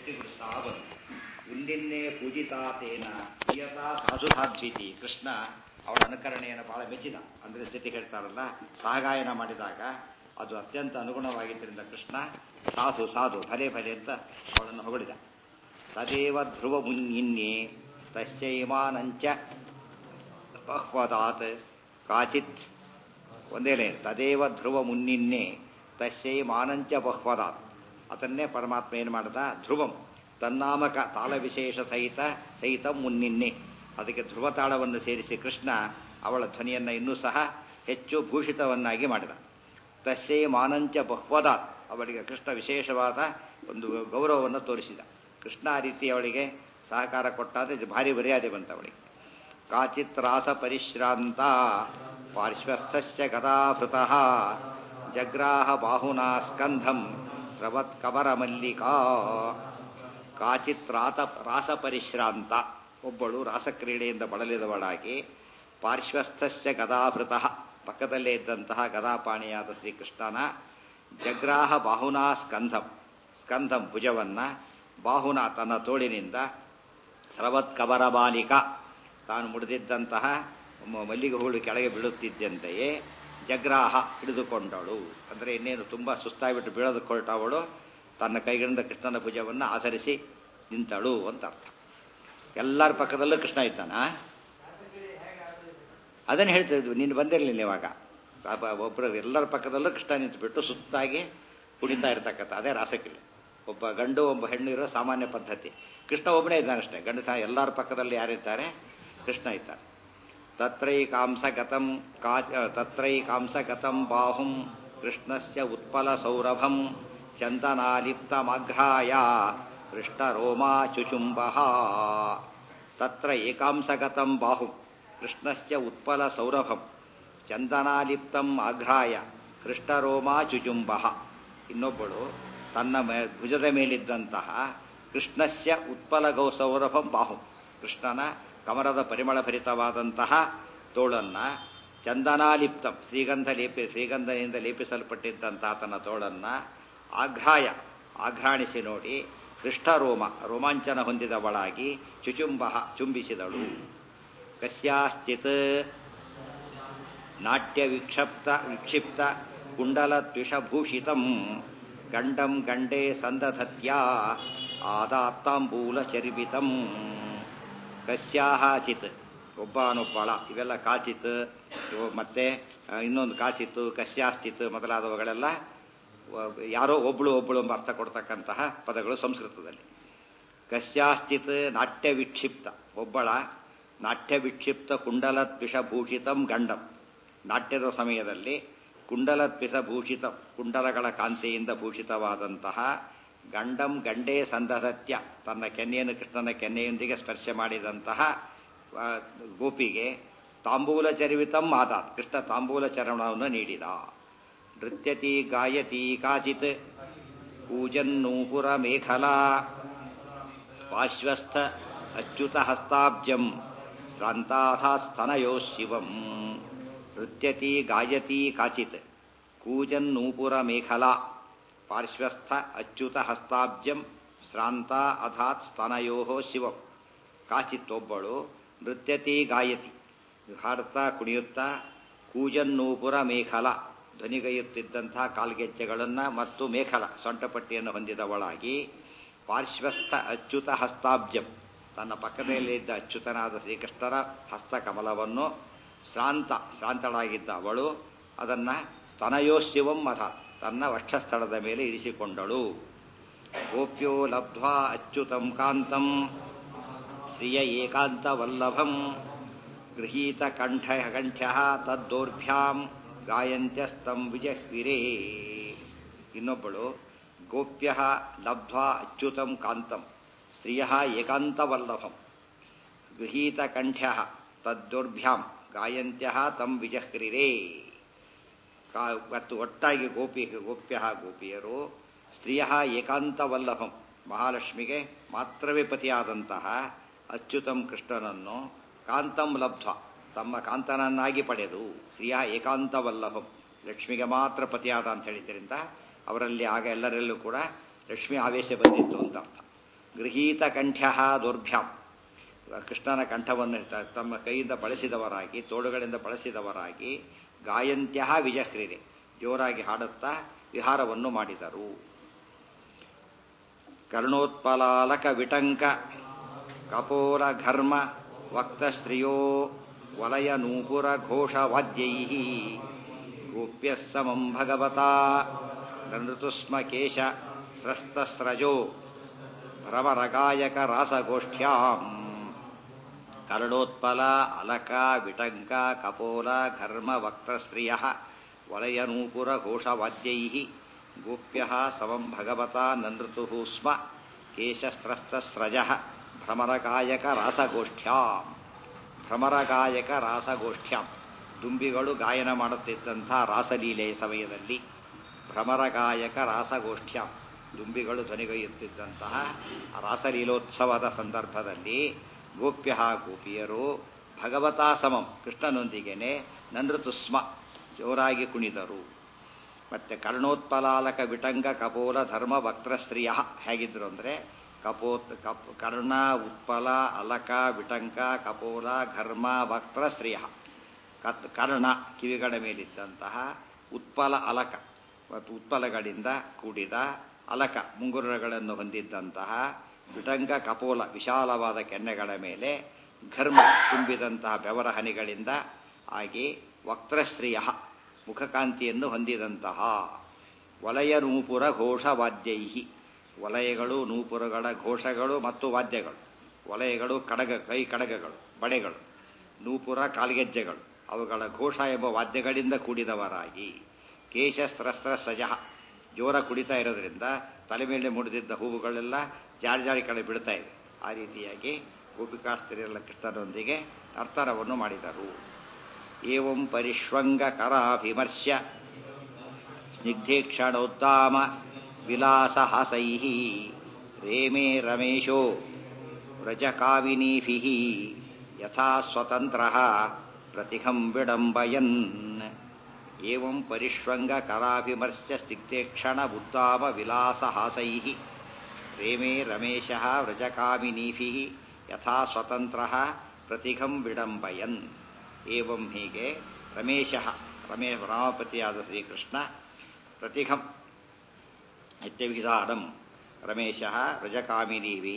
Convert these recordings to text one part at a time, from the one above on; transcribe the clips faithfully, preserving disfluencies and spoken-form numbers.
ಗಟ್ಟಿಗೊಳಿಸ್ತಾ ಬಂತು. ಇಂದಿನ್ನೇ ಪೂಜಿತಾತೇನ ಪ್ರಿಯತಾ ಸಾಧುಧಾಧ್ವಿತಿ. ಕೃಷ್ಣ ಅವಳ ಅನುಕರಣೆಯನ್ನು ಬಹಳ ಮೆಚ್ಚಿದ. ಅಂದರೆ ಸ್ಥಿತಿ ಹೇಳ್ತಾರಲ್ಲ, ಸಹಗಾಯನ ಮಾಡಿದಾಗ ಅದು ಅತ್ಯಂತ ಅನುಗುಣವಾಗಿದ್ದರಿಂದ ಕೃಷ್ಣ ಸಾಧು ಸಾಧು ಭಲೆ ಭಲೆ ಅಂತ ಅವಳನ್ನು ಹೊಗಳಿದ. ತದೇವ ಧ್ರುವ ಮುನ್ನಿನ್ಯೇ ತಸ್ಯೈಮಾನಂಚ ಬಹ್ವದಾತ್ ಕಾಚಿತ್. ಒಂದೇಲೆ ತದೇವ ಧ್ರುವ ಮುನ್ನಿನ್ನೇ ತಸ್ಯೈಮಾನಂಚ ಬಹ್ವದಾತ್. ಅದನ್ನೇ ಪರಮಾತ್ಮ ಏನು ಮಾಡಿದ, ಧ್ರುವಂ ತನ್ನಾಮಕ ತಾಳ ವಿಶೇಷ ಸಹಿತ ಸಹಿತ ಮುನ್ನಿನ್ನೆ, ಅದಕ್ಕೆ ಧ್ರುವ ತಾಳವನ್ನು ಸೇರಿಸಿ ಕೃಷ್ಣ ಅವಳ ಧ್ವನಿಯನ್ನು ಇನ್ನೂ ಸಹ ಹೆಚ್ಚು ಭೂಷಿತವನ್ನಾಗಿ ಮಾಡಿದ. ತಸ್ಯೈ ಮಾನಂಚ ಬಹ್ವದಾತ್, ಅವಳಿಗೆ ಕೃಷ್ಣ ವಿಶೇಷವಾದ ಒಂದು ಗೌರವವನ್ನು ತೋರಿಸಿದ. ಕೃಷ್ಣ ಆ ರೀತಿ ಅವಳಿಗೆ ಸಹಕಾರ ಕೊಟ್ಟಾದ್ರೆ ಭಾರಿ ಮರ್ಯಾದೆ ಬಂತ ಅವಳಿಗೆ. ಕಾಚಿತ್ ರಾಸ ಪರಿಶ್ರಾಂತ ಪಾರ್ಶ್ವಸ್ಥಸ್ಯ ಗದಾಭೃತಃ ಜಗ್ರಾಹ ಬಾಹುನಾ ಸ್ಕಂಧಂ ಸ್ರವತ್ ಕಮರ ಮಲ್ಲಿಕಾ. ಕಾಚಿತ್ ರಾತ ರಾಸ ಪರಿಶ್ರಾಂತ, ಒಬ್ಬಳು ರಾಸಕ್ರೀಡೆಯಿಂದ ಬಳಲಿದವಳಾಗಿ, ಪಾರ್ಶ್ವಸ್ಥಸ್ಯ ಗದಾಭೃತಃ, ಪಕ್ಕದಲ್ಲೇ ಇದ್ದಂತಹ ಗದಾಪಾಣಿಯಾದ ಶ್ರೀಕೃಷ್ಣನ ಜಗ್ರಾಹ ಬಾಹುನಾ ಸ್ಕಂಧಂ, ಸ್ಕಂಧಂ ಭುಜವನ್ನ, ಬಾಹುನ ತನ್ನ ತೋಳಿನಿಂದ, ಸ್ರವತ್ ಕಮರ ಬಾಲಿಕ ತಾನು ಮುಡಿದಿದ್ದಂತಹ ಮಲ್ಲಿಗೆ ಹೂಳು ಕೆಳಗೆ ಬೀಳುತ್ತಿದ್ದಂತೆಯೇ ಜಗ್ರಾಹ ಹಿಡಿದುಕೊಂಡಳು. ಅಂದರೆ ಇನ್ನೇನು ತುಂಬ ಸುಸ್ತಾಗಿಬಿಟ್ಟು ಬೀಳೋದಕ್ಕೆ ಹೊರಟವಳು ತನ್ನ ಕೈಗಳಿಂದ ಕೃಷ್ಣನ ಭುಜವನ್ನು ಆಧರಿಸಿ ನಿಂತಳು ಅಂತ ಅರ್ಥ. ಎಲ್ಲರ ಪಕ್ಕದಲ್ಲೂ ಕೃಷ್ಣ ಇದ್ದಾನ. ಅದನ್ನು ಹೇಳ್ತಾ ಇದ್ವಿ, ನೀನು ಬಂದಿರಲಿಲ್ಲ ಇವಾಗ. ಒಬ್ಬರು ಎಲ್ಲರ ಪಕ್ಕದಲ್ಲೂ ಕೃಷ್ಣ ನಿಂತುಬಿಟ್ಟು ಸುತ್ತಾಗಿ ಕುಣಿತಾ ಇರ್ತಕ್ಕಂಥ ಅದೇ ರಾಸಕ್ರೀಡೆ. ಒಬ್ಬ ಗಂಡು ಒಬ್ಬ ಹೆಣ್ಣು ಇರೋ ಸಾಮಾನ್ಯ ಪದ್ಧತಿ. ಕೃಷ್ಣ ಒಬ್ಬನೇ ಇದ್ದಾನಷ್ಟೇ, ಗಂಡು ಸಹ ಎಲ್ಲರ ಪಕ್ಕದಲ್ಲಿ ಯಾರಿದ್ದಾರೆ, ಕೃಷ್ಣ ಇದ್ದಾರೆ. ತತ್ರೈಕಾಂಸಗತಂ ಕಾಚ ತತ್ರೈಕಾಂಸಗತಂ ಬಾಹುಂ ಕೃಷ್ಣಸ್ಯ ಉತ್ಪಲ ಸೌರಭಂ ಚಂದನಾಲಿಪ್ತಮಾಘ್ರಾಯ ಕೃಷ್ಣರೋಮಾ ಚುಚುಂಬಃ. ತತ್ರ ಏಕಾಂಸಗತಂ ಬಾಹುಂ ಕೃಷ್ಣಸ್ಯ ಉತ್ಪಲ ಸೌರಭಂ ಚಂದನಾಲಿಪ್ತಂ ಆಘ್ರಾಯ ಕೃಷ್ಣರೋಮಾ ಚುಚುಂಬಃ. ಇನ್ನೊಬ್ಬಳು ತನ್ನ ಭುಜದ ಮೇಲಿದ್ದಂತಹ ಕೃಷ್ಣಸ್ಯ ಉತ್ಪಲ ಗೌ ಸೌರಭಂ ಬಾಹುಂ, ಕೃಷ್ಣನ ಕಮರದ ಪರಿಮಳ ಭರಿತವಾದಂತಹ ತೋಳನ್ನ, ಚಂದನಾಲಿಪ್ತಂ ಶ್ರೀಗಂಧ ಲೇಪಿ ಶ್ರೀಗಂಧದಿಂದ ಲೇಪಿಸಲ್ಪಟ್ಟಿದ್ದಂತಹ ತನ್ನ ತೋಳನ್ನ, ಆಘ್ರಾಯ ಆಘ್ರಾಣಿಸಿ ನೋಡಿ, ಕೃಷ್ಣರೋಮ ರೋಮಾಂಚನ ಹೊಂದಿದವಳಾಗಿ, ಚುಚುಂಬ ಚುಂಬಿಸಿದಳು. ಕಸ್ಯಾಶ್ಚಿತ್ ನಾಟ್ಯ ವಿಕ್ಷಿಪ್ತ ವಿಕ್ಷಿಪ್ತ ಕುಂಡಲ ದ್ವಿಷಭೂಷಿತಂ ಗಂಡಂ ಗಂಡೇ ಸಂದಧತ್ಯಾ ಆದಾತ್ತಾಂಬೂಲ ಚರ್ವಿತಂ. ಕಸ್ಯಾಹ ಚಿತ್, ಒಬ್ಬನೊಬ್ಬಳ, ಇವೆಲ್ಲ ಕಾಚಿತ್, ಮತ್ತೆ ಇನ್ನೊಂದು ಕಾಚಿತ್ತು, ಕಸ್ಯಾಶ್ಚಿತ್ ಮೊದಲಾದವುಗಳೆಲ್ಲ ಯಾರೋ ಒಬ್ಬಳು ಒಬ್ಬಳು ಎಂಬ ಅರ್ಥ ಕೊಡ್ತಕ್ಕಂತಹ ಪದಗಳು ಸಂಸ್ಕೃತದಲ್ಲಿ. ಕಸ್ಯಾಶ್ಚಿತ್ ನಾಟ್ಯ ವಿಕ್ಷಿಪ್ತ, ಒಬ್ಬಳ ನಾಟ್ಯ ವಿಕ್ಷಿಪ್ತ ಕುಂಡಲ ದ್ವಿಷಭೂಷಿತಂ ಗಂಡಂ, ನಾಟ್ಯದ ಸಮಯದಲ್ಲಿ ಕುಂಡಲ ದ್ವಿಷಭೂಷಿತ ಕುಂಡಲಗಳ ಕಾಂತಿಯಿಂದ ಭೂಷಿತವಾದಂತಹ ಗಂಡಂ ಗಂಡೇ ಸಂದಧತ್ಯ, ತನ್ನ ಕೆನ್ನೆಯನ್ನು ಕೃಷ್ಣನ ಕೆನ್ನೆಯೊಂದಿಗೆ ಸ್ಪರ್ಶ ಮಾಡಿದಂತಹ ಗೋಪಿಗೆ ತಾಂಬೂಲ ಚರ್ವಿತಂ ಆದಾತ್, ಕೃಷ್ಣ ತಾಂಬೂಲ ಚರಣವನ್ನು ನೀಡಿದ. ನೃತ್ಯತಿ ಗಾಯತಿ ಕಾಚಿತ್ ಕೂಜನ್ನೂಪುರ ಮೇಖಲಾ ಪಾರ್ಶ್ವಸ್ಥ ಅಚ್ಯುತ ಹಸ್ತಾಬ್ಜಂ ಶ್ರಾಂತಾಧಾಸ್ತನಯೋ ಶಿವಂ. ನೃತ್ಯತಿ ಗಾಯತಿ ಕಾಚಿತ್ ಕೂಜನ್ನೂಪುರ ಮೇಖಲಾ ಪಾರ್ಶ್ವಸ್ಥ ಅಚ್ಯುತ ಹಸ್ತಾಬ್ಜಂ ಶ್ರಾಂತ ಅಧಾತ್ ಸ್ತನಯೋ ಶಿವಂ. ಕಾಚಿತ್ ಒಬ್ಬಳು, ನೃತ್ಯತಿ ಗಾಯತಿ ಹಾಡುತ್ತಾ ಕುಣಿಯುತ್ತಾ, ಕೂಜನ್ನೂಪುರ ಮೇಖಲ ಧ್ವನಿಗೈಯುತ್ತಿದ್ದಂತಹ ಕಾಲ್ಗೆಜ್ಜೆಗಳನ್ನು ಮತ್ತು ಮೇಖಲ ಸೊಂಟಪಟ್ಟಿಯನ್ನು ಹೊಂದಿದವಳಾಗಿ, ಪಾರ್ಶ್ವಸ್ಥ ಅಚ್ಯುತ ಹಸ್ತಾಬ್ಜಂ ತನ್ನ ಪಕ್ಕದಲ್ಲಿದ್ದ ಅಚ್ಯುತನಾದ ಶ್ರೀಕೃಷ್ಣರ ಹಸ್ತಕಮಲವನ್ನು, ಶ್ರಾಂತ ಶ್ರಾಂತಳಾಗಿದ್ದ ಅವಳು ಅದನ್ನು ಸ್ತನಯೋ ಶಿವಂ ಅಧ ತನ್ನ ವಕ್ಷಸ್ಥಳದ ಮೇಲೆ ಇರಿಸಿಕೊಂಡಳು. ಗೋಪ್ಯೋ ಲಬ್ಧ್ವಾ ಅಚ್ಯುತಂ ಕಾಂತಂ ಶ್ರಿಯ ಏಕಾಂತ ವಲ್ಲಭಂ ಗೃಹೀತ ಕಂಠ ಕಂಠ್ಯ ತದ್ದೋರ್ಭ್ಯಾಂ ಗಾಯಂತ್ಯಸ್ತಂ ವಿಜಹ್ವಿರೇ. ಇನ್ನೊಬ್ಬಳು, ಗೋಪ್ಯ ಲಬ್ಧ್ವಾ ಅಚ್ಯುತಂ ಕಾಂತಂ ಶ್ರಿಯ ಏಕಾಂತ ವಲ್ಲಭಂ ಗೃಹೀತ ಕಂಠ್ಯ ತದ್ದೋರ್ಭ್ಯಾಂ ಗಾಯಂತ್ಯ ತಂ ವಿಜಹ್ವಿರೇ. ಮತ್ತು ಒಟ್ಟಾಗಿ ಗೋಪಿ ಗೋಪ್ಯ ಗೋಪಿಯರು, ಸ್ತ್ರೀಯ ಏಕಾಂತ ವಲ್ಲಭಂ ಮಹಾಲಕ್ಷ್ಮಿಗೆ ಮಾತ್ರವೇ ಪತಿಯಾದಂತಹ ಅಚ್ಯುತಂ ಕೃಷ್ಣನನ್ನು, ಕಾಂತಂ ಲಬ್ಧ್ವ ತಮ್ಮ ಕಾಂತನನ್ನಾಗಿ ಪಡೆದು, ಸ್ತ್ರೀಯ ಏಕಾಂತ ವಲ್ಲಭಂ ಲಕ್ಷ್ಮಿಗೆ ಮಾತ್ರ ಪತಿಯಾದ ಅಂತ ಹೇಳಿದ್ದರಿಂದ ಅವರಲ್ಲಿ ಆಗ ಎಲ್ಲರಲ್ಲೂ ಕೂಡ ಲಕ್ಷ್ಮಿ ಆವೇಶ ಬಂದಿತ್ತು ಅಂತ ಅರ್ಥ. ಗೃಹೀತ ಕಂಠ್ಯ ದುರ್ಭ್ಯಾಂ ಕೃಷ್ಣನ ಕಂಠವನ್ನು ತಮ್ಮ ಕೈಯಿಂದ ಬಳಸಿದವರಾಗಿ ತೋಳುಗಳಿಂದ ಬಳಸಿದವರಾಗಿ ಗಾಯಂತ್ಯ ವಿಜಹ್ರಿರೆ ಜೋರಾಗಿ ಹಾಡುತ್ತಾ ವಿಹಾರವನ್ನು ಮಾಡಿದರು. ಕರ್ಣೋತ್ಪಲಾಲಕ ವಿಟಂಕ ಕಪೋಲ ಘರ್ಮ ವಕ್ತಶ್ರಿಯೋ ವಲಯ ನೂಪುರ ಘೋಷವಾದ್ಯೈ ಗೋಪ್ಯ ಸಮಂ ಭಗವತಾ ನೃತುಸ್ಮ ಕೇಶ ಸ್ರಸ್ತಸ್ರಜೋ ಭ್ರಮರಗಾಯಕ ರಾಸಗೋಷ್ಠ್ಯಾಂ. ಕರ್ಣೋತ್ಪಲ ಅಲಕ ವಿಟಂಕ ಕಪೋಲ ಘರ್ಮ ವಕ್ತಶ್ರಿಯ ವಲಯ ನೂಪುರ ಘೋಷವಾದ್ಯೈ ಗೋಪ್ಯ ಸಮಂ ಭಗವತಾ ನೃತುಃ ಸ್ಮ ಕೇಶಸ್ತ್ರಸ್ತಸ್ರಜ ಭ್ರಮರಗಾಯಕ ರಾಸಗೋಷ್ಠ್ಯಾಂ. ಭ್ರಮರಗಾಯಕ ರಾಸಗೋಷ್ಠ್ಯಾಂ ದುಂಬಿಗಳು ಗಾಯನ ಮಾಡುತ್ತಿದ್ದಂಥ ರಾಸಲೀಲೆಯ ಸಮಯದಲ್ಲಿ ಭ್ರಮರಗಾಯಕ ರಾಸಗೋಷ್ಠ್ಯಾಂ ದುಂಬಿಗಳು ಧ್ವನಿಗೈಯುತ್ತಿದ್ದಂತಹ ರಾಸಲೀಲೋತ್ಸವದ ಸಂದರ್ಭದಲ್ಲಿ ಗೋಪ್ಯ ಗೋಪಿಯರು ಭಗವತಾ ಸಮಂ ಕೃಷ್ಣನೊಂದಿಗೆನೆ ನೃತುಸ್ಮ ಜೋರಾಗಿ ಕುಣಿದರು. ಮತ್ತೆ ಕರ್ಣೋತ್ಪಲಾಲಕ ವಿಟಂಗ ಕಪೋಲ ಧರ್ಮ ವಕ್ತ್ರಸ್ತ್ರೀಯ ಹೇಗಿದ್ರು ಅಂದರೆ ಕಪೋತ್ ಕಪ್ ಕರ್ಣ ಉತ್ಪಲ ಅಲಕ ವಿಟಂಕ ಕಪೋಲ ಘರ್ಮ ವಕ್ತ್ರ ಸ್ತ್ರೀಯ ಕತ್ ಕರ್ಣ ಕಿವಿಗಳ ಮೇಲಿದ್ದಂತಹ ಉತ್ಪಲ ಅಲಕ ಮತ್ತು ಉತ್ಪಲಗಳಿಂದ ಕೂಡಿದ ಅಲಕ ಮುಂಗುರುಗಳನ್ನು ಹೊಂದಿದ್ದಂತಹ ವಿಟಂಗ ಕಪೋಲ ವಿಶಾಲವಾದ ಕೆನ್ನೆಗಳ ಮೇಲೆ ಘರ್ಮ ತುಂಬಿದಂತಹ ಬೆವರ ಹನಿಗಳಿಂದ ಆಗಿ ವಕ್ತ್ರಸ್ತ್ರೀಯ ಮುಖಕಾಂತಿಯನ್ನು ಹೊಂದಿದಂತಹ ವಲಯ ನೂಪುರ ಘೋಷವಾದ್ಯೈ ವಲಯಗಳು ನೂಪುರಗಳ ಘೋಷಗಳು ಮತ್ತು ವಾದ್ಯಗಳು ವಲಯಗಳು ಕಡಗ ಕೈ ಕಡಗಗಳು ಬಳೆಗಳು ನೂಪುರ ಕಾಲ್ಗೆಜ್ಜೆಗಳು ಅವುಗಳ ಘೋಷ ಎಂಬ ವಾದ್ಯಗಳಿಂದ ಕೂಡಿದವರಾಗಿ ಕೇಶಸ್ತ್ರಸ್ತ್ರ ಸಜ ಜೋರ ಕುಡಿತಾ ಇರೋದ್ರಿಂದ ತಲೆ ಮೇಲೆ ಮುಡಿದಿದ್ದ ಹೂವುಗಳೆಲ್ಲ ಜಾರಿ ಜಾರಿ ಕಡೆ ಬಿಡ್ತಾ ಇವೆ. ಆ ರೀತಿಯಾಗಿ ಗೋಪಿಕಾಸ್ತ್ರೀಯರೆಲ್ಲ ಕೃಷ್ಣನೊಂದಿಗೆ ನರ್ತನವನ್ನು ಮಾಡಿದರು. ಏವಂ ಪರಿಷ್ವಂಗ ಕರಾಭಿಮರ್ಶ್ಯ ಸ್ನಿಗ್ಧೇಕ್ಷಣೋದ್ದಾಮ ವಿಲಾಸಹಾಸೈ ರೇಮೇ ರಮೇಶೋ ವ್ರಜಕಾವಿನೀಭಿ ಯಥಾ ಸ್ವತಂತ್ರ ಪ್ರತಿಘಂ ವಿಡಂಬಯನ್. ಏವಂ ಪರಿಷ್ವಂಗ ಕರಾಭಿಮರ್ಶ್ಯ ಸ್ನಿಗ್ಧೇಕ್ಷಣ ಉದ್ದಾಮ ವಿಲಾಸಹಾಸೈ ರೇಮೇ ರಮೇಶ ವ್ರಜಕಾಮಿನೀಭಿ ಯಥಾ ಸ್ವತಂತ್ರ ಪ್ರತಿಘಂ ವಿಡಂಬಯನ್. ಏವಂ ಹೀಗೆ ರಮೇಶ ರಮೇ ರಾಮಪತಿಯಾದ ಶ್ರೀಕೃಷ್ಣ ಪ್ರತಿಘಂ ನಿತ್ಯವಿಧಾನಂ ರಮೇಶ ವ್ರಜಕಾಮಿನೀಭಿ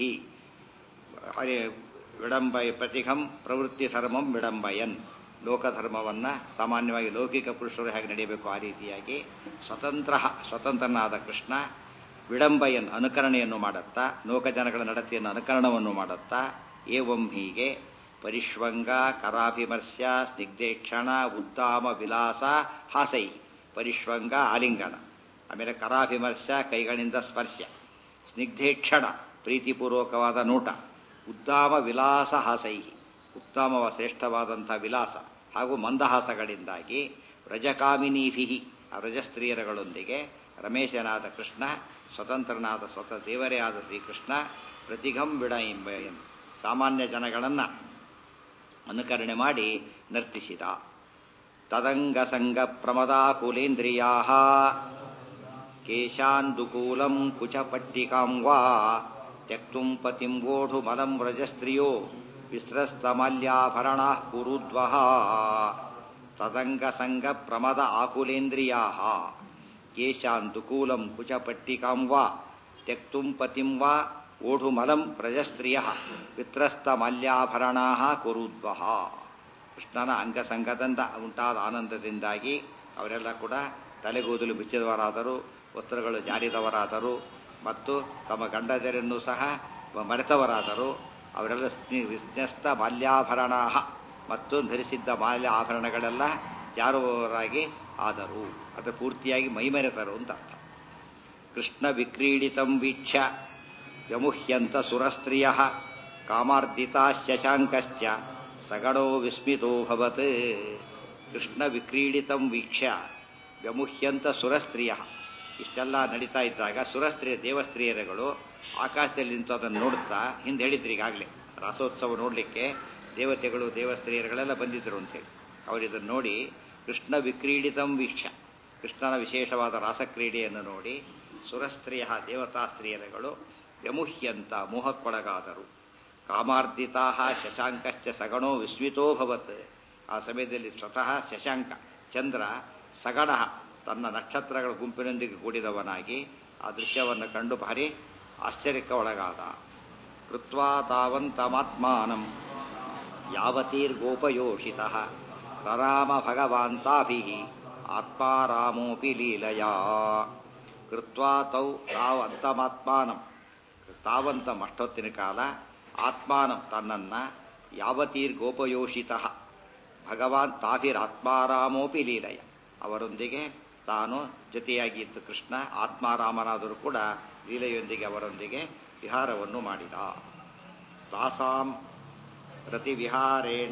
ಹರೇ ವಿಡಂಬಯ ಪ್ರತಿಘಂ ಪ್ರವೃತ್ತಿ ಧರ್ಮಂ ವಿಡಂಬಯನ್ ಲೋಕಧರ್ಮವನ್ನು ಸಾಮಾನ್ಯವಾಗಿ ಲೌಕಿಕ ಪುರುಷರು ಹೇಗೆ ನಡೆಯಬೇಕು ಆ ರೀತಿಯಾಗಿ ಸ್ವತಂತ್ರ ಸ್ವತಂತ್ರನಾದ ಕೃಷ್ಣ ವಿಡಂಬಯನ್ ಅನುಕರಣೆಯನ್ನು ಮಾಡುತ್ತಾ ಲೋಕಜನಗಳ ನಡತೆಯನ್ನು ಅನುಕರಣವನ್ನು ಮಾಡುತ್ತಾ ಏವಂ ಹೀಗೆ ಪರಿಷ್ವಂಗ ಕರಾಭಿಮರ್ಶ್ಯ ಸ್ನಿಗ್ಧೇಕ್ಷಣ ಉದ್ದಾಮ ವಿಲಾಸ ಹಾಸೈ ಪರಿಷ್ವಂಗ ಆಲಿಂಗನ ಆಮೇಲೆ ಕರಾಭಿಮರ್ಶ ಕೈಗಳಿಂದ ಸ್ಪರ್ಶ ಸ್ನಿಗ್ಧೇಕ್ಷಣ ಪ್ರೀತಿಪೂರ್ವಕವಾದ ನೋಟ ಉದ್ದಾಮ ವಿಲಾಸ ಹಾಸೈ ಉತ್ತಮ ಶ್ರೇಷ್ಠವಾದಂಥ ವಿಲಾಸ ಹಾಗೂ ಮಂದಹಾಸಗಳಿಂದಾಗಿ ವ್ರಜಕಾಮಿನೀಭಿ ಆ ವ್ರಜಸ್ತ್ರೀಯರಗಳೊಂದಿಗೆ ರಮೇಶನಾದ ಕೃಷ್ಣ ಸ್ವತಂತ್ರನಾದ ಸ್ವತಃ ದೇವರೇ ಆದ ಶ್ರೀಕೃಷ್ಣ ಪ್ರತಿಘಂ ವಿಡ ಎಂಬ ಸಾಮಾನ್ಯ ಜನಗಳನ್ನು ಅನುಕರಣೆ ಮಾಡಿ ನರ್ತಿಸಿದ. ತದಂಗಸಂಗ ಪ್ರಮದಾಕುಲೇಂದ್ರಿಯಾ ಕೇಶಾಂದುಕೂಲಂ ಕುಚಪಟ್ಟಿಕಾಂ ವಾ ತ್ಯಕ್ತುಂ ಪತಿಂ ವೋಢುಮಲಂ ವ್ರಜಸ್ತ್ರಿಯೋ ವಿಸ್ರಸ್ತಮಲ್ಯಾಭರಣಾ ಕುರುದ್ವಃ. ತದಂಗಸಂಗ ಪ್ರಮದ ಆಕುಲೇಂದ್ರಿಯಾ ಕೇಶಾಂದುಕೂಲಂ ಕುಚಪಟ್ಟಿಕಾಂ ವಾ ತ್ಯಕ್ತುಂ ಪತಿಂ ವಾ ಓಢುಮಲಂ ಪ್ರಜಸ್ತ್ರಿಯ ವಿತ್ರಸ್ತಮಲ್ಯಾಭರಣಾ ಕುರುದ್ವಃ. ಕೃಷ್ಣನ ಅಂಗಸಂಗದಿಂದ ಉಂಟಾದ ಆನಂದದಿಂದಾಗಿ ಅವರೆಲ್ಲ ಕೂಡ ತಲೆಗೂದಲು ಬಿಚ್ಚಿದವರಾದರು, ವಸ್ತ್ರಗಳು ಜಾರಿದವರಾದರು ಮತ್ತು ತಮ್ಮ ಗಂಡದರನ್ನು ಸಹ ಮರೆತವರಾದರು. ಅವರೆಲ್ಲ ವಿಸ್ನ್ಯಸ್ತ ಮಾಲ್ಯಾಭರಣಾ ಮತ್ತು ಧರಿಸಿದ್ದ ಮಾಲ್ಯ ಆಭರಣಗಳೆಲ್ಲ ಜಾರುವವರಾಗಿ ಆದರು. ಅದು ಪೂರ್ತಿಯಾಗಿ ಮೈಮರೆತರು ಅಂತ ಅರ್ಥ. ಕೃಷ್ಣ ವಿಕ್ರೀಡಿತಂ ವೀಕ್ಷ್ಯ ವ್ಯಮುಹ್ಯಂತ ಸುರಸ್ತ್ರಿಯ ಕಾಮಾರ್ದಿತಾ ಶಶಾಂಕಶ್ಚ ಸಗಣೋ ವಿಸ್ಮಿತೋಭವತ್. ಕೃಷ್ಣ ವಿಕ್ರೀಡಿತಂ ವೀಕ್ಷ್ಯ ವ್ಯಮುಹ್ಯಂತ ಸುರಸ್ತ್ರೀಯ ಇಷ್ಟೆಲ್ಲ ನಡೀತಾ ಇದ್ದಾಗ ಸುರಸ್ತ್ರೀಯ ದೇವಸ್ತ್ರೀಯರುಗಳು ಆಕಾಶದಲ್ಲಿ ನಿಂತು ಅದನ್ನು ನೋಡುತ್ತಾ ಹಿಂದೆ ಹೇಳಿದ್ರು ಈಗಾಗಲೇ ರಥೋತ್ಸವ ನೋಡಲಿಕ್ಕೆ ದೇವತೆಗಳು ದೇವಸ್ತ್ರೀಯರುಗಳೆಲ್ಲ ಬಂದಿದ್ದರು ಅಂತೇಳಿ. ಅವರಿದನ್ನು ನೋಡಿ ಕೃಷ್ಣ ವಿಕ್ರೀಡಿತಂ ವೀಕ್ಷ್ಯ ಕೃಷ್ಣನ ವಿಶೇಷವಾದ ರಾಸಕ್ರೀಡೆಯನ್ನು ನೋಡಿ ಸುರಸ್ತ್ರೀಯ ದೇವತಾ ಸ್ತ್ರೀಯರುಗಳು ವ್ಯಮುಹ್ಯಂತ ಮೋಹಕ್ಕೊಳಗಾದರು. ಕಾಮಾರ್ದಿತಾ ಶಶಾಂಕಶ್ಚ ಸಗಣೋ ವಿಸ್ಮಿತೋಭವತ್. ಆ ಸಮಯದಲ್ಲಿ ಸ್ವತಃ ಶಶಾಂಕ ಚಂದ್ರ ಸಗಣ ತನ್ನ ನಕ್ಷತ್ರಗಳ ಗುಂಪಿನೊಂದಿಗೆ ಕೂಡಿದವನಾಗಿ ಆ ದೃಶ್ಯವನ್ನು ಕಂಡು ಭಾರಿ ಆಶ್ಚರ್ಯಕ್ಕೆ ಒಳಗಾದ. ಕೃತ್ವಾ ತಾವಂತಮಾತ್ಮಾನಂ ಯಾವತೀರ್ಗೋಪಯೋಷಿತಃ ರರಾಮ ಭಗವಾಂತಾಭಿಃ ಆತ್ಮಾರಾಮೋಪಿ ಲೀಲಯಾ. ಕೃತ್ವಾ ತೌ ತಾವ್ ಅಂತಮಾತ್ಮಾನಂ ತಾವಂತಂ ಅಷ್ಟೊತ್ತಿನ ಕಾಲ ಆತ್ಮಾನಂ ತನ್ನನ್ನ ಯಾವತೀರ್ಗೋಪಯೋಷಿತಃ ಭಗವಾನ್ ತಾಭಿರಾತ್ಮಾರಾಮೋಪಿ ಲೀಲಯ ಅವರೊಂದಿಗೆ ತಾನು ಜೊತೆಯಾಗಿದ್ದು ಕೃಷ್ಣ ಆತ್ಮಾರಾಮನಾದರೂ ಕೂಡ ಲೀಲೆಯೊಂದಿಗೆ ಅವರೊಂದಿಗೆ ವಿಹಾರವನ್ನು ಮಾಡಿದ. ತಾಸಾಂ ರತಿವಿಹಾರೇಣ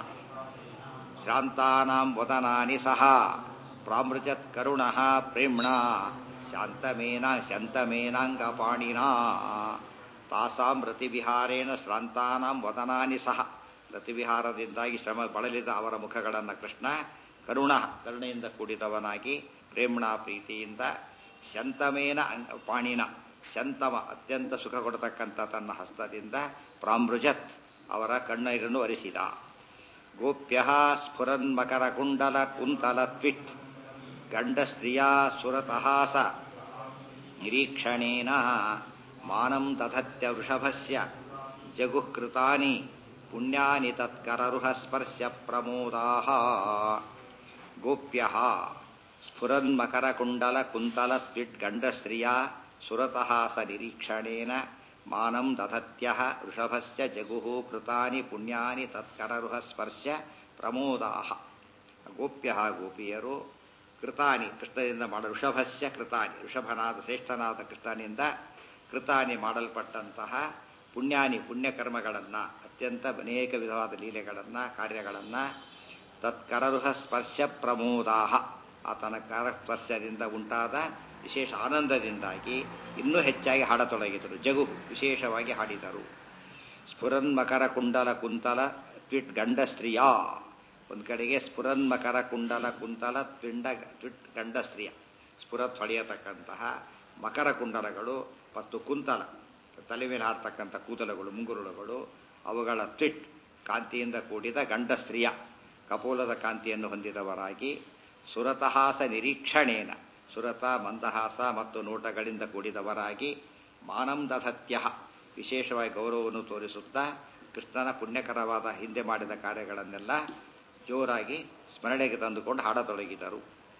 ಶ್ರಾಂತಾನಾಂ ವದನಾನಿ ಸಹ ಪ್ರಾಮೃಜತ್ ಕರುಣಃ ಪ್ರೇಮ್ಣ ಶಾಂತಮೇನ ಶಾಂತಮೇನಾಂಗಪಾಣಿನಾ. ತಾಸಾಂ ರತಿವಿಹಾರೇಣ ಶ್ರಾಂತಾನಾಂ ವದನಾನಿ ಸಹ ರತಿವಿಹಾರದಿಂದಾಗಿ ಶ್ರಮ ಬಳಲಿದ ಅವರ ಮುಖಗಳನ್ನು ಕೃಷ್ಣ ಕರುಣ ಕರುಣೆಯಿಂದ ಕೂಡಿದವನಾಗಿ ಪ್ರೇಮ್ಣ ಪ್ರೀತಿಯಿಂದ ಶಂತಮೇನ ಪಾಣಿನ ಶಂತಮ ಅತ್ಯಂತ ಸುಖ ಕೊಡತಕ್ಕಂಥ ತನ್ನ ಹಸ್ತದಿಂದ ಪ್ರಾಮೃಜತ್ ಅವರ ಕಣ್ಣೀರನ್ನು ಒರೆಸಿದ. ಗೋಪ್ಯ ಸ್ಫುರನ್ಮಕರ ಕುಂಡಲ ಕುಂತಲ ತ್ವಿಟ್ ಗಂಡ ಸ್ತ್ರೀಯ ಸುರತಹಾಸ ನಿರೀಕ್ಷಣೇನ ಮಾನಂ ದಧತ್ಯ ವೃಷಭಸ್ಯ ಜಗುಃಕೃತಾನಿ ಪುಣ್ಯಾನಿ ತತ್ಕರರುಹ ಸ್ಪರ್ಶ ಪ್ರಮೋದಾಃ. ಗೋಪ್ಯ ಸ್ಫುರನ್ಮಕರ ಕುಂಡಲ ಕುಂತಲ ತ್ವಿಟ್ ಗಂಡ ಸ್ತ್ರೀಯ ಸುರತಹಾಸ ನಿರೀಕ್ಷಣೇನ ಮಾನಂ ದಧತ್ಯಃ ವೃಷಭಸ್ಯ ಜಗುಃ ಕೃತಾನಿ ಪುಣ್ಯಾನಿ ತತ್ಕರರುಹ ಸ್ಪರ್ಶ ಪ್ರಮೋದಾಃ. ಗೋಪ್ಯ ಗೋಪಿಯರು ಕೃತಾನಿ ಕೃಷ್ಣನಿಂದ ಮಾಡ ವೃಷಭಸ್ಯ ಕೃತಾನಿ ವೃಷಭನಾದ ಶ್ರೇಷ್ಠನಾದ ಕೃಷ್ಣನಿಂದ ಕೃತಾನಿ ಮಾಡಲ್ಪಟ್ಟಂತಹ ಪುಣ್ಯಾನಿ ಪುಣ್ಯಕರ್ಮಗಳನ್ನು ಅತ್ಯಂತ ಅನೇಕ ವಿಧವಾದ ಲೀಲೆಗಳನ್ನು ಕಾರ್ಯಗಳನ್ನು ತತ್ಕರರುಹ ಸ್ಪರ್ಶ ಪ್ರಮೋದಾಹ ಆತನ ಕರಸ್ಪರ್ಶದಿಂದ ಉಂಟಾದ ವಿಶೇಷ ಆನಂದದಿಂದಾಗಿ ಇನ್ನೂ ಹೆಚ್ಚಾಗಿ ಹಾಡತೊಡಗಿದರು. ಜಗು ವಿಶೇಷವಾಗಿ ಹಾಡಿದರು. ಸ್ಫುರನ್ಮಕರ ಕುಂಡಲ ಕುಂತಲ ತ್ವಿಟ್ ಗಂಡ ಸ್ತ್ರೀಯ ಒಂದು ಕಡೆಗೆ ಸ್ಫುರನ್ಮಕರ ಕುಂಡಲ ಕುಂತಲ ತ್ವಿಂಡ ತ್ವಿಟ್ ಗಂಡ ಸ್ತ್ರೀಯ ಸ್ಫುರತ್ ಹೊಳೆಯತಕ್ಕಂತಹ ಮಕರ ಕುಂಡಲಗಳು ಮತ್ತು ಕುಂತಲ ತಲೆ ಮೇಲೆ ಹಾರ್ತಕ್ಕಂಥ ಕೂದಲಗಳು ಮುಂಗುರುಳುಗಳು ಅವುಗಳ ತ್ವಿಟ್ ಕಾಂತಿಯಿಂದ ಕೂಡಿದ ಗಂಡ ಸ್ತ್ರೀಯ ಕಪೋಲದ ಕಾಂತಿಯನ್ನು ಹೊಂದಿದವರಾಗಿ ಸುರತಹಾಸ ನಿರೀಕ್ಷಣೇನ ಸುರತ ಮಂದಹಾಸ ಮತ್ತು ನೋಟಗಳಿಂದ ಕೂಡಿದವರಾಗಿ ಮಾನಂ ದಧತ್ಯ ವಿಶೇಷವಾಗಿ ಗೌರವವನ್ನು ತೋರಿಸುತ್ತಾ ಕೃಷ್ಣನ ಪುಣ್ಯಕರವಾದ ಹಿಂದೆ ಮಾಡಿದ ಕಾರ್ಯಗಳನ್ನೆಲ್ಲ ಜೋರಾಗಿ ಸ್ಮರಣೆಗೆ ತಂದುಕೊಂಡು ಹಾಡತೊಡಗಿದರು.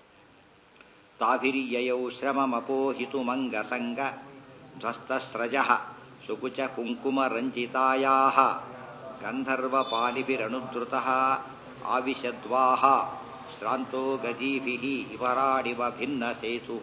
ತಾಭಿರಿಯಯೌ ಶ್ರಮಮಪೋಹಿತು ಮಂಗ ಸಂಗ ಧ್ವಸ್ತಸ್ರಜ ಸುಕುಚ ಕುಂಕುಮ ರಂಜಿತಾಯಾ ಗಂಧರ್ವ ಪಾಲಿಭಿರನುದ್ರುತಃ ಆವಿಶದ್ವಾಹ ಶ್ರಾಂತೋ ಗಜೀಭಿಃ ಇವರಾಡಿವ ಭಿನ್ನ ಸೇತು.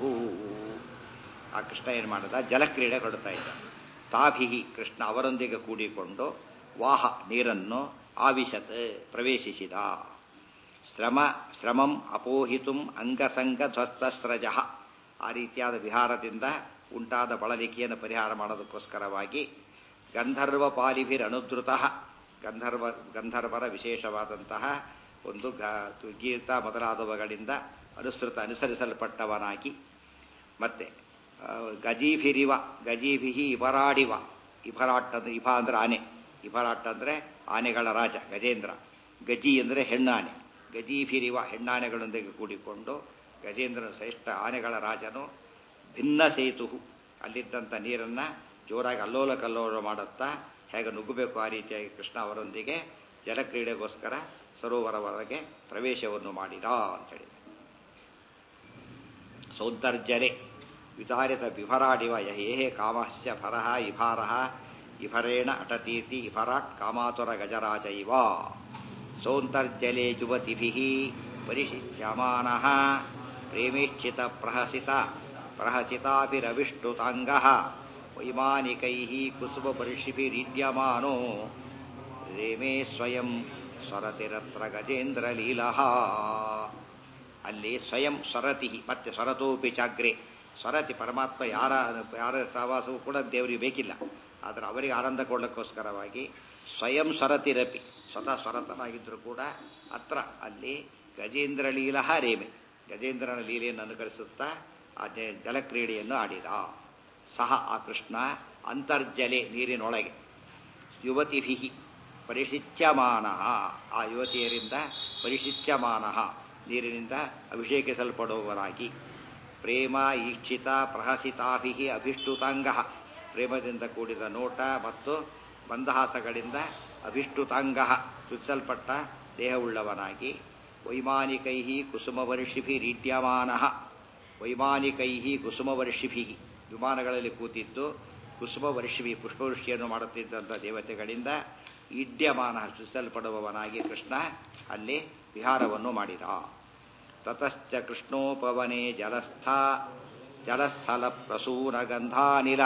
ಆ ಕೃಷ್ಣ ಏನು ಮಾಡಿದ ಜಲಕ್ರೀಡೆ ಕೊಡ್ತಾ ಇದ್ದ. ತಾಭಿಹಿ ಕೃಷ್ಣ ಅವರೊಂದಿಗೆ ಕೂಡಿಕೊಂಡು ವಾಹ ನೀರನ್ನು ಆವಿಶತ್ ಪ್ರವೇಶಿಸಿದ. ಶ್ರಮ ಶ್ರಮಂ ಅಪೋಹಿತುಂ ಅಂಗಸಂಗ ಧ್ವಸ್ತಸ್ರಜ ಆ ರೀತಿಯಾದ ವಿಹಾರದಿಂದ ಉಂಟಾದ ಬಳಲಿಕೆಯನ್ನು ಪರಿಹಾರ ಮಾಡೋದಕ್ಕೋಸ್ಕರವಾಗಿ ಗಂಧರ್ವ ಪಾಲಿಭಿರನುದ್ರುತಃ ಗಂಧರ್ವ ಗಂಧರ್ವರ ವಿಶೇಷವಾದಂತಹ ಒಂದು ಗೀತ ಮೊದಲಾದವುಗಳಿಂದ ಅನುಸೃತ ಅನುಸರಿಸಲ್ಪಟ್ಟವನಾಗಿ ಮತ್ತೆ ಗಜೀಭಿರಿವ ಗಜೀಭಿಹಿ ಇಬರಾಡಿವ ಇಫರಾಟ್ ಅಂದ್ರೆ ಇಫ ಅಂದ್ರೆ ಆನೆ ಇಫರಾಟ್ ಅಂದ್ರೆ ಆನೆಗಳ ರಾಜ ಗಜೇಂದ್ರ ಗಜಿ ಅಂದರೆ ಹೆಣ್ಣಾನೆ ಗಜೀಭಿರಿವ ಹೆಣ್ಣಾನೆಗಳೊಂದಿಗೆ ಕೂಡಿಕೊಂಡು ಗಜೇಂದ್ರನ ಶ್ರೇಷ್ಠ ಆನೆಗಳ ರಾಜನು ಭಿನ್ನ ಸೇತು ಅಲ್ಲಿದ್ದಂಥ ನೀರನ್ನು ಜೋರಾಗಿ ಅಲ್ಲೋಲ ಕಲ್ಲೋಲ ಮಾಡುತ್ತಾ ಹೇಗೆ ನುಗ್ಗಬೇಕು ಆ ರೀತಿಯಾಗಿ ಕೃಷ್ಣ ಅವರೊಂದಿಗೆ ಜಲಕ್ರೀಡೆಗೋಸ್ಕರ ಸರೋವರವರೆಗೆ ಪ್ರವೇಶವನ್ನು ಮಾಡಿದ ಅಂತೇಳಿ. ಸೌಂದರ್ಜಲೆ ವಿದಾರಿತ ವಿಭರಾಡಿವ ಯಹೇಹೇ ಕಾಮಸ್ಯ ಭರಃ ಇಭಾರಃ ಇಭರೇಣ ಅಟತೀತಿ ಇಭರಾಟ್ ಕಾಮಾತುರ ಗಜರಾಜ ಇವ. ಸೌಂದರ್ಜಲೆ ಯುವತಿಭಿಃ ಪರಿಶಿಚ್ಯಮಾನಃ ಪ್ರೇಮೇಚ್ಛಿತ ಪ್ರಹಸಿತ ಪ್ರಹಸಿತಾಭಿರವಿಷ್ಟುತಾಂಗಃ ವೈಮಾನಿಕೈಃ ಕುಸುಮಪರ್ಷಿಭಿರೀಡ್ಯಮಾನೋ ರೇಮೇ ಸ್ವಯಂ ಸ್ವರತಿರತ್ರ ಗಜೇಂದ್ರ ಲೀಲಃ. ಅಲ್ಲಿ ಸ್ವಯಂ ಸ್ವರತಿ ಮತ್ತೆ ಸ್ವರತೋಪಿ ಚಾಗ್ರೆ ಸ್ವರತಿ ಪರಮಾತ್ಮ ಯಾರ ಯಾರ ಸಹವಾಸವೂ ಕೂಡ ದೇವರಿಗೆ ಬೇಕಿಲ್ಲ. ಆದರೆ ಅವರಿಗೆ ಆನಂದ ಕೊಡಲಿಕ್ಕೋಸ್ಕರವಾಗಿ ಸ್ವಯಂ ಸ್ವರತಿರಪಿ ಸ್ವತಃ ಸ್ವರತನಾಗಿದ್ದರೂ ಕೂಡ ಅತ್ರ ಅಲ್ಲಿ ಗಜೇಂದ್ರ ಲೀಲಃ ರೇಮೆ ಗಜೇಂದ್ರನ ಲೀಲೆಯನ್ನು ಅನುಕರಿಸುತ್ತಾ ಆ ಜಲಕ್ರೀಡೆಯನ್ನು ಆಡಿದ. ಸಹ ಆ ಕೃಷ್ಣ ಅಂತರ್ಜಲೆ ನೀರಿನೊಳಗೆ ಯುವತಿಭಿ ಪರಿಶಿಚ್ಯಮಾನ ಆ ಯುವತಿಯರಿಂದ ಪರಿಶಿಚ್ಯಮಾನ ನೀರಿನಿಂದ ಅಭಿಷೇಕಿಸಲ್ಪಡುವವರಾಗಿ ಪ್ರೇಮ ಈಕ್ಷಿತ ಪ್ರಹಸಿತಾಭಿ ಅಭಿಷ್ಟುತಾಂಗ ಪ್ರೇಮದಿಂದ ಕೂಡಿದ ನೋಟ ಮತ್ತು ಮಂದಹಾಸಗಳಿಂದ ಅಭಿಷ್ಟುತಾಂಗ ಚುಚ್ಚಲ್ಪಟ್ಟ ದೇಹವುಳ್ಳವನಾಗಿ ವೈಮಾನಿಕೈ ಕುಸುಮವರ್ಷಿಭಿರೀಡ್ಯಮಾನ ವೈಮಾನಿಕೈ ಕುಸುಮವರ್ಷಿಭಿ ವಿಮಾನಗಳಲ್ಲಿ ಕೂತಿದ್ದು ಕುಸುಮವರ್ಷಿಭಿ ಪುಷ್ಪವೃಷ್ಟಿಯನ್ನು ಮಾಡುತ್ತಿದ್ದಂಥ ದೇವತೆಗಳಿಂದ ಈಡ್ಯಮಾನ ಚುಚ್ಚಲ್ಪಡುವವನಾಗಿ ಕೃಷ್ಣ ಅಲ್ಲಿ ವಿಹಾರವನ್ನು ಮಾಡಿದ. ತತಶ್ಚ ಕೃಷ್ಣೋಪವನೆ ಜಲಸ್ಥ ಜಲಸ್ಥಲ ಪ್ರಸೂನಗಂಧಾನಿಲ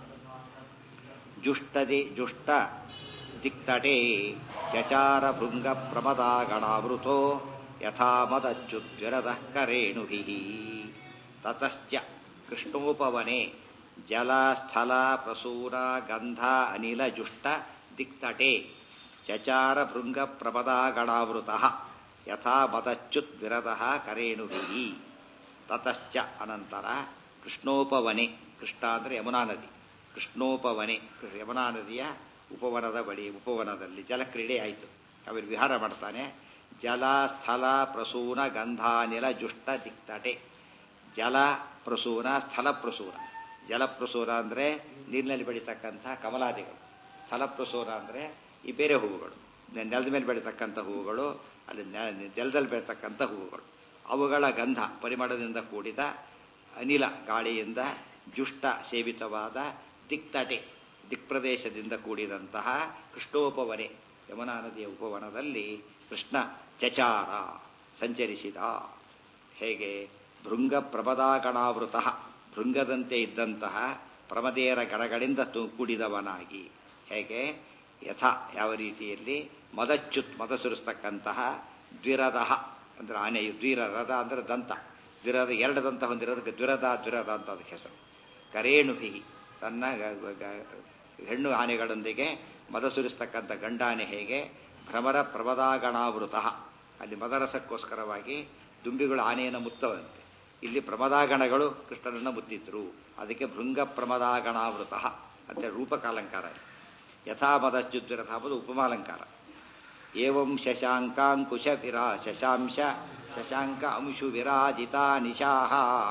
ಜುಷ್ಟದಿ ಜುಷ್ಟ ದಿಕ್ತಟೆ ಚಚಾರ ಭೃಂಗ ಪ್ರಮದಾಗಣಾವೃತೋ ಯಥಾ ಮದಚ್ಯುದ್ವಿರದಃ ಕರೇಣುಭಿ. ತತಶ್ಚ ಕೃಷ್ಣೋಪವನೆ ಜಲಸ್ಥಲ ಪ್ರಸೂನ ಗಂಧ ಅನಿಲ ಜುಷ್ಟ ದಿಕ್ತಟೆ ಚಚಾರ ಭೃಂಗ ಪ್ರಮದಾಗಣಾವೃತಃ ಯಥಾ ಮದಚ್ಯುತ್ ವಿರದಃ ಕರೇಣುಭಿ. ತತಶ್ಚ ಅನಂತರ ಕೃಷ್ಣೋಪವನೆ, ಕೃಷ್ಣ ಅಂದರೆ ಯಮುನಾ ನದಿ, ಕೃಷ್ಣೋಪವನೆ ಯಮುನಾ ನದಿಯ ಉಪವನದ ಬಳಿ ಉಪವನದಲ್ಲಿ ಜಲಕ್ರೀಡೆ ಆಯಿತು. ಅವರು ವಿಹಾರ ಮಾಡ್ತಾನೆ. ಜಲ ಸ್ಥಲ ಪ್ರಸೂನ ಗಂಧಾನಿಲ ಜುಷ್ಟ ದಿಕ್ತಟೆ. ಜಲ ಪ್ರಸೂನ ಸ್ಥಳ ಪ್ರಸೂನ. ಜಲಪ್ರಸೂನ ಅಂದರೆ ನೀರಿನಲ್ಲಿ ಬೆಳೀತಕ್ಕಂಥ ಕಮಲಾದಿಗಳು, ಸ್ಥಳ ಪ್ರಸೂನ ಅಂದರೆ ಈ ಬೇರೆ ಹೂವುಗಳು, ನೆಲದ ಮೇಲೆ ಬೆಳೀತಕ್ಕಂಥ ಹೂವುಗಳು, ಅಲ್ಲಿ ಜಲದಲ್ಲಿ ಬೆಳೀತಕ್ಕಂಥ ಹೂವುಗಳು, ಅವುಗಳ ಗಂಧ ಪರಿಮಳದಿಂದ ಕೂಡಿದ ಅನಿಲ ಗಾಳಿಯಿಂದ ಜುಷ್ಟ ಸೇವಿತವಾದ ದಿಕ್ತಟೆ ದಿಕ್ಪ್ರದೇಶದಿಂದ ಕೂಡಿದಂತಹ ಕೃಷ್ಣೋಪವನೆ ಯಮುನಾ ನದಿಯ ಉಪವನದಲ್ಲಿ ಕೃಷ್ಣ ಚಚಾರ ಸಂಚರಿಸಿದ. ಹೇಗೆ? ಭೃಂಗ ಪ್ರಮದಾಗಣಾವೃತ, ಭೃಂಗದಂತೆ ಇದ್ದಂತಹ ಪ್ರಮದೇಯರ ಗಣಗಳಿಂದ ಕೂಡಿದವನಾಗಿ. ಹೇಗೆ? ಯಥ ಯಾವ ರೀತಿಯಲ್ಲಿ ಮದಚ್ಯುತ್ ಮದ ಸುರಿಸ್ತಕ್ಕಂತಹ ದ್ವಿರದ ಅಂದ್ರೆ ಆನೆಯು, ದ್ವಿರ ರಥ ಅಂದ್ರೆ ದಂತ, ದ್ವಿರದ ಎರಡು ದಂತ ಹೊಂದಿರೋದಕ್ಕೆ ದ್ವಿರದ ದ್ವಿರದ ಅಂತ ಅದಕ್ಕೆ ಹೆಸರು. ಕರೇಣುಭಿ ತನ್ನ ಹೆಣ್ಣು ಆನೆಗಳೊಂದಿಗೆ ಮದ ಸುರಿಸ್ತಕ್ಕಂಥ ಗಂಡಾನೆ ಹೇಗೆ ಭ್ರಮರ ಪ್ರಮದಾಗಣಾವೃತ, ಅಲ್ಲಿ ಮದರಸಕ್ಕೋಸ್ಕರವಾಗಿ ದುಂಬಿಗಳು ಆನೆಯನ್ನು ಮುತ್ತವಂತೆ, ಇಲ್ಲಿ ಪ್ರಮದಾಗಣಗಳು ಕೃಷ್ಣನನ್ನು ಮುತ್ತಿದ್ರು, ಅದಕ್ಕೆ ಭೃಂಗ ಪ್ರಮದಾಗಣಾವೃತ ಅಂತ ರೂಪಕಾಲಂಕಾರ. ಯಥಾ ಮದಚ್ಯುದ್ವಿರಥ ಎಂಬುದು ಉಪಮಾಲಂಕಾರ. ಏವಂ ಶಶಾಂಕಾಂಕುಶ ವಿರಾ ಶಶಾಂಶ ಶಶಾಂಕ ಅಂಶು ವಿರಾಜಿತಾ ನಿಶಾಹ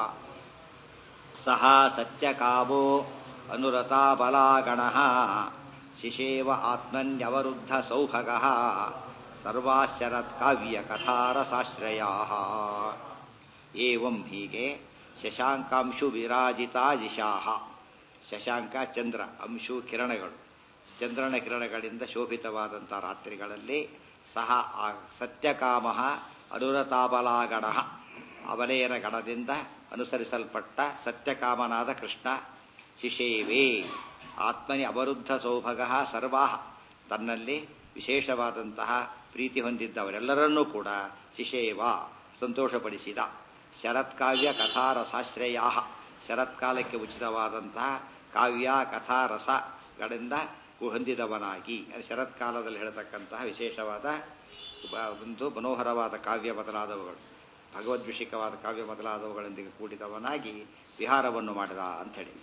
ಸಹ ಸತ್ಯಕಾಮೋ ಅನುರತಾ ಬಲಾಗಣಃ ಶಿಶೇವ ಆತ್ಮನ್ಯವರುದ್ಧ ಸೌಭಗಃ ಸರ್ವಾಶರತ್ ಕಾವ್ಯ ಕಥಾರಸಾಶ್ರಯಾಃ. ಏವಂ ಹೀಗೆ ಶಶಾಂಕಾಂಶು ವಿರಾಜಿತಾ ದಿಶಾಹ, ಶಶಾಂಕ ಚಂದ್ರ, ಅಂಶು ಕಿರಣಗಳು, ಚಂದ್ರನ ಕಿರಣಗಳಿಂದ ಶೋಭಿತವಾದಂಥ ರಾತ್ರಿಗಳಲ್ಲಿ ಸಹ ಆ ಸತ್ಯಕಾಮ ಅನುರತಾಬಲಾಗಣ ಅವಲೆಯರ ಗಣದಿಂದ ಅನುಸರಿಸಲ್ಪಟ್ಟ ಸತ್ಯಕಾಮನಾದ ಕೃಷ್ಣ ಶಿಶೇವೇ ಆತ್ಮನಿ ಅವರುದ್ಧ ಸೌಭಗ ಸರ್ವಾ, ತನ್ನಲ್ಲಿ ವಿಶೇಷವಾದಂತಹ ಪ್ರೀತಿ ಹೊಂದಿದ್ದವರೆಲ್ಲರನ್ನೂ ಕೂಡ ಶಿಶೇವ ಸಂತೋಷಪಡಿಸಿದ. ಶರತ್ಕಾವ್ಯ ಕಥಾರಸಾಶ್ರಯಾ, ಶರತ್ಕಾಲಕ್ಕೆ ಉಚಿತವಾದಂತಹ ಕಾವ್ಯ ಕಥಾರಸಗಳಿಂದ ಹೊಂದಿದವನಾಗಿ, ಶರತ್ಕಾಲದಲ್ಲಿ ಹೇಳತಕ್ಕಂತಹ ವಿಶೇಷವಾದ ಒಂದು ಮನೋಹರವಾದ ಕಾವ್ಯ ಮೊದಲಾದವುಗಳು, ಭಗವದ್ವಿಷಿಕವಾದ ಕಾವ್ಯ ಮೊದಲಾದವುಗಳೊಂದಿಗೆ ಕೂಡಿದವನಾಗಿ ವಿಹಾರವನ್ನು ಮಾಡಿದ ಅಂಥೇಳಿ.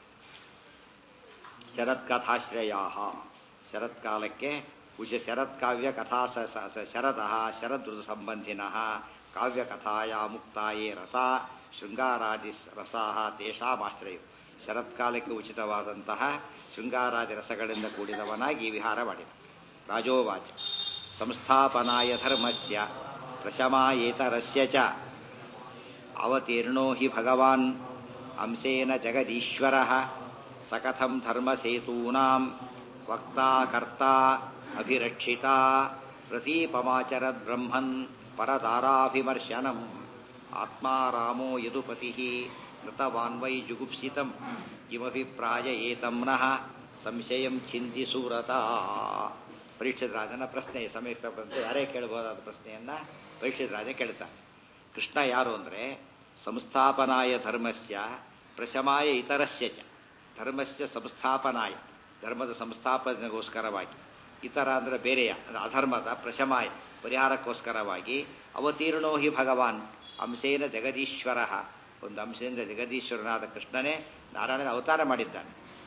ಶರತ್ಕಥಾಶ್ರಯಾ, ಶರತ್ಕಾಲಕ್ಕೆ ಉಚ ಶರತ್ಕಾವ್ಯ ಕಥಾ ಶರದಃ ಶರದೃತು ಸಂಬಂಧಿನಃ ಕಾವ್ಯ ಕಥಾಯ ಮುಕ್ತಾಯೇ ರಸ ಶೃಂಗಾರಾದಿ ರಸಾಹ ತೇಷಾಮಾಶ್ರಯ. ಶರತ್ಕಾಲಕ್ಕೆ ಉಚಿತವಾದಂತಹ ಶೃಂಗಾರಾದಿ ರಸಗಳಿಂದ ಕೂಡಿದವನಾಗಿ ವಿಹಾರ ಮಾಡಿದ. ರಾಜೋವಾಚ ಸಂಸ್ಥಾಪನಾಯ ಧರ್ಮಸ್ಯ ಪ್ರಶಮಾಯೇತರಸ್ಯ ಚ ಅವತೀರ್ಣೋ ಹಿ ಭಗವಾನ್ ಅಂಶೇನ ಜಗದೀಶ್ವರಃ ಸಕಥಂ ಧರ್ಮಸೇತೂನಾಂ ವಕ್ತಾ ಕರ್ತಾ ಅಭಿರಕ್ಷಿತಾ ಪ್ರತೀಪಮಾಚರದ್ ಬ್ರಹ್ಮನ್ ಪರದಾರಾಭಿಮರ್ಶನಂ ಆತ್ಮಾರಾಮೋ ಯದುಪತಿಃ ನೃತವಾನ್ವೈ ಜುಗುಪ್ಸಿತಂ ಕಿಮಭಿಪ್ರಾಯ ಏತಂ ನಃ ಸಂಶಯಂ ಚಿಂತಿ ಸೂರತ. ಪರೀಕ್ಷಿತ ರಾಜನ ಪ್ರಶ್ನೆ ಸಮೀಪ ಬಂದು ಯಾರೇ ಕೇಳಬಹುದಾದ ಪ್ರಶ್ನೆಯನ್ನ ಪರೀಕ್ಷಿತ ರಾಜ ಕೇಳ್ತಾನೆ. ಕೃಷ್ಣ ಯಾರು ಅಂದರೆ ಸಂಸ್ಥಾಪನಾಯ ಧರ್ಮಸ್ಯ ಪ್ರಶಮಾಯ ಇತರಸ್ಯ ಚ, ಧರ್ಮಸ್ಯ ಸಂಸ್ಥಾಪನಾಯ ಧರ್ಮದ ಸಂಸ್ಥಾಪನೆಗೋಸ್ಕರವಾಗಿ, ಇತರ ಅಂದರೆ ಬೇರೆಯ ಅಧರ್ಮದ ಪ್ರಶಮಾಯ ಪರಿಹಾರಕ್ಕೋಸ್ಕರವಾಗಿ ಅವತೀರ್ಣೋ ಹಿ ಭಗವಾನ್ ಅಂಶೇನ ಜಗದೀಶ್ವರ, ಒಂದು ಅಂಶದಿಂದ ಜಗದೀಶ್ವರನಾದ ಕೃಷ್ಣನೇ ನಾರಾಯಣನ ಅವತಾರ ಮಾಡಿದ್ದಾನೆ.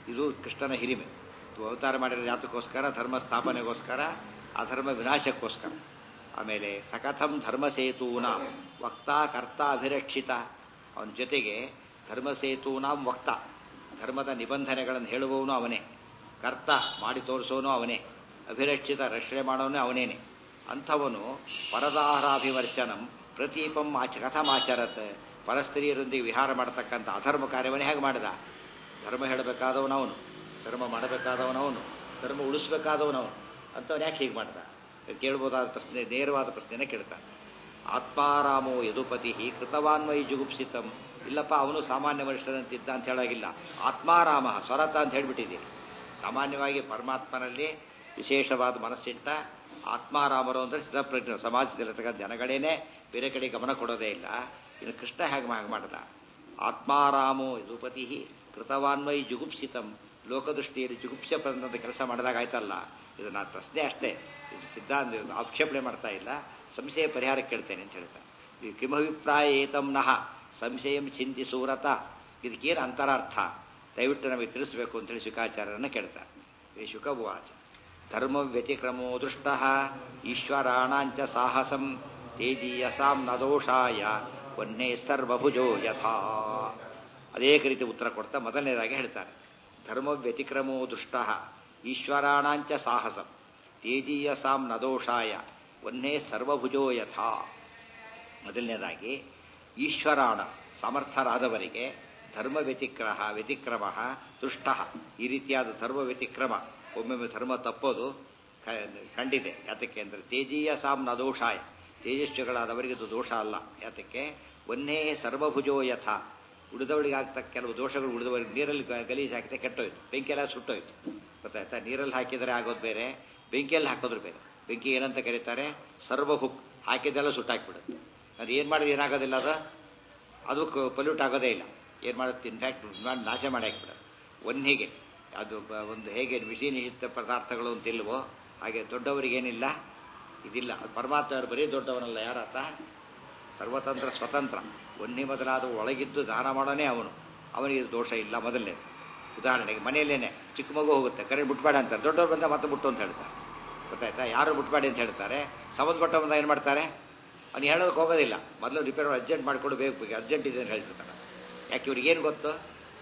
ಇದು ಕೃಷ್ಣನ ಹಿರಿಮೆ. ಅವತಾರ ಮಾಡಿರೋ ಯಾತಕ್ಕೋಸ್ಕರ? ಧರ್ಮ ಸ್ಥಾಪನೆಗೋಸ್ಕರ, ಅಧರ್ಮ ವಿನಾಶಕ್ಕೋಸ್ಕರ. ಆಮೇಲೆ ಸಕಥಂ ಧರ್ಮಸೇತೂನ ವಕ್ತಾ ಕರ್ತ ಅಭಿರಕ್ಷಿತ, ಅವನ ಜೊತೆಗೆ ಧರ್ಮಸೇತೂನಾಂ ವಕ್ತ, ಧರ್ಮದ ನಿಬಂಧನೆಗಳನ್ನು ಹೇಳುವವನು ಅವನೇ, ಕರ್ತ ಮಾಡಿ ತೋರಿಸೋನು ಅವನೇ, ಅಭಿರಕ್ಷಿತ ರಕ್ಷಣೆ ಮಾಡೋನು ಅವನೇನೆ. ಅಂಥವನು ಪರದಾರಾಭಿವರ್ಶನಂ ಪ್ರತೀಪಂ ಆಚ ಕಥಮಾಚರತ್, ಪರಸ್ತ್ರೀಯರೊಂದಿಗೆ ವಿಹಾರ ಮಾಡತಕ್ಕಂಥ ಅಧರ್ಮ ಕಾರ್ಯವನ್ನೇ ಹೇಗೆ ಮಾಡಿದ? ಧರ್ಮ ಹೇಳಬೇಕಾದವನವನು, ಧರ್ಮ ಮಾಡಬೇಕಾದವನವನು, ಧರ್ಮ ಉಳಿಸ್ಬೇಕಾದವನವನು, ಅಂಥವನು ಯಾಕೆ ಹೀಗೆ ಮಾಡ್ದ? ಕೇಳ್ಬೋದಾದ ಪ್ರಶ್ನೆ, ನೇರವಾದ ಪ್ರಶ್ನೆನೇ ಕೇಳ್ತಾನೆ. ಆತ್ಮಾರಾಮೋ ಯದುಪತಿ ಕೃತವಾನ್ವಯಿ ಜುಗುಪ್ಸಿತಂ, ಇಲ್ಲಪ್ಪ ಅವನು ಸಾಮಾನ್ಯ ಮನುಷ್ಯನಂತಿದ್ದ ಅಂತ ಹೇಳಾಗಿಲ್ಲ. ಆತ್ಮಾರಾಮ ಸ್ವರತ ಅಂತ ಹೇಳ್ಬಿಟ್ಟಿದ್ದೀರಿ. ಸಾಮಾನ್ಯವಾಗಿ ಪರಮಾತ್ಮನಲ್ಲಿ ವಿಶೇಷವಾದ ಮನಸ್ಸಿಟ್ಟ ಆತ್ಮಾರಾಮರು ಅಂದರೆ ಸಿದ್ಧಪ್ರಜ್ಞ, ಸಮಾಜದಲ್ಲಿರ್ತಕ್ಕಂಥ ಜನಗಳೇನೆ ಬೇರೆ ಕಡೆ ಗಮನ ಕೊಡೋದೇ ಇಲ್ಲ. ಇನ್ನು ಕೃಷ್ಣ ಹೇಗೆ ಹಾಗೆ ಮಾಡ್ದ? ಆತ್ಮಾರಾಮೋ ಯದುಪತಿ ಕೃತವಾನ್ವಯಿ ಜುಗುಪ್ಸಿತಂ, ಲೋಕದೃಷ್ಟಿಯಲ್ಲಿ ಜುಗುಪ್ಸೆ ಪಡೆದಂಥ ಕೆಲಸ ಮಾಡಿದಾಗ ಆಯ್ತಲ್ಲ. ಇದು ನಾನು ಪ್ರಶ್ನೆ ಅಷ್ಟೇ, ಇದು ಸಿದ್ಧಾಂತ ಆಕ್ಷೇಪಣೆ ಮಾಡ್ತಾ ಇಲ್ಲ, ಸಂಶಯ ಪರಿಹಾರ ಕೇಳ್ತೇನೆ ಅಂತ ಹೇಳ್ತಾರೆ. ಈ ಕಿಮಭಿಪ್ರಾಯ ಏತಂ ನಹ ಸಂಶಯಂ ಚಿಂತಿ ಸೂರತ, ಇದಕ್ಕೇನು ಅಂತರಾರ್ಥ ದಯವಿಟ್ಟು ನಮಗೆ ತಿಳಿಸಬೇಕು ಅಂತೇಳಿ ಶುಕಾಚಾರ್ಯರನ್ನು ಕೇಳ್ತಾರೆ. ಈ ಶುಕವಾಚ ಧರ್ಮ ವ್ಯತಿಕ್ರಮೋ ದೃಷ್ಟ ಈಶ್ವರಾಣಾಂಚ ಸಾಹಸಂ ತೇಜೀಯಸಾಂ ನ ದೋಷಾಯ ವನ್ನೇ ಸರ್ವಭುಜೋ ಯಥಾ. ಅನೇಕ ರೀತಿ ಉತ್ತರ ಕೊಡ್ತಾ ಮೊದಲನೇದಾಗಿ ಹೇಳ್ತಾರೆ, ಧರ್ಮ ವ್ಯತಿಕ್ರಮೋ ದೃಷ್ಟ ಈಶ್ವರಾಣಾಂಚ ಸಾಹಸಂ ತೇಜೀಯಸಾಂ ನ ದೋಷಾಯ ವನ್ನೇ ಸರ್ವಭುಜೋ ಯಥಾ. ಮೊದಲನೇದಾಗಿ ಈಶ್ವರಾಣ ಸಮರ್ಥರಾದವರಿಗೆ ಧರ್ಮ ವ್ಯತಿಕ್ರಹ ವ್ಯತಿಕ್ರಮ ದೃಷ್ಟ, ಈ ರೀತಿಯಾದ ಧರ್ಮ ವ್ಯತಿಕ್ರಮ, ಒಮ್ಮೊಮ್ಮೆ ಧರ್ಮ ತಪ್ಪೋದು ಕಂಡಿದೆ. ಯಾತಕ್ಕೆ ಅಂದರೆ ತೇಜೀಯ ಸಾಂ ನ ದೋಷಾಯ, ತೇಜಸ್ವಿಗಳಾದವರಿಗೆ ಇದು ದೋಷ ಅಲ್ಲ. ಯಾತಕ್ಕೆ? ಒಂದೇ ಸರ್ವಭುಜೋ ಯಥ, ಉಳಿದವಳಿಗೆ ಆಗ್ತಕ್ಕ ಕೆಲವು ದೋಷಗಳು ಉಳಿದವರಿಗೆ ನೀರಲ್ಲಿ ಗಲೀಜು ಹಾಕಿದ್ರೆ ಕೆಟ್ಟೋಯ್ತು, ಬೆಂಕಿಯೆಲ್ಲ ಸುಟ್ಟೋಯ್ತು. ಗೊತ್ತಾಯ್ತಾ? ನೀರಲ್ಲಿ ಹಾಕಿದರೆ ಆಗೋದು ಬೇರೆ, ಬೆಂಕಿಯಲ್ಲಿ ಹಾಕೋದ್ರು ಬೇರೆ. ಬೆಂಕಿ ಏನಂತ ಕರೀತಾರೆ? ಸರ್ವಭುಕ್, ಹಾಕಿದ್ದೆಲ್ಲ ಸುಟ್ಟಾಕ್ಬಿಡುತ್ತೆ. ಅದು ಏನು ಮಾಡಿದ್ರೆ ಏನಾಗೋದಿಲ್ಲ, ಅದು ಅದು ಪೊಲ್ಯೂಟ್ ಆಗೋದೇ ಇಲ್ಲ. ಏನು ಮಾಡುತ್ತೆ? ಇನ್ಫ್ಯಾಕ್ಟ್ ಮಾಡಿ ನಾಶ ಮಾಡಿ ಹಾಕಿಬಿಡೋದು. ಒನ್ನಿಗೆ ಅದು ಒಂದು ಹೇಗೆ ವಿಷಿ ನಿಷಿದ್ಧ ಪದಾರ್ಥಗಳು ಅಂತಿಲ್ವೋ ಹಾಗೆ ದೊಡ್ಡವರಿಗೇನಿಲ್ಲ, ಇದಿಲ್ಲ. ಪರಮಾತ್ಮ ಬರೀ ದೊಡ್ಡವನಲ್ಲ, ಯಾರಾತ? ಸರ್ವತಂತ್ರ ಸ್ವತಂತ್ರ. ಒನ್ನಿ ಮೊದಲಾದ ಒಳಗಿದ್ದು ದಾನ ಮಾಡೋನೇ ಅವನು, ಅವನಿಗೆ ದೋಷ ಇಲ್ಲ. ಮೊದಲನೇ ಉದಾಹರಣೆಗೆ ಮನೆಯಲ್ಲೇನೆ ಚಿಕ್ಕ ಮಗು ಹೋಗುತ್ತೆ, ಕರೆಂಟ್ ಮುಟ್ಬೇಡ ಅಂತಾರೆ, ದೊಡ್ಡವ್ರು ಬಂದ ಮತ್ತೆ ಮುಟ್ಟು ಅಂತ ಹೇಳ್ತಾರೆ. ಗೊತ್ತಾಯ್ತಾ? ಯಾರು ಮುಟ್ಬೇಡಿ ಅಂತ ಹೇಳ್ತಾರೆ. ಸಂಬಂಧಪಟ್ಟ ಬಂದ ಏನು ಮಾಡ್ತಾರೆ? ಅವ್ನು ಹೇಳೋದಕ್ಕೆ ಹೋಗೋದಿಲ್ಲ, ಮೊದಲು ರಿಪೇರ್ ಅರ್ಜೆಂಟ್ ಮಾಡಿಕೊಂಡು ಬೇಕು, ಅರ್ಜೆಂಟ್ ಇದೆ ಅಂತ ಹೇಳ್ತಿರ್ತಾನೆ. ಯಾಕೆ? ಇವ್ರಿಗೇನು ಗೊತ್ತು?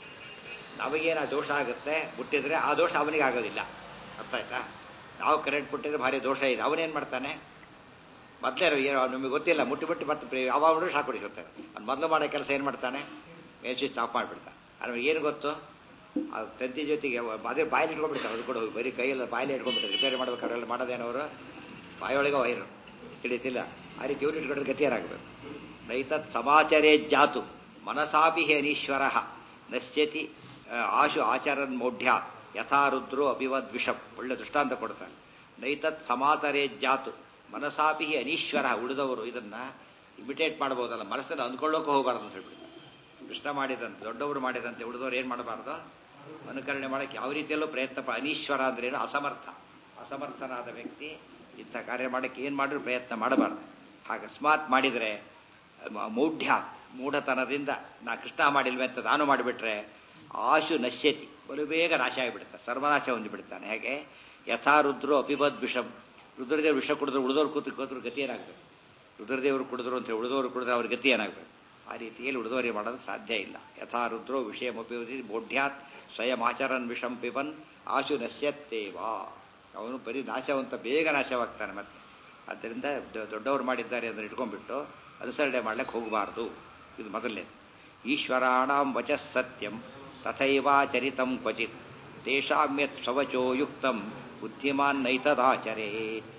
ನಮಗೇನು ಆ ದೋಷ ಆಗುತ್ತೆ ಮುಟ್ಟಿದ್ರೆ, ಆ ದೋಷ ಅವನಿಗೆ ಆಗೋದಿಲ್ಲ. ಅರ್ಥ ಆಯ್ತಾ? ನಾವು ಕರೆಂಟ್ ಮುಟ್ಟಿದ್ರೆ ಭಾರಿ ದೋಷ ಇದೆ, ಅವನೇನು ಮಾಡ್ತಾನೆ? ಮೊದಲೇ ನಿಮಗೆ ಗೊತ್ತಿಲ್ಲ, ಮುಟ್ಟಿಬಿಟ್ಟು ಮತ್ತೆ ಯಾವಾಗ ಶಾಕ್ ಹೊಡಿಸುತ್ತಾರೆ. ಅವ್ನು ಮೊದಲು ಮಾಡೋ ಕೆಲಸ ಏನು ಮಾಡ್ತಾನೆ? ಮೇಲ್ ಸ್ವಿಚ್ ಆಫ್ ಮಾಡಿಬಿಡ್ತಾನೆ. ಅವ್ನಿಗೆ ಏನು ಗೊತ್ತು? ಆ ತಂತಿ ಜೊತೆಗೆ ಅದೇ ಬಾಯಲ್ಲಿ ಇಟ್ಕೊಂಡ್ಬಿಡ್ತಾರೆ. ಅದು ಕೂಡ ಹೋಗಿ ಬರೀ ಕೈಯೆಲ್ಲ ಬಾಯಲ್ಲಿ ಇಟ್ಕೊಂಡ್ಬಿಡ್ತಾರೆ. Repair ಮಾಡ್ಬೇಕಾದ್ರೆಲ್ಲ ಮಾಡೋದೇನವರು ಬಾಯೊಳಗೆ wire ತಿಳಿತಿಲ್ಲ. ಆ ರೀತಿ ಇವ್ರು ಇಟ್ಕೊಂಡ್ರೆ ಗತಿಯಾರಾಗಬೇಕು. ನೈತತ್ ಸಮಾಚಾರೇ ಜಾತು ಮನಸಾಪಿ ಅನೀಶ್ವರ ನಶ್ಯತಿ ಆಶು ಆಚರನ್ ಮೌಢ್ಯ ಯಥಾ ರುದ್ರೋ ಅಭಿವದ್ ವಿಷಂ. ಒಳ್ಳೆ ದೃಷ್ಟಾಂತ ಕೊಡ್ತಾನೆ. ನೈತತ್ ಸಮಾಚಾರೇ ಜಾತು ಮನಸಾಪಿ ಅನೀಶ್ವರ. ಉಳಿದವರು ಇದನ್ನ ಇಮಿಟೇಟ್ ಮಾಡ್ಬೋದಲ್ಲ, ಮನಸ್ಸನ್ನು ಅಂದ್ಕೊಳ್ಳೋಕೆ ಹೋಗಬಾರ್ದು ಅಂತ ಹೇಳ್ಬಿಡ್ತಾರೆ. ಕೃಷ್ಣ ಮಾಡಿದಂತೆ, ದೊಡ್ಡವರು ಮಾಡಿದಂತೆ ಉಳಿದವರು ಏನು ಮಾಡಬಾರ್ದು? ಅನುಕರಣೆ ಮಾಡೋಕ್ಕೆ ಯಾವ ರೀತಿಯಲ್ಲೂ ಪ್ರಯತ್ನ ಪ ಅನೀಶ್ವರ ಅಂದ್ರೇನು? ಅಸಮರ್ಥ. ಅಸಮರ್ಥನಾದ ವ್ಯಕ್ತಿ ಇಂಥ ಕಾರ್ಯ ಮಾಡೋಕ್ಕೆ ಏನು ಮಾಡಿದ್ರು ಪ್ರಯತ್ನ ಮಾಡಬಾರ್ದು. ಹಾಗೆ ಅಕಸ್ಮಾತ್ ಮಾಡಿದರೆ ಮೌಢ್ಯ, ಮೂಢತನದಿಂದ ನಾ ಕೃಷ್ಣ ಮಾಡಿಲ್ವೇ ಅಂತ ನಾನು ಮಾಡಿಬಿಟ್ರೆ ಆಶು ನಶ್ಯತಿ, ಬಲು ಬೇಗ ನಾಶ ಆಗಿಬಿಡ್ತಾನೆ, ಸರ್ವನಾಶ ಹೊಂದಿಬಿಡ್ತಾನೆ. ಹೇಗೆ? ಯಥಾ ರುದ್ರೋ ಅಪಿಬದ್ ವಿಷಂ. ರುದ್ರದೇವರು ವಿಷ ಕುಡಿದ್ರು ಉಳಿದವ್ರು ಕೂತು ಕೂತ್ರು ಗತಿ ಏನಾಗಬೇಕು? ರುದ್ರದೇವರು ಕುಡಿದ್ರು ಅಂತ ಹೇಳಿ ಉಳಿದವರು ಕುಡಿದ್ರೆ ಅವ್ರ ಗತಿ ಏನಾಗಬೇಕು? ಆ ರೀತಿಯಲ್ಲಿ ಉಳಿದವರಿಗೆ ಮಾಡೋದು ಸಾಧ್ಯ ಇಲ್ಲ. ಯಥಾ ರುದ್ರೋ ವಿಷಯ ಉಪಯೋಗಿಸಿ ಮೌಢ್ಯಾತ್ ಸ್ವಯಂ ಆಚರನ್ ವಿಷಂ ಪಿಬನ್ ಆಶು ನಶ್ಯತ್ತೇವಾ. ಅವನು ಬರೀ ನಾಶವಂತ, ಬೇಗ ನಾಶವಾಗ್ತಾನೆ ಮತ್ತೆ. ಆದ್ದರಿಂದ ದೊಡ್ಡವರು ಮಾಡಿದ್ದಾರೆ ಅಂದರೆ ಇಟ್ಕೊಂಡ್ಬಿಟ್ಟು ಅನುಸರಣೆ ಮಾಡ್ಲಿಕ್ಕೆ ಹೋಗಬಾರ್ದು. ಇದು ಮೊದಲನೇ. ಈಶ್ವರಾಣಾಂ ವಚಃ ಸತ್ಯಂ ತಥೈವಾಚರಿತಂ ಕ್ವಚಿತ್ ತೇಷಾಮ್ಯತ್ ಸ್ವವಚೋ ಯುಕ್ತಂ ಬುದ್ಧಿಮಾನ್ ನೈತದಾಚರೇ.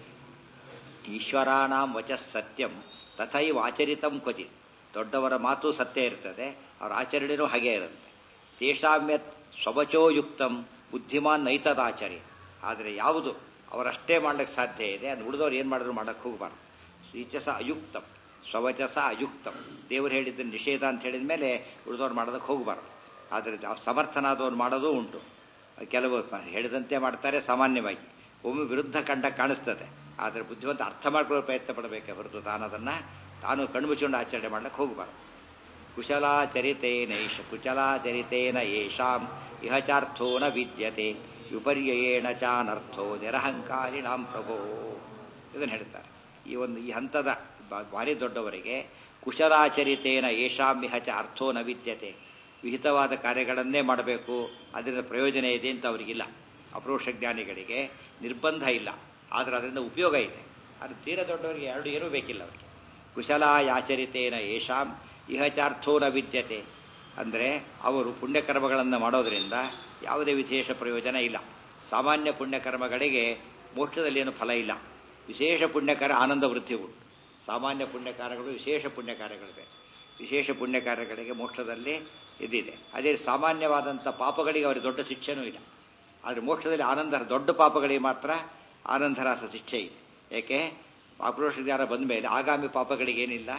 ಈಶ್ವರಾಣಾಂ ವಚಃ ಸತ್ಯಂ ತಥೈವ ಆಚರಿತಂ ಕ್ವಚಿತ್. ದೊಡ್ಡವರ ಮಾತು ಸತ್ಯ ಇರ್ತದೆ, ಅವರ ಆಚರಣೆಯೂ ಹಾಗೇ ಇರುತ್ತೆ. ತೇಷಾಮ್ಯತ್ ಸ್ವವಚೋ ಯುಕ್ತಂ ಬುದ್ಧಿಮಾನ್ ನೈತದಾಚರೇ. ಆದರೆ ಯಾವುದು ಅವರಷ್ಟೇ ಮಾಡ್ಲಿಕ್ಕೆ ಸಾಧ್ಯ ಇದೆ, ಅದು ಉಳಿದವ್ರು ಏನು ಮಾಡಿದ್ರು ಮಾಡಕ್ಕೆ ಹೋಗಬಾರ್ದು. ಸ್ವೀಚಸ ಅಯುಕ್ತಂ ಸ್ವವಚಸ ಅಯುಕ್ತಂ. ದೇವರು ಹೇಳಿದ್ದನ್ನು ನಿಷೇಧ ಅಂತ ಹೇಳಿದ ಮೇಲೆ ಉಳಿದವ್ರು ಮಾಡೋದಕ್ಕೆ ಹೋಗಬಾರ್ದು. ಆದರೆ ಸಮರ್ಥನಾದವ್ರು ಮಾಡೋದು ಉಂಟು. ಕೆಲವು ಹೇಳಿದಂತೆ ಮಾಡ್ತಾರೆ ಸಾಮಾನ್ಯವಾಗಿ, ಒಮ್ಮೆ ವಿರುದ್ಧ ಕಂಡ ಕಾಣಿಸ್ತದೆ. ಆದರೆ ಬುದ್ಧಿವಂತ ಅರ್ಥ ಮಾಡ್ಕೊಳ್ಳೋ ಪ್ರಯತ್ನ ಪಡಬೇಕೆ ಹೊರತು ತಾನು ಅದನ್ನು ತಾನು ಕಣ್ಮುಚ್ಚಿಕೊಂಡು ಆಚರಣೆ ಮಾಡ್ಲಿಕ್ಕೆ ಹೋಗಬಾರ್ದು. ಕುಶಲಾಚರಿತೇನೈಷ ಕುಶಲಾಚರಿತೇನ ಯೇಷಾಂ ಇಹ ಚಾರ್ಥೋ ನ ವಿದ್ಯತೆ ವಿಪರ್ಯಯೇಣ ಚಾನರ್ಥೋ ನಿರಹಂಕಾರಿಣಾಂ ಪ್ರಭೋ. ಇದನ್ನು ಹೇಳ್ತಾರೆ. ಈ ಒಂದು ಈ ಹಂತದ ಭಾರಿ ದೊಡ್ಡವರಿಗೆ ಕುಶಲಾಚರಿತೇನ ಯೇಷಾಂ ಇಹ ಚ ಅರ್ಥೋ ನ ವಿದ್ಯತೆ, ವಿಹಿತವಾದ ಕಾರ್ಯಗಳನ್ನೇ ಮಾಡಬೇಕು, ಅದರಿಂದ ಪ್ರಯೋಜನ ಇದೆ ಅಂತ ಅವರಿಗಿಲ್ಲ. ಅಪರೋಕ್ಷ ಜ್ಞಾನಿಗಳಿಗೆ ನಿರ್ಬಂಧ ಇಲ್ಲ, ಆದರೆ ಅದರಿಂದ ಉಪಯೋಗ ಇದೆ. ಅದು ತೀರ ದೊಡ್ಡವರಿಗೆ ಎರಡು ಏನೂ ಬೇಕಿಲ್ಲ. ಅವರಿಗೆ ಕುಶಲಾಯಾಚರಿತೇನ ಯೇಷಾಂ ಇಹ ಚಾರ್ಥೋ ನ ವಿದ್ಯತೆ ಅಂದರೆ ಅವರು ಪುಣ್ಯಕರ್ಮಗಳನ್ನು ಮಾಡೋದರಿಂದ ಯಾವುದೇ ವಿಶೇಷ ಪ್ರಯೋಜನ ಇಲ್ಲ. ಸಾಮಾನ್ಯ ಪುಣ್ಯಕರ್ಮಗಳಿಗೆ ಮೋಕ್ಷದಲ್ಲೇನು ಫಲ ಇಲ್ಲ. ವಿಶೇಷ ಪುಣ್ಯಕಾರ ಆನಂದ ವೃತ್ತಿ ಉಂಟು. ಸಾಮಾನ್ಯ ಪುಣ್ಯಕಾರಗಳು ವಿಶೇಷ ಪುಣ್ಯಕಾರ್ಯಗಳಿವೆ. ವಿಶೇಷ ಪುಣ್ಯಕಾರ್ಯಗಳಿಗೆ ಮೋಕ್ಷದಲ್ಲಿ ಇದಿದೆ. ಅದೇ ಸಾಮಾನ್ಯವಾದಂಥ ಪಾಪಗಳಿಗೆ ಅವರಿಗೆ ದೊಡ್ಡ ಶಿಕ್ಷೆನೂ ಇಲ್ಲ. ಆದರೆ ಮೋಕ್ಷದಲ್ಲಿ ಆನಂದ, ದೊಡ್ಡ ಪಾಪಗಳಿಗೆ ಮಾತ್ರ ಆನಂದರಾಸ ಶಿಕ್ಷೆ ಇದೆ. ಏಕೆ? ಅಪರೋಕ್ಷ ಜ್ಞಾನ ಬಂದ ಮೇಲೆ ಆಗಾಮಿ ಪಾಪಗಳಿಗೇನಿಲ್ಲ,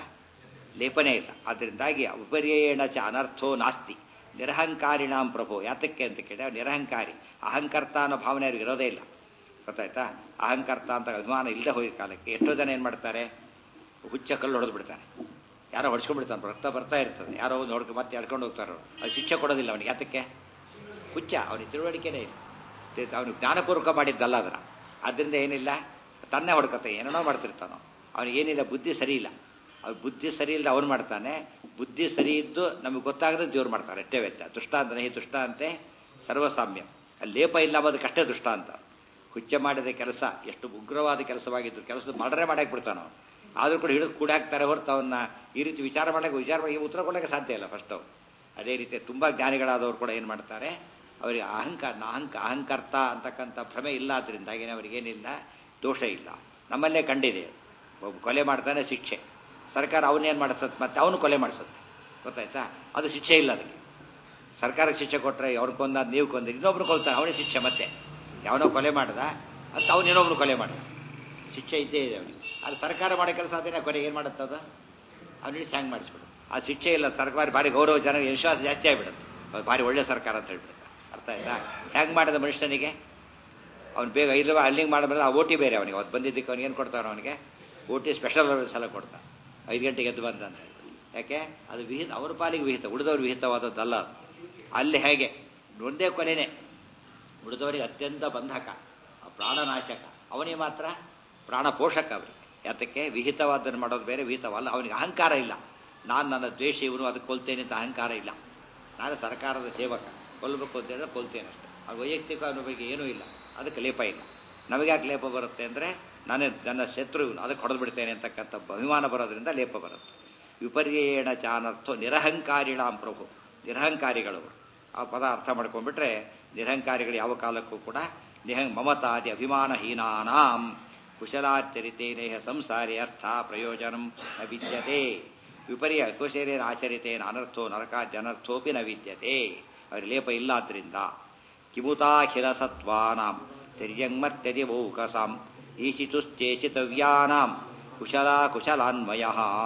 ಲೇಪನೇ ಇಲ್ಲ. ಅದರಿಂದಾಗಿ ವಿಪರ್ಯಯೇಣ ಚ ಅನರ್ಥೋ ನಾಸ್ತಿ ನಿರಹಂಕಾರಿಣಾಂ ಪ್ರಭೋ. ಯಾತಕ್ಕೆ ಅಂತ ಕೇಳಿದ್ರೆ ನಿರಹಂಕಾರಿ, ಅಹಂಕರ್ತ ಅನ್ನೋ ಭಾವನೆ ಅವ್ರಿಗೆ ಇರೋದೇ ಇಲ್ಲ. ಗೊತ್ತಾಯ್ತಾ? ಅಹಂಕರ್ತ ಅಂತ ಅಭಿಮಾನ ಇಲ್ಲದೆ ಹೋಗಿದ ಕಾಲಕ್ಕೆ ಎಷ್ಟೋ ಜನ ಏನು ಮಾಡ್ತಾರೆ, ಹುಚ್ಚ ಕಲ್ಲು ಹೊಡೆದು ಬಿಡ್ತಾರೆ. ಯಾರೋ ಹೊಡ್ಸ್ಕೊಂಡ್ಬಿಡ್ತಾನೆ, ರಕ್ತ ಬರ್ತಾ ಇರ್ತದೆ, ಯಾರೋ ಒಂದು ಹೊಡ್ಕೊ ಮತ್ತೆ ಎಡ್ಕೊಂಡು ಹೋಗ್ತಾರೋ, ಅದು ಶಿಕ್ಷೆ ಕೊಡೋದಿಲ್ಲ ಅವನಿಗೆ. ಯಾತಕ್ಕೆ? ಹುಚ್ಚ, ಅವನಿಗೆ ತಿಳುವಳಿಕೆನೇ ಇಲ್ಲ, ಅವನು ಜ್ಞಾನಪೂರ್ವಕ ಮಾಡಿದ್ದಲ್ಲ ಅದರ. ಆದ್ದರಿಂದ ಏನಿಲ್ಲ, ತನ್ನೇ ಹೊಡ್ಕೊತಾನೆ, ಏನೇನೋ ಮಾಡ್ತಿರ್ತಾನೋ, ಅವನಿಗೇನಿಲ್ಲ, ಬುದ್ಧಿ ಸರಿ ಇಲ್ಲ. ಅವ್ರು ಬುದ್ಧಿ ಸರಿ ಇಲ್ಲದೆ ಅವನು ಮಾಡ್ತಾನೆ, ಬುದ್ಧಿ ಸರಿ ಇದ್ದು ನಮಗೆ ಗೊತ್ತಾಗದೆ ದೇವ್ರು ಮಾಡ್ತಾರೆ. ಅಷ್ಟೇ ವ್ಯತ್ಯ. ದುಷ್ಟ ಅಂದ್ರೆ ಈ ದುಷ್ಟ ಅಂತೆ ಸರ್ವಸಾಮ್ಯ. ಅಲ್ಲಿ ಲೇಪ ಇಲ್ಲ ಅನ್ನೋದಕ್ಕಷ್ಟೇ ದುಷ್ಟ ಅಂತ. ಹುಚ್ಚ ಮಾಡಿದ ಕೆಲಸ ಎಷ್ಟು ಉಗ್ರವಾದ ಕೆಲಸವಾಗಿದ್ದು, ಕೆಲಸದ ಮರ್ಡರೇ ಮಾಡಕ್ಕೆ ಬಿಡ್ತಾನೋ, ಆದರೂ ಕೂಡ ಹಿಡಿದು ಕೂಡಾಕ್ತಾರೆ ಹೊರತು ಅವನ್ನ ಈ ರೀತಿ ವಿಚಾರ ಮಾಡಕ್ಕೆ ವಿಚಾರ ಮಾಡಿ ಉತ್ತರ ಕೊಡೋಕ್ಕೆ ಸಾಧ್ಯ ಇಲ್ಲ ಫಸ್ಟ್ ಅವರು. ಅದೇ ರೀತಿ ತುಂಬ ಜ್ಞಾನಿಗಳಾದವರು ಕೂಡ ಏನು ಮಾಡ್ತಾರೆ, ಅವರಿಗೆ ಅಹಂಕಾರ ಅಹಂಕ ಅಹಂಕರ್ತ ಅಂತಕ್ಕಂಥ ಭ್ರಮೆ ಇಲ್ಲ. ಆದ್ದರಿಂದಾಗಿನೇ ಅವರಿಗೇನಿಲ್ಲ, ದೋಷ ಇಲ್ಲ. ನಮ್ಮಲ್ಲೇ ಕಂಡಿದೆ, ಒಬ್ಬ ಕೊಲೆ ಮಾಡ್ತಾನೆ, ಶಿಕ್ಷೆ. ಸರ್ಕಾರ ಅವನ್ನೇನು ಮಾಡಿಸುತ್ತೆ, ಮತ್ತೆ ಅವನು ಕೊಲೆ ಮಾಡಿಸುತ್ತೆ. ಗೊತ್ತಾಯ್ತಾ? ಅದು ಶಿಕ್ಷೆ ಇಲ್ಲ ಅದಕ್ಕೆ. ಸರ್ಕಾರಕ್ಕೆ ಶಿಕ್ಷೆ ಕೊಟ್ಟರೆ ಅವ್ರು ಕೊಂದ, ನೀವು ಕೊಂದ, ಇನ್ನೊಬ್ರು ಕೊಲ್ತಾನೆ, ಅವನಿಗೆ ಶಿಕ್ಷೆ. ಮತ್ತೆ ಯಾವನೋ ಕೊಲೆ ಮಾಡ್ದ ಅಂತ ಅವನು ಇನ್ನೊಬ್ರು ಕೊಲೆ ಮಾಡ್ದ, ಶಿಕ್ಷೆ ಇದ್ದೇ ಇದೆ ಅವನಿಗೆ. ಅದು ಸರ್ಕಾರ ಮಾಡೋ ಕೆಲಸ ಅದೇನೆ, ಕೊನೆಗೆ ಏನು ಮಾಡುತ್ತೆ ಅದು, ಅವನಿಗೆ ಹ್ಯಾಂಗ್ ಮಾಡಿಸ್ಬಿಡು. ಆ ಶಿಕ್ಷೆ ಇಲ್ಲ. ಸರ್ಕಾರ ಭಾರಿ ಗೌರವ, ಜನರಿಗೆ ವಿಶ್ವಾಸ ಜಾಸ್ತಿ ಆಗಿಬಿಡುತ್ತೆ, ಭಾರಿ ಒಳ್ಳೆ ಸರ್ಕಾರ ಅಂತ ಹೇಳ್ಬಿಡುತ್ತೆ. ಅರ್ಥ ಆಯ್ತಾ? ಹ್ಯಾಂಗ್ ಮಾಡಿದ ಮನುಷ್ಯನಿಗೆ ಅವ್ನು ಬೇಗ ಐದು ಅಲ್ಲಿಂಗ್ ಮಾಡಬೇಡ. ಆ ಓಟಿ ಬೇರೆ ಅವನಿಗೆ ಅವತ್ತು ಬಂದಿದ್ದಕ್ಕೆ ಅವ್ನಿಗೆ ಏನು ಕೊಡ್ತಾರೋ, ಅವನಿಗೆ ಓಟಿ ಸ್ಪೆಷಲ್ ಸಲ ಕೊಡ್ತಾನೆ. ಐದು ಗಂಟೆಗೆ ಎದ್ದು ಬಂದ ಅಂತ ಹೇಳ್ಬಿಟ್ಟು. ಯಾಕೆ? ಅದು ವಿಹಿತ, ಅವ್ರ ಪಾಲಿಗೆ ವಿಹಿತ, ಉಳಿದವ್ರು ವಿಹಿತವಾದದ್ದಲ್ಲ ಅದು. ಅಲ್ಲಿ ಹೇಗೆ ಒಂದೇ ಕೊನೆಯೇ, ಉಳಿದವರಿಗೆ ಅತ್ಯಂತ ಬಂಧಕ, ಪ್ರಾಣನಾಶಕ. ಅವನಿಗೆ ಮಾತ್ರ ಪ್ರಾಣ ಪೋಷಕ. ಅವರಿಗೆ ಯಾತಕ್ಕೆ? ವಿಹಿತವಾದನ್ನು ಮಾಡೋದು ಬೇರೆ, ವಿಹಿತವಲ್ಲ. ಅವನಿಗೆ ಅಹಂಕಾರ ಇಲ್ಲ. ನಾನು ನನ್ನ ದ್ವೇಷ ಇವನು ಅದಕ್ಕೆ ಕೊಲ್ತೇನೆ ಅಂತ ಅಹಂಕಾರ ಇಲ್ಲ. ನಾನು ಸರ್ಕಾರದ ಸೇವಕ, ಕೊಲ್ಲಬೇಕು ಅಂತ ಹೇಳಿದ್ರೆ ಕೊಲ್ತೇನೆ ಅಷ್ಟೇ. ಅದು ವೈಯಕ್ತಿಕ ಅನ್ನೋ ಬಗ್ಗೆ ಏನೂ ಇಲ್ಲ, ಅದಕ್ಕೆ ಲೇಪ ಇಲ್ಲ. ನಮಗ್ಯಾಕೆ ಲೇಪ ಬರುತ್ತೆ ಅಂದರೆ, ನಾನೇ ನನ್ನ ಶತ್ರು ಇವನು, ಅದಕ್ಕೆ ಹೊಡೆದು ಬಿಡ್ತೇನೆ ಅಂತಕ್ಕಂಥ ಅಭಿಮಾನ ಬರೋದ್ರಿಂದ ಲೇಪ ಬರುತ್ತೆ. ವಿಪರ್ಯೇಣ ಚಾನರ್ಥೋ ನಿರಹಂಕಾರಿಣಾಂ ಪ್ರಭು. ನಿರಹಂಕಾರಿಗಳವರು ಆ ಪದ ಅರ್ಥ ಮಾಡ್ಕೊಂಡ್ಬಿಟ್ರೆ, ನಿರಹಂಕಾರಿಗಳು ಯಾವ ಕಾಲಕ್ಕೂ ಕೂಡ ನಿಹ ಮಮತಾದಿ ಅಭಿಮಾನಹೀನಾನಾಂ ಕುಶಲಾಚರಿತೇನೇಹ ಸಂಸಾರಿ ಅರ್ಥ ಪ್ರಯೋಜನಂ ನ ವಿದ್ಯತೆ. ವಿಪರ್ಯ ಕುಶಲೇನ ಆಚರಿತೇನ ಅನರ್ಥೋ ನರಕಾದ್ಯನರ್ಥೋಪಿ ನ ವಿದ್ಯತೆ. ಅವ್ರ ಲೇಪ ಇಲ್ಲ. ಆದ್ರಿಂದ ಕಿಮುತಾಖಿಲ ಸತ್ವಾನಾಂ ತಿರ್ಯಂಮರ್ತ್ಯದಿ ಮೌಕಸಾಂ ಈಶಿತುಶ್ಚೇಷಿತವ್ಯಾನಾಂ ಕುಶಲ ಕುಶಲಾನ್ವಯ.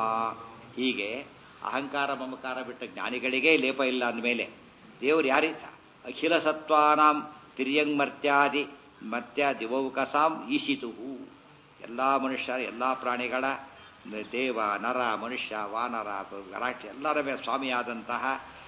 ಹೀಗೆ ಅಹಂಕಾರ ಮಮಕಾರ ಬಿಟ್ಟ ಜ್ಞಾನಿಗಳಿಗೆ ಲೇಪ ಇಲ್ಲ ಅಂದಮೇಲೆ ದೇವರು ಯಾರಿದ್ದ? ಅಖಿಲ ಸತ್ವಾನಾಂ ತಿರ್ಯಂಮರ್ತ್ಯಾದಿ ಮರ್ತ್ಯ ದಿವೌಕಸಾಂ ಈಶಿತು. ಎಲ್ಲ ಮನುಷ್ಯರ, ಎಲ್ಲ ಪ್ರಾಣಿಗಳ, ದೇವ ನರ ಮನುಷ್ಯ ವಾನರ ಗರಾಕ್ಷಿ ಎಲ್ಲರ ಮೇಲೆ ಸ್ವಾಮಿಯಾದಂತಹ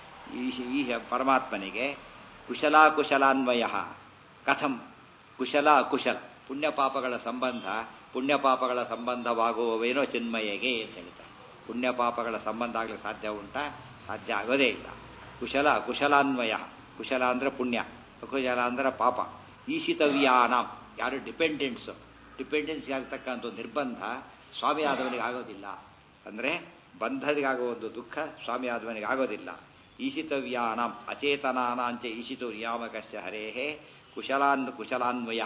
ಈ ಪರಮಾತ್ಮನಿಗೆ ಕುಶಲ ಕುಶಲಾನ್ವಯ. ಕಥಂ? ಕುಶಲ ಅಕುಶಲ, ಪುಣ್ಯ ಪಾಪಗಳ ಸಂಬಂಧ, ಪುಣ್ಯ ಪಾಪಗಳ ಸಂಬಂಧವಾಗುವವೇನೋ ಚಿನ್ಮಯಗೆ ಅಂತ ಹೇಳ್ತಾರೆ. ಪುಣ್ಯ ಪಾಪಗಳ ಸಂಬಂಧ ಆಗ್ಲಿಕ್ಕೆ ಸಾಧ್ಯ ಉಂಟಾ? ಸಾಧ್ಯ ಆಗೋದೇ ಇಲ್ಲ. ಕುಶಲ ಕುಶಲಾನ್ವಯ. ಕುಶಲ ಅಂದ್ರೆ ಪುಣ್ಯ, ಅಕುಶಲ ಅಂದ್ರೆ ಪಾಪ. ಈಶಿತವ್ಯಾನ, ಯಾರು ಡಿಪೆಂಡೆನ್ಸ್, ಡಿಪೆಂಡೆನ್ಸ್ಗೆ ಆಗ್ತಕ್ಕಂಥ ನಿರ್ಬಂಧ ಸ್ವಾಮಿ ಆದವನಿಗೆ ಆಗೋದಿಲ್ಲ. ಅಂದರೆ ಬಂಧದಿಗಾಗುವ ಒಂದು ದುಃಖ ಸ್ವಾಮಿ ಆದವನಿಗೆ ಆಗೋದಿಲ್ಲ. ಈಶಿತವ್ಯಾನಾಂ ಅಚೇತನಾನಾಂಚ ಈಶಿತು ನಿಯಾಮಕಸ್ಯ ಹರೇಹೇ ಕುಶಲಾನ್ ಕುಶಲಾನ್ವಯ.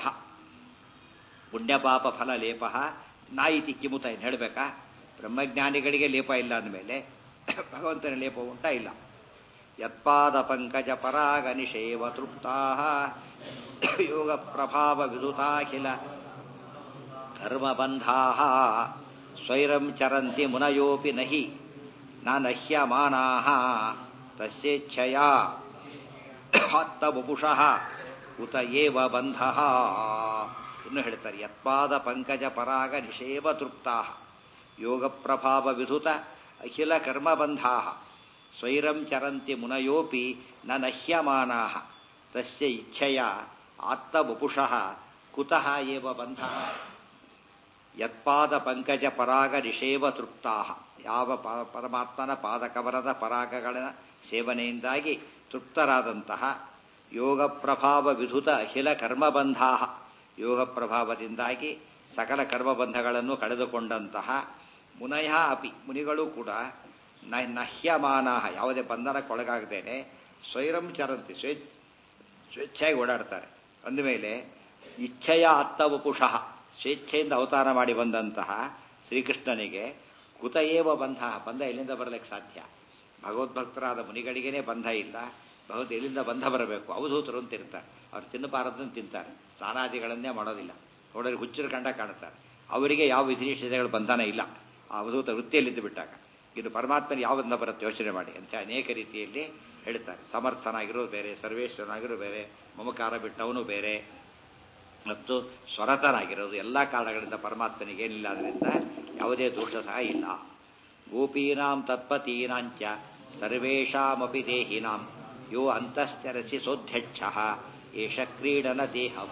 ಪುಣ್ಯಪಾಪ ಫಲ ಲೇಪ ನಾಯಿತಿ ಕಿಮುತ ಏನು ಹೇಳಬೇಕಾ? ಬ್ರಹ್ಮಜ್ಞಾನಿಗಳಿಗೆ ಲೇಪ ಇಲ್ಲ ಅಂದಮೇಲೆ ಭಗವಂತನ ಲೇಪ ಉಂಟಾ? ಇಲ್ಲ. ಯತ್ಪಾದ ಪಂಕಜ ಪರಾಗ ನಿಷೇವ ತೃಪ್ತಾ ಯೋಗ ಪ್ರಭಾವ ವಿದುತಾಖಿಲ ಕರ್ಮಬಂಧಾ ಸ್ವೈರಂ ಚರಂತಿ ಮುನಯೋಪಿ ನಹಿ ನಹ್ಯಮಾನಾ ತಸ್ಯೇಚ್ಛಯಾ ಆತ್ಮಬುಷಃ ಉತ ಏವ ಬಂಧ. ಇನ್ನು ಹೇಳ್ತಾರೆ, ಯತ್ಪಾದ ಪಂಕಜ ಪರಾಗ ನಿಷೇವ ತೃಪ್ತಾ ಯೋಗ ಪ್ರಭಾವ ವಿಧುತ ಅಖಿಲ ಕರ್ಮಬಂಧಾ ಸ್ವೈರಂ ಚರಂತಿ ಮುನಯೋಪಿ ನ ನಹ್ಯಮಾನಾ ತಸ್ಯ ಇಚ್ಛೆಯ ಆತ್ತವಪುಷಃ ಕುತಃ ಏವ ಬಂಧಃ ಯತ್ಪಾದ ಪಂಕಜ ಪರಾಗ ನಿಷೇವ ತೃಪ್ತಾಃ. ಯಾವ ಪರಮಾತ್ಮನ ಪಾದಕವರದ ಪರಾಗಗಳ ಸೇವನೆಯಿಂದಾಗಿ ತೃಪ್ತರಾದಂತಹ ಯೋಗ ಪ್ರಭಾವ ವಿಧುತ ಅಖಿಲ ಕರ್ಮಬಂಧಾ, ಯೋಗ ಪ್ರಭಾವದಿಂದಾಗಿ ಸಕಲ ಕರ್ಮಬಂಧಗಳನ್ನು ಕಳೆದುಕೊಂಡಂತಹ ಮುನಯ ಅಪಿ, ಮುನಿಗಳು ಕೂಡ ನಹ್ಯಮಾನಃ, ಯಾವುದೇ ಬಂಧನಕ್ಕೊಳಗಾಗದೇನೆ ಸ್ವೈರಂ ಚರಂತಿ, ಸ್ವೇ ಸ್ವೇಚ್ಛೆಯಾಗಿ ಓಡಾಡ್ತಾರೆ. ಅಂದಮೇಲೆ ಇಚ್ಛೆಯ ಆತ್ತವಪುಷಃ, ಸ್ವೇಚ್ಛೆಯಿಂದ ಅವತಾರ ಮಾಡಿ ಬಂದಂತಹ ಶ್ರೀಕೃಷ್ಣನಿಗೆ ಕುತ ಏವ ಬಂಧ, ಬಂಧ ಎಲ್ಲಿಂದ ಬರಲಿಕ್ಕೆ ಸಾಧ್ಯ? ಭಗವದ್ಭಕ್ತರಾದ ಮುನಿಗಳಿಗೇನೆ ಬಂಧ ಇಲ್ಲ, ಭಗವದ್ ಎಲ್ಲಿಂದ ಬಂಧ ಬರಬೇಕು? ಅವಧೂತರು ಅಂತ ಇರ್ತಾರೆ, ಅವ್ರು ತಿನ್ನಬಾರದನ್ನು ತಿಂತಾರೆ, ಸ್ನಾನಾದಿಗಳನ್ನೇ ಮಾಡೋದಿಲ್ಲ, ನೋಡೋರಿಗೆ ಹುಚ್ಚರು ಕಂಡ ಕಾಣುತ್ತಾರೆ. ಅವರಿಗೆ ಯಾವ ವಿಧಿ ನಿಷೇಧಗಳ ಬಂಧನ ಇಲ್ಲ, ಆ ಅವಧೂತ ವೃತ್ತಿಯಲ್ಲಿದ್ದು ಬಿಟ್ಟಾಗ. ಇದು ಪರಮಾತ್ಮನ ಯಾವ್ದನ್ನ ಬರುತ್ತೆ ಯೋಚನೆ ಮಾಡಿ ಅಂತ ಅನೇಕ ರೀತಿಯಲ್ಲಿ ಹೇಳ್ತಾರೆ. ಸಮರ್ಥನಾಗಿರೋದು ಬೇರೆ, ಸರ್ವೇಶ್ವರನಾಗಿರೋದು ಬೇರೆ, ಮಮಕಾರ ಬಿಟ್ಟವನು ಬೇರೆ, ಮತ್ತು ಸ್ವರತನಾಗಿರೋದು, ಎಲ್ಲ ಕಾರಣಗಳಿಂದ ಪರಮಾತ್ಮನಿಗೆ ಏನಿಲ್ಲ, ಅದರಿಂದ ಯಾವುದೇ ದೋಷ ಸಹ ಇಲ್ಲ. ಗೋಪೀನಾಂ ತತ್ಪತೀನಾಂಚ ಸರ್ವೇಷಾಮಪಿ ದೇಹಿನಾಂ ಯೋ ಅಂತಶ್ಚರಸಿ ಸೋಧ್ಯಕ್ಷ ಏಷ ಕ್ರೀಡನ ದೇಹಭ.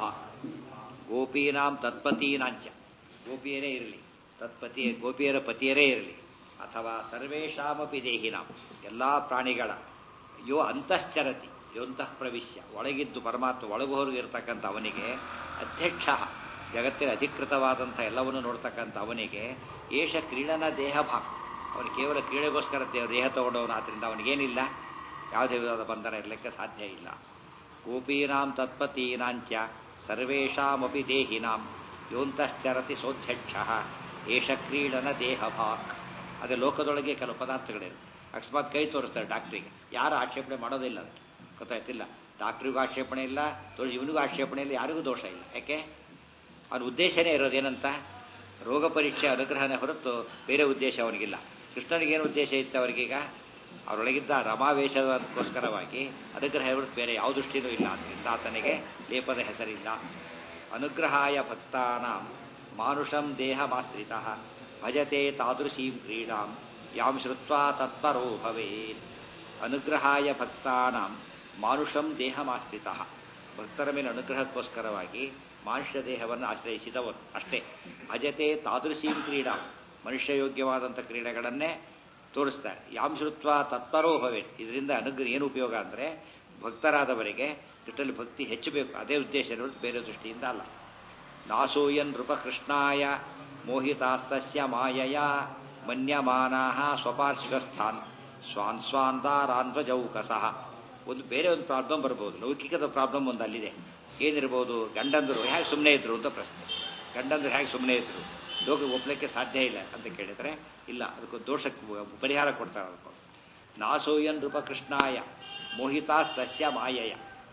ಗೋಪೀನಾಂ ತತ್ಪತೀನಾಂಚ, ಗೋಪಿಯರೇ ಇರಲಿ, ತತ್ಪತಿ ಗೋಪಿಯರ ಪತಿಯರೇ ಇರಲಿ, ಅಥವಾ ಸರ್ವೇಷಾಮಪಿ ದೇಹಿನಾಂ, ಎಲ್ಲ ಪ್ರಾಣಿಗಳ ಯೋ ಅಂತಶ್ಚರತಿ, ಯೋಂತಃ ಪ್ರವಿಶ್ಯ, ಒಳಗಿದ್ದು ಪರಮಾತ್ಮ ಒಳಗು ಹೊರಗೆ ಇರತಕ್ಕಂಥ ಅವನಿಗೆ ಅಧ್ಯಕ್ಷ, ಜಗತ್ತಿನ ಅಧಿಕೃತವಾದಂಥ ಎಲ್ಲವನ್ನೂ ನೋಡ್ತಕ್ಕಂಥ ಅವನಿಗೆ ಏಷ ಕ್ರೀಡನ ದೇಹ ಭಾಗ, ಅವನು ಕೇವಲ ಕ್ರೀಡೆಗೋಸ್ಕರ ದೇಹ ತಗೊಂಡವನು, ಆದ್ದರಿಂದ ಅವನಿಗೇನಿಲ್ಲ, ಯಾವುದೇ ವಿಧವಾದ ಬಂಧನ ಇರಲಿಕ್ಕೆ ಸಾಧ್ಯ ಇಲ್ಲ. ಗೋಪೀನಾಂ ತತ್ಪತೀನಾಂಚ ಸರ್ವೇಷಾಮಪಿ ದೇಹಿನಾಂ ಯೋಂತಶ್ಚರತಿ ಸೋಧ್ಯಕ್ಷ ಏಷ ಕ್ರೀಡನ ದೇಹ ಭಾಕ್. ಅದೇ ಲೋಕದೊಳಗೆ ಕೆಲವು ಪದಾರ್ಥಗಳಿವೆ, ಅಕಸ್ಮಾತ್ ಕೈ ತೋರಿಸ್ತಾರೆ ಡಾಕ್ಟ್ರಿಗೆ, ಯಾರು ಆಕ್ಷೇಪಣೆ ಮಾಡೋದಿಲ್ಲ, ಅದಕ್ಕೆ ಗೊತ್ತಾಯ್ತಿಲ್ಲ, ಡಾಕ್ಟ್ರಿಗೂ ಆಕ್ಷೇಪಣೆ ಇಲ್ಲ, ತೋರಿಸಿ ಇವನಿಗೂ ಆಕ್ಷೇಪಣೆ ಇಲ್ಲ, ಯಾರಿಗೂ ದೋಷ ಇಲ್ಲ. ಯಾಕೆ? ಅವನ ಉದ್ದೇಶನೇ ಇರೋದೇನಂತ, ರೋಗ ಪರೀಕ್ಷೆ ಅನುಗ್ರಹನೇ ಹೊರತು ಬೇರೆ ಉದ್ದೇಶ ಅವನಿಗಿಲ್ಲ. ಕೃಷ್ಣನಿಗೇನು ಉದ್ದೇಶ ಇತ್ತು ಅವರಿಗೀಗ? ಅವರೊಳಗಿದ್ದ ರಮಾವೇಶದಕ್ಕೋಸ್ಕರವಾಗಿ ಅನುಗ್ರಹ ಹೊರತು ಬೇರೆ ಯಾವ ದೃಷ್ಟಿನೂ ಇಲ್ಲ, ಆದ್ದರಿಂದ ಆತನಿಗೆ ಲೇಪದ ಹೆಸರಿಲ್ಲ. ಅನುಗ್ರಹಾಯ ಭಕ್ತಾನಾಂ ಮಾನುಷಂ ದೇಹಮಾಶ್ರಿತಃ ಭಜತೆ ತಾದೃಶೀಂ ಕ್ರೀಡಾಂ ಯಾಂ ಶ್ರುತ್ವಾ ತತ್ಪರೋ ಭವೇತ್. ಅನುಗ್ರಹಾಯ ಭಕ್ತಾನಾಂ ಮಾನುಷಂ ದೇಹಮಾಶ್ರಿತಃ, ಭಕ್ತರ ಮೇಲೆ ಅನುಗ್ರಹಕ್ಕೋಸ್ಕರವಾಗಿ ಮನುಷ್ಯ ದೇಹವನ್ನು ಆಶ್ರಯಿಸಿದವರು ಅಷ್ಟೇ. ಭಜತೆ ತಾದೃಶೀಂ ಕ್ರೀಡಾ, ಮನುಷ್ಯಯೋಗ್ಯವಾದಂಥ ಕ್ರೀಡೆಗಳನ್ನೇ ತೋರಿಸ್ತಾರೆ. ಯಾಂ ಶ್ರುತ್ವ ತತ್ಪರೋ ಭವೇತ್, ಇದರಿಂದ ಅನುಗ್ರಹ ಏನು ಉಪಯೋಗ ಅಂದರೆ ಭಕ್ತರಾದವರಿಗೆ ಇದರಲ್ಲಿ ಭಕ್ತಿ ಹೆಚ್ಚಬೇಕು, ಅದೇ ಉದ್ದೇಶ ಇರೋದು, ಬೇರೆ ದೃಷ್ಟಿಯಿಂದ ಅಲ್ಲ. ನಾಸೂಯನ್ ನೃಪಕೃಷ್ಣಾಯ ಮೋಹಿತಾಸ್ತಸ್ಯ ಮಾಯಯ ಮನ್ಯಮಾನಾಃ ಸ್ವಪಾರ್ಶ್ವಸ್ಥಾನ್ ಸ್ವಾನ್ ಸ್ವಾಂತಾರಾನ್ವಜೌಕಸಃ. ಒಂದು ಬೇರೆ ಒಂದು ಪ್ರಾಬ್ಲಮ್ ಬರ್ಬೋದು, ಲೌಕಿಕದ ಪ್ರಾಬ್ಲಮ್ ಒಂದು ಅಲ್ಲಿದೆ. ಏನಿರ್ಬೋದು? ಗಂಡಂದರು ಹೇಗೆ ಸುಮ್ಮನೆ ಇದ್ರು ಅಂತ ಪ್ರಶ್ನೆ. ಗಂಡಂದರು ಹೇಗೆ ಸುಮ್ಮನೆ ಇದ್ರು, ಲೋಕ ಒಪ್ಪಲಿಕ್ಕೆ ಸಾಧ್ಯ ಇಲ್ಲ ಅಂತ ಕೇಳಿದರೆ ಇಲ್ಲ, ಅದಕ್ಕೆ ದೋಷಕ್ಕೆ ಪರಿಹಾರ ಕೊಡ್ತಾರೆ. ಅದಕ್ಕೆ ನಾಸೋಯನ್ ನೃಪಕೃಷ್ಣಾಯ ಮೋಹಿತಾಸ್ತಸ್ಯ ಮಾಯಯ,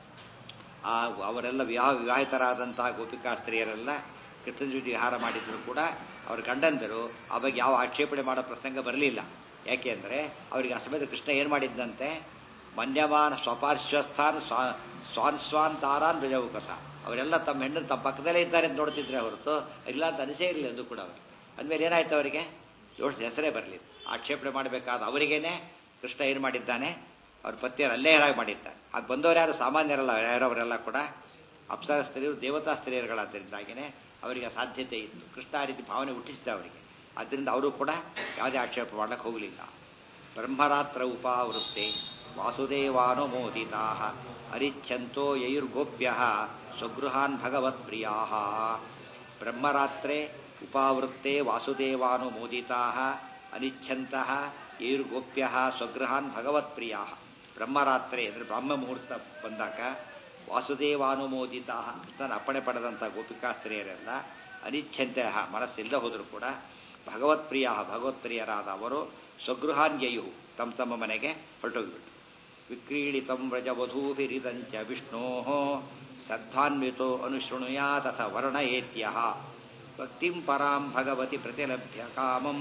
ಆ ಅವರೆಲ್ಲ ವಿವಾಹ ವಿವಾಹಿತರಾದಂತಹ ಗೋಪಿಕಾ ಸ್ತ್ರೀಯರೆಲ್ಲ ಕೃಷ್ಣನ ಜೊತೆ ವಿಹಾರ ಮಾಡಿದ್ರು ಕೂಡ ಅವ್ರ ಗಂಡಂದರು ಆ ಬಗ್ಗೆ ಯಾವ ಆಕ್ಷೇಪಣೆ ಮಾಡೋ ಪ್ರಸಂಗ ಬರಲಿಲ್ಲ. ಯಾಕೆ ಅಂದರೆ ಅವರಿಗೆ ಅಸಮೇತ ಕೃಷ್ಣ ಏನು ಮಾಡಿದ್ದಂತೆ, ಮನ್ಯಮಾನ ಸ್ವಪಾರ್ಶ್ವಸ್ಥಾನ್ ಸ್ವಾ ಸ್ವಾನ್ ಸ್ವಾನ್ ತಾರಾನ್ ಧ್ವಜೌಕಸ, ಅವರೆಲ್ಲ ತಮ್ಮ ಹೆಣ್ಣನ್ನು ತಮ್ಮ ಪಕ್ಕದಲ್ಲೇ ಇದ್ದಾರೆ ಅಂತ ನೋಡ್ತಿದ್ರೆ ಹೊರತು ಇಲ್ಲ ಅಂತ ಅನಿಸೇ ಇರಲಿಲ್ಲ ಎಂದು ಕೂಡ ಅವರಿಗೆ. ಅಂದಮೇಲೆ ಏನಾಯ್ತು, ಅವರಿಗೆ ದೋಷ ಹೆಸರೇ ಬರಲಿ. ಆಕ್ಷೇಪಣೆ ಮಾಡಬೇಕಾದ ಅವರಿಗೇನೆ ಕೃಷ್ಣ ಏನು ಮಾಡಿದ್ದಾನೆ, ಅವ್ರ ಪತಿಯರು ಅಲ್ಲೇ ಹಾಗೆ ಮಾಡಿದ್ದಾರೆ. ಅದು ಬಂದವರು ಯಾರು ಸಾಮಾನ್ಯರಲ್ಲ, ಯಾರವರೆಲ್ಲ ಕೂಡ ಅಪ್ಸರ ಸ್ತ್ರೀಯರು, ದೇವತಾ ಸ್ತ್ರೀಯರುಗಳಾದ್ದರಿಂದಾಗಿಯೇ ಅವರಿಗೆ ಸಾಧ್ಯತೆ ಇತ್ತು. ಕೃಷ್ಣ ಆ ರೀತಿ ಭಾವನೆ ಹುಟ್ಟಿಸಿದ ಅವರಿಗೆ, ಆದ್ದರಿಂದ ಅವರು ಕೂಡ ಯಾವುದೇ ಆಕ್ಷೇಪ ಮಾಡಕ್ಕೆ ಹೋಗಲಿಲ್ಲ. ಬ್ರಹ್ಮರಾತ್ರ ಉಪಾವೃತ್ತೆ ವಾಸುದೇವಾನುಮೋದಿತಾ ಅರಿಚ್ಛಂತೋ ಯೈರ್ಗೋಪ್ಯ ಸ್ವಗೃಹಾನ್ ಭಗವತ್ಪ್ರಿಯಾ. ಬ್ರಹ್ಮರಾತ್ರೆ ಉಪಾವೃತ್ತೆ ವಾಸುದೇವಾನುಮೋದಿತಾ ಅನಿಚ್ಛಂತಹ ಯೈರ್ಗೋಪ್ಯ ಸ್ವಗೃಹಾನ್ ಭಗವತ್ಪ್ರಿಯಾ. ಬ್ರಹ್ಮರಾತ್ರೆ ಅಂದರೆ ಬ್ರಹ್ಮ ಮುಹೂರ್ತ ಬಂದಾಗ ವಾಸುದೇವಾನುಮೋದಿತಾ, ಕೃಷ್ಣನ ಅಪ್ಪಣೆ ಪಡೆದಂಥ ಗೋಪಿಕಾ ಸ್ತ್ರೀಯರೆಲ್ಲ ಅನಿಚ್ಛಂತೆ, ಮನಸ್ಸಿಲ್ಲದೆ ಹೋದರೂ ಕೂಡ ಭಗವತ್ಪ್ರಿಯ ಭಗವತ್ಪ್ರಿಯರಾದ ಅವರು ಸ್ವಗೃಹಾನ್ಯಯು ತಮ್ಮ ತಮ್ಮ ಮನೆಗೆ ಹೊರಟೋಗ್ಬಿಟ್ಟು. ವಿಕ್ರೀಡಿತಂ ವ್ರಜವಧೂಭಿರಿದಂಚ ವಿಷ್ಣೋ ಶ್ರದ್ಧಾನ್ವಿತೋ ಅನುಶೃಣುಯಾ ತಥ ವರ್ಣಯೇತ್ಯ ಭಕ್ತಿಂ ಪರಾಂ ಭಗವತಿ ಪ್ರತಿಲಭ್ಯ ಕಾಮಂ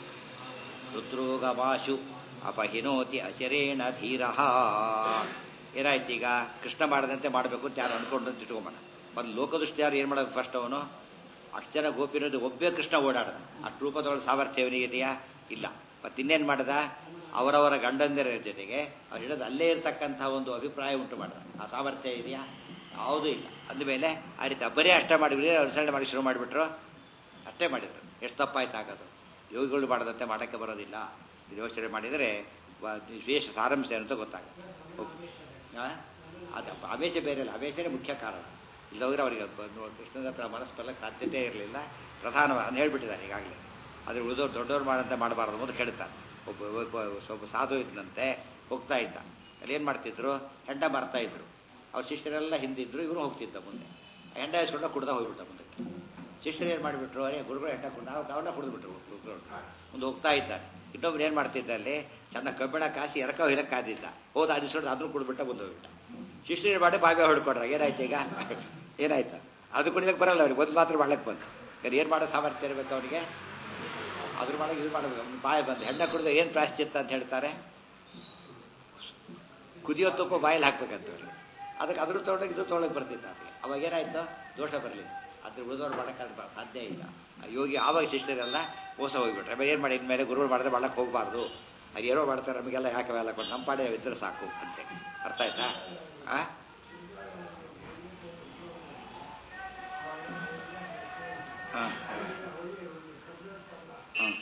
ರುದ್ರೋಗವಾಶು ಅಪಹಿನೋತಿ ಅಚರೇಣ ಧೀರ. ಏನಾಯ್ತು ಈಗ? ಕೃಷ್ಣ ಮಾಡದಂತೆ ಮಾಡಬೇಕು ಅಂತ ಯಾರು ಅನ್ಕೊಂಡು ಅಂತ ಇಟ್ಕೊಂಬೋಣ. ಬಂದು ಲೋಕದೃಷ್ಟಿ ಯಾರು ಏನು ಮಾಡೋದು? ಫಸ್ಟ್ ಅವನು ಅಷ್ಟು ಜನ ಗೋಪಿರೋದು ಒಬ್ಬೇ ಕೃಷ್ಣ ಓಡಾಡೋದು, ಅಷ್ಟು ರೂಪದೊಳಗೆ ಸಾಮರ್ಥ್ಯವನಿಗಿದೆಯಾ? ಇಲ್ಲ. ಮತ್ತೆ ಇನ್ನೇನು ಮಾಡ್ದ, ಅವರವರ ಗಂಡಂದಿರ ಜೊತೆಗೆ ಅವ್ರು ಹಿಡಿದು ಅಲ್ಲೇ ಇರ್ತಕ್ಕಂಥ ಒಂದು ಅಭಿಪ್ರಾಯ ಉಂಟು ಮಾಡ್ದ. ಆ ಸಾಮರ್ಥ್ಯ ಇದೆಯಾ? ಯಾವುದೂ ಇಲ್ಲ. ಅಂದಮೇಲೆ ಆ ರೀತಿ ಬರೀ ಅಷ್ಟೇ ಮಾಡಿಬಿಟ್ರೆ ಅನುಸರಣೆ ಮಾಡಿ ಶುರು ಮಾಡಿಬಿಟ್ರು, ಅಷ್ಟೇ ಮಾಡಿದ್ರು. ಎಷ್ಟು ತಪ್ಪಾಯ್ತು ಆಗೋದು. ಯೋಗಿಗಳು ಮಾಡದಂತೆ ಮಾಡೋಕ್ಕೆ ಬರೋದಿಲ್ಲ. ಇದು ಯೋಚನೆ ಮಾಡಿದರೆ ವಿಶೇಷ ಸಾರಾಂಶ ಅಂತ ಗೊತ್ತಾಗುತ್ತೆ. ಅದು ಆವೇಶ ಬೇರೆ ಇಲ್ಲ, ಆವೇಶನೇ ಮುಖ್ಯ ಕಾರಣ. ಇಲ್ಲೋದ್ರೆ ಅವರಿಗೆ ಕೃಷ್ಣನ ಹತ್ರ ಮನಸ್ಸು ಬರ್ಲಿಕ್ಕೆ ಸಾಧ್ಯತೆ ಇರಲಿಲ್ಲ. ಪ್ರಧಾನವಾಗಿ ಅಂತ ಹೇಳ್ಬಿಟ್ಟಿದ್ದಾರೆ ಈಗಾಗಲೇ. ಆದರೆ ಉಳಿದವ್ರು ದೊಡ್ಡವ್ರು ಮಾಡಂತೆ ಮಾಡಬಾರ್ದು ಅಂತ ಕೇಳ್ತಾರೆ. ಒಬ್ಬ ಒಬ್ಬ ಸ್ವಲ್ಪ ಸಾಧು ಇದ್ದಂತೆ ಹೋಗ್ತಾ ಇದ್ದ. ಅಲ್ಲಿ ಏನು ಮಾಡ್ತಿದ್ರು, ಹೆಂಡ ಮಾರ್ತಾ ಇದ್ರು. ಅವ್ರ ಶಿಷ್ಯರೆಲ್ಲ ಹಿಂದಿದ್ರು, ಇವನು ಹೋಗ್ತಿದ್ದ ಮುಂದೆ. ಹೆಂಡ ಇಸ್ಕೊಂಡ ಕುಡ್ದ ಹೋಗ್ಬಿಟ್ಟ ಮುಂದಕ್ಕೆ. ಶಿಷ್ಯರು ಏನು ಮಾಡಿಬಿಟ್ರು, ಅರೇ ಗುರುಗಳು ಹೆಂಡ ಕುಡ್ ನಾವು ಅವನ್ನ ಕುಡಿದ್ಬಿಟ್ರು. ಗುರುಗಳು ಮುಂದೆ ಹೋಗ್ತಾ ಇದ್ದಾನೆ. ಇನ್ನೊಬ್ರು ಏನು ಮಾಡ್ತಿದ್ದ, ಅಲ್ಲಿ ಚೆನ್ನಾಗಿ ಕಬ್ಬಿಣ ಕಾಸಿ ಎರಕ ಹಿರಕ್ಕೆ ಕಾದಿದ್ದ. ಹೋದ ಅದಿಸ್ಕೊಂಡು ಅದನ್ನು ಕುಡಿದ್ಬಿಟ್ಟ ಮುಂದೆ ಹೋಗ್ಬಿಟ್ಟ. ಶಿಷ್ಯರು ಮಾಡಿ ಬಾವಿ ಹೊಡ್ಕೊಡ್ರ. ಏನಾಯ್ತು ಈಗ? ಏನಾಯ್ತು? ಅದು ಕುಡಿಯಕ್ಕೆ ಬರಲ್ಲ ಅವ್ರಿಗೆ, ಒಂದು ಮಾತ್ರ ಮಾಡಕ್ಕೆ ಬಂತು. ಯಾರು ಏನು ಮಾಡೋ ಸಾಮರ್ಥ್ಯ ಇರಬೇಕು ಅವನಿಗೆ? ಅದ್ರ ಮಾಡಕ್ಕೆ ಇದು ಮಾಡಬೇಕು. ಬಾಯಿ ಬಂದು ಹೆಣ್ಣ ಕುಡಿದ ಏನು ಪ್ರಾಶ್ಚಿತ್ತ ಅಂತ ಹೇಳ್ತಾರೆ, ಕುದಿಯೋ ತುಪ್ಪ ಬಾಯಲ್ಲಿ ಹಾಕ್ಬೇಕಂತ ಅವ್ರಿಗೆ. ಅದಕ್ಕೆ ಅದ್ರ ತೊಗೊಂಡಾಗ ಇದು ತೊಗೊಳಕ್ಕೆ ಬರ್ತಿದ್ದ ಅವರಿಗೆ. ಅವಾಗ ಏನಾಯ್ತು? ದೋಷ ಬರಲಿ. ಅದ್ರ ಉಳಿದವ್ರು ಮಾಡಕ್ಕೆ ಸಾಧ್ಯ ಇಲ್ಲ. ಯೋಗಿ ಆವಾಗ ಶಿಷ್ಯರೆಲ್ಲ ಮೋಸ ಹೋಗ್ಬಿಟ್ರೆ ಆಮೇಲೆ ಏನು ಮಾಡಿ, ಇನ್ಮೇಲೆ ಗುರುಗಳು ಮಾಡಿದ್ರೆ ಮಾಡಕ್ಕೆ ಹೋಗಬಾರ್ದು. ಅದು ಏನೋ ಮಾಡ್ತಾರೆ, ನಮಗೆಲ್ಲ ಯಾಕೆ ಅವೆಲ್ಲ ಕೊಟ್ಟು ನಮ್ಮ ಪಾಡೆ ಇದ್ರೆ ಸಾಕು ಅಂತೇಳಿ. ಅರ್ಥ ಆಯ್ತಾ? ಆ ಹಾಂ ಹ್ಞೂ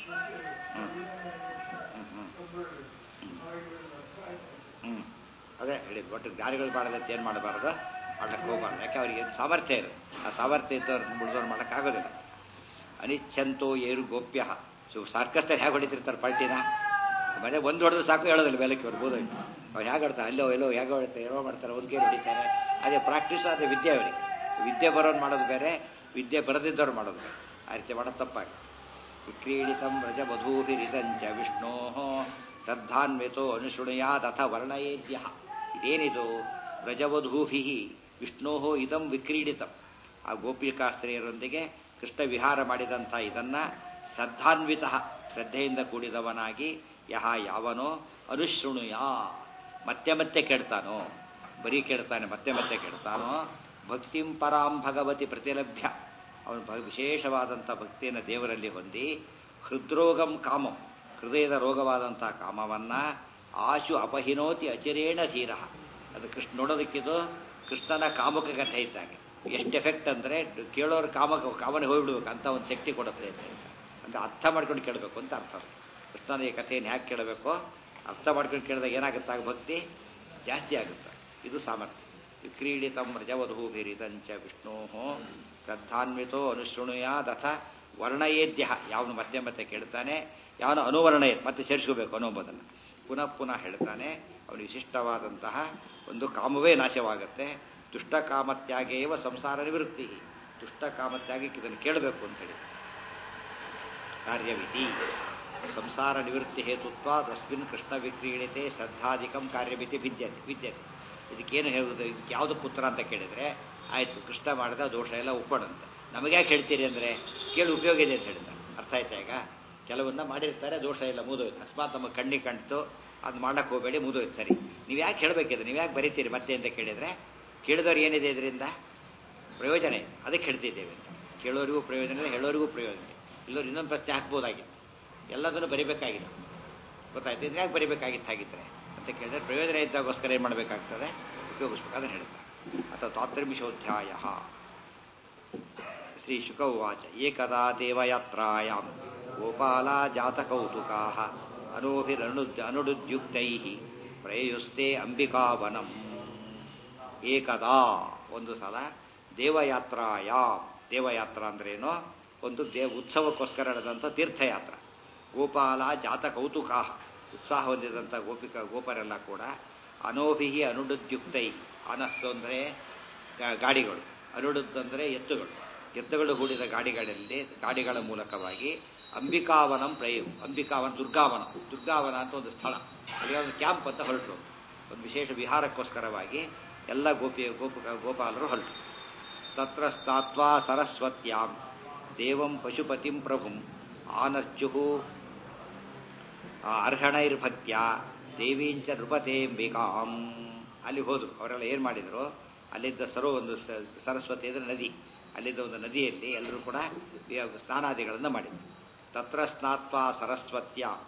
ಹ್ಞೂ ಅದೇ ಹೇಳಿದ್ದು. ಒಟ್ಟು ಗಾರಿಗಳು ಮಾಡೋದಂತ ಏನು ಮಾಡಬಾರ್ದು, ಮಾಡ್ಲಿಕ್ಕೆ ಹೋಗಬಾರ್ದು. ಯಾಕೆ ಅವ್ರಿಗೆ ಸಾಮರ್ಥ್ಯ ಇದೆ. ಆ ಸಾಮರ್ಥ್ಯ ಇದ್ದವ್ರು ಮುಳಿದವ್ರು ಮಾಡೋಕ್ಕಾಗೋದಿಲ್ಲ. ಅನಿಚ್ಛಂತೋ ಏರು ಗೋಪ್ಯ. ಸೊ ಸರ್ಕಸ್ತಾರೆ ಹೇಗೆ ಹೊಡಿತಿರ್ತಾರೆ ಪಲ್ಟಿನ, ಮನೆ ಒಂದು ಹೊಡೆದ್ರೆ ಸಾಕು, ಹೇಳೋದಿಲ್ಲ ಮೇಲಕ್ಕೆ ಹೊಡ್ಬೋದು. ಅವ್ರು ಹೇಗೆ ಆಡ್ತಾರೆ, ಅಲ್ಲೋ ಎಲ್ಲೋ ಹೇಗೆ ಹೊಡ್ತಾರೆ, ಏನೋ ಮಾಡ್ತಾರೆ, ಒಂದು ಗೇಮ್ ಹೊಡಿತಾರೆ. ಅದೇ ಪ್ರಾಕ್ಟೀಸ್, ಅದೇ ವಿದ್ಯೆ ಅವರಿಗೆ. ವಿದ್ಯೆ ಬರೋರು ಮಾಡೋದು ಬೇರೆ, ವಿದ್ಯೆ ಬರದಿದ್ದವ್ರು ಮಾಡೋದು ಬೇರೆ. ಆ ರೀತಿ ಮಾಡೋದು ತಪ್ಪಾಗಿ. ವಿಕ್ರೀಡಿತಂ ವ್ರಜ ವಧೂಭಿರಿದಂಚ ವಿಷ್ಣೋ ಶ್ರದ್ಧಾನ್ವಿತೋ ಅನುಶೃಣುಯಾದಥ ವರ್ಣಯೇದ್ಯ. ಇದೇನಿದು? ವ್ರಜವಧೂಭಿ ವಿಷ್ಣೋ ಇದಂ ವಿಕ್ರೀಡಿತಂ. ಆ ಗೋಪಿಕಾಸ್ತ್ರೀಯರೊಂದಿಗೆ ಕೃಷ್ಣ ವಿಹಾರ ಮಾಡಿದಂಥ ಇದನ್ನ ಶ್ರದ್ಧಾನ್ವಿತ, ಶ್ರದ್ಧೆಯಿಂದ ಕೂಡಿದವನಾಗಿ ಯಹ ಯಾವನೋ ಅನುಶೃಣುಯ, ಮತ್ತೆ ಮತ್ತೆ ಕೇಳ್ತಾನೋ, ಬರೀ ಕೇಳ್ತಾನೆ ಮತ್ತೆ ಮತ್ತೆ ಕೇಳ್ತಾನೋ, ಭಕ್ತಿಂ ಪರಾಂ ಭಗವತಿ ಪ್ರತಿಲಭ್ಯ, ಅವನು ವಿಶೇಷವಾದಂಥ ಭಕ್ತಿಯನ್ನು ದೇವರಲ್ಲಿ ಹೊಂದಿ, ಹೃದ್ರೋಗಂ ಕಾಮಂ, ಹೃದಯದ ರೋಗವಾದಂಥ ಕಾಮವನ್ನ ಆಶು ಅಪಹಿನೋತಿ ಅಚಿರೇಣ ಧೀರ. ಅದು ಕೃಷ್ಣ ನೋಡೋದಕ್ಕಿದು ಕೃಷ್ಣನ ಕಾಮಕ ಕಥೆ ಇದ್ದಾಗ ಎಷ್ಟು ಎಫೆಕ್ಟ್ ಅಂದರೆ, ಕೇಳೋರು ಕಾಮಕ ಕಾಮನೆ ಹೋಗ್ಬಿಡ್ಬೇಕು ಅಂತ ಒಂದು ಶಕ್ತಿ ಕೊಡುತ್ತೆ ಅಂತ ಹೇಳ್ತಾರೆ. ಅಂದರೆ ಅರ್ಥ ಮಾಡ್ಕೊಂಡು ಕೇಳಬೇಕು ಅಂತ ಅರ್ಥ. ಕೃಷ್ಣನ ಈ ಕಥೆಯನ್ನು ಹೇಗೆ ಕೇಳಬೇಕೋ ಅರ್ಥ ಮಾಡ್ಕೊಂಡು ಕೇಳಿದಾಗ ಏನಾಗುತ್ತಾಗ ಭಕ್ತಿ ಜಾಸ್ತಿ ಆಗುತ್ತೆ. ಇದು ಸಾಮರ್ಥ್ಯ. ವಿಕ್ರೀಡಿತಂ ವ್ರಜವಧೂಭಿರಿದಂಚ ವಿಷ್ಣೋ ಶ್ರದ್ಧಾನ್ವಿತೋ ಅನುಶೃಣುಯಾದಥ ವರ್ಣಯೇದ್ಯ. ಯಾವನು ಮತ್ತೆ ಮತ್ತೆ ಕೇಳ್ತಾನೆ, ಯಾವನು ಅನುವರ್ಣಯ ಮತ್ತೆ ಸೇರಿಸ್ಕೋಬೇಕು ಅನ್ನೋಂಬುದನ್ನು ಪುನಃ ಪುನಃ ಹೇಳ್ತಾನೆ. ಅವನು ವಿಶಿಷ್ಟವಾದಂತಹ ಒಂದು ಕಾಮವೇ ನಾಶವಾಗುತ್ತೆ. ದುಷ್ಟ ಕಾಮತ್ಯಾಗೇವ ಸಂಸಾರ ನಿವೃತ್ತಿ. ದುಷ್ಟ ಕಾಮತ್ಯಾಗಕ್ಕೆ ಇದನ್ನು ಕೇಳಬೇಕು ಅಂತೇಳಿ. ಕಾರ್ಯವಿಧಿ ಸಂಸಾರ ನಿವೃತ್ತಿ ಹೇತುತ್ವ ತಸ್ಮಿನ್ ಕೃಷ್ಣ ವಿಕ್ರೀಡಿತೆ ಶ್ರದ್ಧಾಧಿಕಂ ಕಾರ್ಯವಿಧಿ ವಿದ್ಯತೆ ವಿದ್ಯತೆ. ಇದಕ್ಕೇನು ಹೇಳುವುದು, ಇದಕ್ಕೆ ಯಾವುದು ಪುತ್ರ ಅಂತ ಕೇಳಿದರೆ ಆಯಿತು, ಕೃಷ್ಣ ಮಾಡಿದ ದೋಷ ಎಲ್ಲ ಒಪ್ಪಣಂತೆ. ನಮಗ್ಯಾಕೆ ಹೇಳ್ತೀರಿ ಅಂದರೆ ಕೇಳಿ ಉಪಯೋಗ ಇದೆ ಅಂತ ಹೇಳ್ತಾರೆ. ಅರ್ಥ ಆಯ್ತಾ? ಈಗ ಕೆಲವನ್ನ ಮಾಡಿರ್ತಾರೆ, ದೋಷ ಎಲ್ಲ ಮುಗಿದೋಯ್ತು. ಅಕಸ್ಮಾತ್ ನಮ್ಮ ಕಣ್ಣಿಗೆ ಕಾಣ್ತು, ಅದು ಮಾಡಕ್ಕೆ ಹೋಗಬೇಡಿ, ಮುಗಿದೋಯ್ತು. ಸರಿ, ನೀವು ಯಾಕೆ ಹೇಳಬೇಕಿದ್ರೆ, ನೀವು ಯಾಕೆ ಬರೀತೀರಿ ಮತ್ತೆ ಅಂತ ಕೇಳಿದರೆ, ಕೇಳಿದವ್ರು ಏನಿದೆ ಇದರಿಂದ ಪ್ರಯೋಜನ ಇದೆ, ಅದಕ್ಕೆ ಹೇಳ್ತಿದ್ದೇವೆ ಅಂತ. ಕೇಳೋರಿಗೂ ಪ್ರಯೋಜನ ಇದೆ, ಹೇಳೋರಿಗೂ ಪ್ರಯೋಜನ ಇದೆ. ಇಲ್ಲೋರು ಇನ್ನೊಂದು ಪ್ರಶ್ನೆ ಹಾಕ್ಬೋದಾಗಿತ್ತು, ಎಲ್ಲದನ್ನು ಬರಿಬೇಕಾಗಿಲ್ಲ. ಗೊತ್ತಾಯ್ತು, ಇದು ಯಾಕೆ ಬರಿಬೇಕಾಗಿತ್ತು ಹಾಗಿದ್ರೆ ಅಂತ ಕೇಳಿದ್ರೆ, ಪ್ರಯೋಜನ ಇದ್ದಾಗೋಸ್ಕರ ಏನು ಮಾಡಬೇಕಾಗ್ತದೆ, ಉಪಯೋಗಿಸ್ಬೇಕು. ಅದನ್ನು ಹೇಳ್ತಾರೆ. ಅಥವಾ ತಾತ್ರಿಮಿಶೋಧ್ಯಾಯ. ಶ್ರೀ ಶುಕ ಉವಾಚ. ಏಕದಾ ದೇವಯಾತ್ರಾಯಾಂ ಗೋಪಾಲ ಜಾತ ಕೌತುಕಾ ಅನೋಭಿರನು ಅನುಡುದ್ಯುಕ್ತೈ ಪ್ರಯುಸ್ತೆ ಅಂಬಿಕಾವನಂ. ಏಕದಾ ಒಂದು ಸಲ, ದೇವಯಾತ್ರಾಯ, ದೇವಯಾತ್ರ ಅಂದ್ರೇನೋ ಒಂದು ದೇವ ಉತ್ಸವಕ್ಕೋಸ್ಕರ ನಡೆದಂಥ ತೀರ್ಥಯಾತ್ರ. ಗೋಪಾಲ ಜಾತ ಕೌತುಕಾ, ಉತ್ಸಾಹ ಹೊಂದಿದಂಥ ಗೋಪಿಕ ಗೋಪರೆಲ್ಲ ಕೂಡ ಅನೋಭಿಹಿ ಅನುಡುದ್ಯುಕ್ತೈ, ಅನಸ್ಸು ಅಂದರೆ ಗಾಡಿಗಳು, ಅನುಡುತ್ತಂದರೆ ಎತ್ತುಗಳು, ಎತ್ತುಗಳು ಹೂಡಿದ ಗಾಡಿಗಳಲ್ಲಿ ಗಾಡಿಗಳ ಮೂಲಕವಾಗಿ ಅಂಬಿಕಾವನಂ ಪ್ರಯು, ಅಂಬಿಕಾವನ ದುರ್ಗಾವನ, ದುರ್ಗಾವನ ಅಂತ ಒಂದು ಸ್ಥಳ, ಅಲ್ಲಿ ಒಂದು ಕ್ಯಾಂಪ್ ಅಂತ ಹೊರಟರು. ಒಂದು ವಿಶೇಷ ವಿಹಾರಕ್ಕೋಸ್ಕರವಾಗಿ ಎಲ್ಲ ಗೋಪಿ ಗೋಪ ಗೋಪಾಲರು ಹೊರಟರು. ತತ್ರ ಸ್ಥಾತ್ವಾ ಸರಸ್ವತ್ಯಾಂ ದೇವಂ ಪಶುಪತಿಂ ಪ್ರಭುಂ ಆನಶ್ಚುಹು ಅರ್ಹಣೈರ್ಭಕ್ತ್ಯ ದೇವೀಂಚ ನೃಪತೇಂಬಿಕಾಂ. ಅಲ್ಲಿ ಹೋದರು. ಅವರೆಲ್ಲ ಏನು ಮಾಡಿದರು, ಅಲ್ಲಿದ್ದ ಸರೋ ಒಂದು ಸರಸ್ವತಿ ಅಂದರೆ ನದಿ, ಅಲ್ಲಿದ್ದ ಒಂದು ನದಿಯಲ್ಲಿ ಎಲ್ಲರೂ ಕೂಡ ಸ್ನಾನಾದಿಗಳನ್ನು ಮಾಡಿದರು. ತತ್ರ ಸ್ನಾತ್ವಾ ಸರಸ್ವತ್ಯ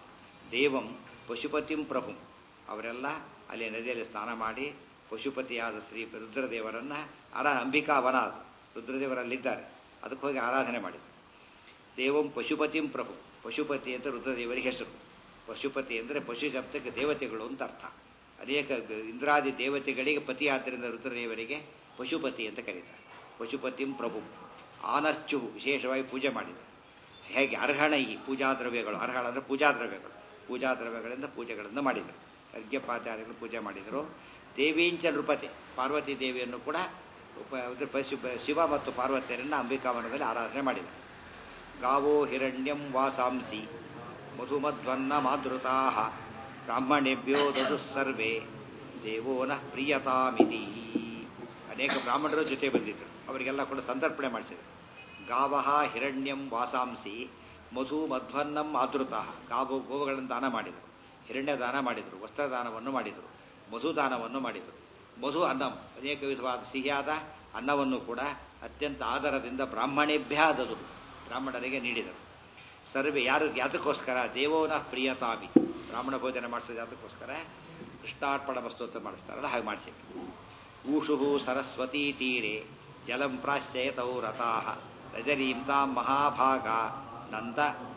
ದೇವಂ ಪಶುಪತಿಂ ಪ್ರಭು ಅವರೆಲ್ಲ ಅಲ್ಲಿ ನದಿಯಲ್ಲಿ ಸ್ನಾನ ಮಾಡಿ ಪಶುಪತಿಯಾದ ಶ್ರೀ ರುದ್ರದೇವರನ್ನ ಅರ ಅಂಬಿಕಾವನ ರುದ್ರದೇವರಲ್ಲಿದ್ದಾರೆ ಅದಕ್ಕೆ ಹೋಗಿ ಆರಾಧನೆ ಮಾಡಿದರು. ದೇವಂ ಪಶುಪತಿಂ ಪ್ರಭು ಪಶುಪತಿ ಅಂತ ರುದ್ರದೇವರಿಗೆ ಹೆಸರು. ಪಶುಪತಿ ಅಂದರೆ ಪಶು ಶಬ್ದಕ್ಕೆ ದೇವತೆಗಳು ಅಂತ ಅರ್ಥ. ಅನೇಕ ಇಂದ್ರಾದಿ ದೇವತೆಗಳಿಗೆ ಪತಿ ಆದ್ದರಿಂದ ರುದ್ರದೇವರಿಗೆ ಪಶುಪತಿ ಅಂತ ಕರೀತಾರೆ. ಪಶುಪತಿಂ ಪ್ರಭು ಆನರ್ಚು ವಿಶೇಷವಾಗಿ ಪೂಜೆ ಮಾಡಿದರು. ಹೇಗೆ ಅರ್ಹಣೈ ಪೂಜಾ ದ್ರವ್ಯಗಳು, ಅರ್ಹಣ ಅಂದರೆ ಪೂಜಾ ದ್ರವ್ಯಗಳು, ಪೂಜಾ ದ್ರವ್ಯಗಳಿಂದ ಪೂಜೆಗಳನ್ನು ಮಾಡಿದರು. ಅರ್ಘ್ಯಪಾಚಾರ್ಯಗಳು ಪೂಜೆ ಮಾಡಿದರು. ದೇವೀಂಚ ನೃಪತೆ ಪಾರ್ವತಿ ದೇವಿಯನ್ನು ಕೂಡ ಪಶು ಶಿವ ಮತ್ತು ಪಾರ್ವತಿಯರನ್ನು ಅಂಬಿಕಾವನದಲ್ಲಿ ಆರಾಧನೆ ಮಾಡಿದರು. ಗಾವೋ ಹಿರಣ್ಯಂ ವಾಸಾಂಸಿ ಮಧುಮಧ್ವನ್ನ ಮಾದೃತಾ ಬ್ರಾಹ್ಮಣೇಭ್ಯೋ ದದು ಸರ್ವೇ ದೇವೋ ನಃ ಪ್ರಿಯತಾಮಿತಿ. ಅನೇಕ ಬ್ರಾಹ್ಮಣರ ಜೊತೆ ಬಂದಿದ್ದರು, ಅವರಿಗೆಲ್ಲ ಕೂಡ ಸಂತರ್ಪಣೆ ಮಾಡಿಸಿದರು. ಗಾವಹ ಹಿರಣ್ಯಂ ವಾಸಾಂಸಿ ಮಧು ಮಧ್ವನ್ನಂ ಆದೃತಃ ಗಾವು ಗೋವುಗಳನ್ನು ದಾನ ಮಾಡಿದರು, ಹಿರಣ್ಯ ದಾನ ಮಾಡಿದರು, ವಸ್ತ್ರದಾನವನ್ನು ಮಾಡಿದರು, ಮಧುದಾನವನ್ನು ಮಾಡಿದರು. ಮಧು ಅನ್ನಂ ಅನೇಕ ವಿಧವಾದ ಸಿಹಿಯಾದ ಅನ್ನವನ್ನು ಕೂಡ ಅತ್ಯಂತ ಆದರದಿಂದ ಬ್ರಾಹ್ಮಣೇಭ್ಯ ಆದದು ಬ್ರಾಹ್ಮಣರಿಗೆ ನೀಡಿದರು. ಸರ್ವೇ ಯಾರು ಯಾತಕ್ಕೋಸ್ಕರ ದೇವೋನ ಪ್ರಿಯತಾಮಿ ಬ್ರಾಹ್ಮಣ ಭೋಜನ ಮಾಡಿಸೋದು ಯಾತಕ್ಕೋಸ್ಕರ ಕೃಷ್ಣಾರ್ಪಣ ವಸ್ತು ಅಂತ ಮಾಡಿಸ್ತಾರಲ್ಲ ಹಾಗೆ ಮಾಡಿಸಿದ್ರು. ಊಷು ಸರಸ್ವತೀ ತೀರೆ ಜಲಂ ಪ್ರಾಶ್ಚಯತೌ ರಥಾಃ ರಜರೀಂ ತಾಂ ಮಹಾಭಾಗ ನಂದ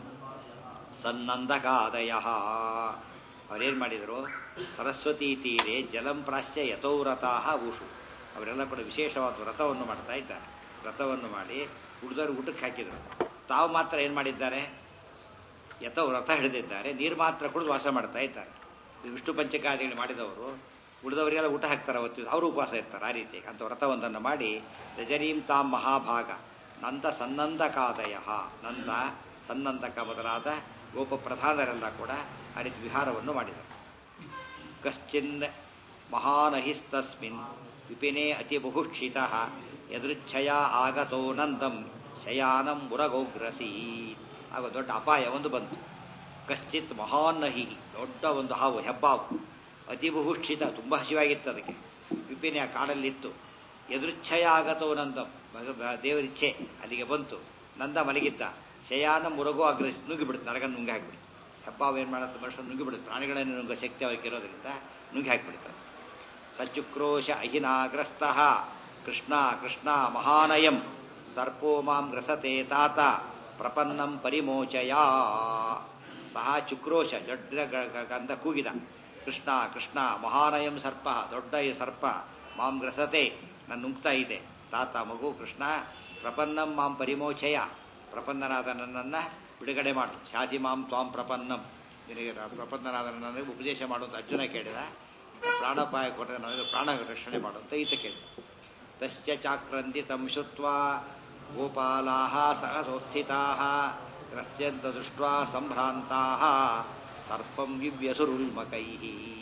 ಸನ್ನಂದಕಾದಯಃ. ಅವರೇನು ಮಾಡಿದರು? ಸರಸ್ವತೀ ತೀರೆ ಜಲಂ ಪ್ರಾಶ್ಚ ಯತೌ ರಥಾಃ ಊಷು. ಅವರೆಲ್ಲ ಕೂಡ ವಿಶೇಷವಾದ ವ್ರತವನ್ನು ಮಾಡ್ತಾ ಇದ್ದಾರೆ. ವ್ರತವನ್ನು ಮಾಡಿ ಹುಡುಗರು ಊಟಕ್ಕೆ ಹಾಕಿದರು. ತಾವು ಮಾತ್ರ ಏನು ಮಾಡಿದ್ದಾರೆ? ಯಥೋ ವ್ರತ ಹಿಡಿದಿದ್ದಾರೆ, ನೀರು ಮಾತ್ರ ಕುಡಿದು ವಾಸ ಮಾಡ್ತಾ ಇದ್ದಾರೆ. ವಿಷ್ಣು ಪಂಚಕಾದಿಗಳು ಮಾಡಿದವರು ಉಳಿದವರಿಗೆಲ್ಲ ಊಟ ಹಾಕ್ತಾರೆ, ಅವತ್ತು ಅವರು ಉಪವಾಸ ಇರ್ತಾರೆ. ಆ ರೀತಿ ಅಂತ ವ್ರತವೊಂದನ್ನು ಮಾಡಿ ರಜರೀಂ ತಾಂ ಮಹಾಭಾಗ ನಂದ ಸನ್ನಂದಕಾದಯ ನಂದ ಸನ್ನಂದಕ ಮೊದಲಾದ ಗೋಪ ಪ್ರಧಾನರೆಲ್ಲ ಕೂಡ ಆ ರೀತಿ ವಿಹಾರವನ್ನು ಮಾಡಿದರು. ಕಶ್ಚಿನ್ ಮಹಾನಹಿಸ್ತಸ್ಮಿನ್ ವಿಪಿನೇ ಅತಿ ಬಹುಕ್ಷಿತ ಯದೃಚ್ಛಯ ಆಗತೋ ನಂದಂ ಶಯಾನಂ ಮುರಗೌಗ್ರಸಿ. ಆಗ ದೊಡ್ಡ ಅಪಾಯ ಒಂದು ಬಂತು. ಕಶ್ಚಿತ್ ಮಹಾನ್ನಹಿ ದೊಡ್ಡ ಒಂದು ಹಾವು, ಹೆಬ್ಬಾವು, ಅತಿ ಬಹುಕ್ಷಿತ ತುಂಬ ಹಸಿವಾಗಿತ್ತು ಅದಕ್ಕೆ. ವಿಪಿನೇ ಆ ಕಾಡಲ್ಲಿತ್ತು. ಯದೃಚ್ಛಯ ಆಗತೋ ನಂದಂ ದೇವರಿಚ್ಛೆ ಅಲ್ಲಿಗೆ ಬಂತು. ನಂದ ಮಲಗಿದ್ದ. ಶಯಾನ ಮುರಗೋ ಅಗ್ರಸಿ ನುಗ್ಗಿಬಿಡುತ್ತೆ, ನರಗ ನುಂಗಿ ಹಾಕಿಬಿಡುತ್ತೆ. ಹೆಬ್ಬಾವು ಏನು ಮಾಡುತ್ತೆ? ಮನುಷ್ಯನ ನುಗ್ಗಿಬಿಡುತ್ತೆ. ಪ್ರಾಣಿಗಳನ್ನು ನುಂಗೋ ಶಕ್ತಿ ಅವಕ್ಕಿರೋದ್ರಿಂದ ನುಂಗಿ ಹಾಕಿಬಿಡುತ್ತೆ. ಸಚುಕ್ರೋಶ ಅಹಿನಾಗ್ರಸ್ತ ಕೃಷ್ಣ ಕೃಷ್ಣ ಮಹಾನಯಂ ಸರ್ಪೋ ಮಾಂ ಗ್ರಸತೆ ತಾತ ಪ್ರಪನ್ನಂ ಪರಿಮೋಚಯ. ಸಹ ಚುಕ್ರೋಶ ದೊಡ್ಡ ಗಂಧ ಕೂಗಿದ. ಕೃಷ್ಣ ಕೃಷ್ಣ ಮಹಾನಯಂ ಸರ್ಪ ದೊಡ್ಡ ಈ ಸರ್ಪ ಮಾಂ ಗ್ರಸತೆ ನನ್ನ ನುಂಗ್ತಾ ಇದೆ. ತಾತ ಮಗು ಕೃಷ್ಣ ಪ್ರಪನ್ನಂ ಮಾಂ ಪರಿಮೋಚಯ ಪ್ರಪನ್ನನಾದ ನನ್ನನ್ನು ಬಿಡುಗಡೆ ಮಾಡು. ಶಾದಿ ಮಾಂ ತ್ವಾಂ ಪ್ರಪನ್ನಂ ನಿನಗೆ ಪ್ರಪನ್ನನಾದ ನನಗೆ ಉಪದೇಶ ಮಾಡುವಂತ ಅರ್ಜುನ ಕೇಳಿದ. ಪ್ರಾಣಪಾಯ ಕೊಟ್ಟರೆ ನನಗೆ ಪ್ರಾಣ ರಕ್ಷಣೆ ಮಾಡುವಂತ ಈತ ಕೇಳಿದ. ತಸ್ಯ ಚಾಕ್ರಂದಿತಂ ಶುತ್ವಾ ಗೋಪಾಲಾಃ ಸಹಸೋತ್ಥಿತಾಃ ಗ್ರಸ್ಯಂತ ದೃಷ್ಟ್ವಾ ಸಂಭ್ರಾಂತಾಃ ಸರ್ಪಂ ವಿವ್ಯಸುರುಲ್ಮಕೈಃ.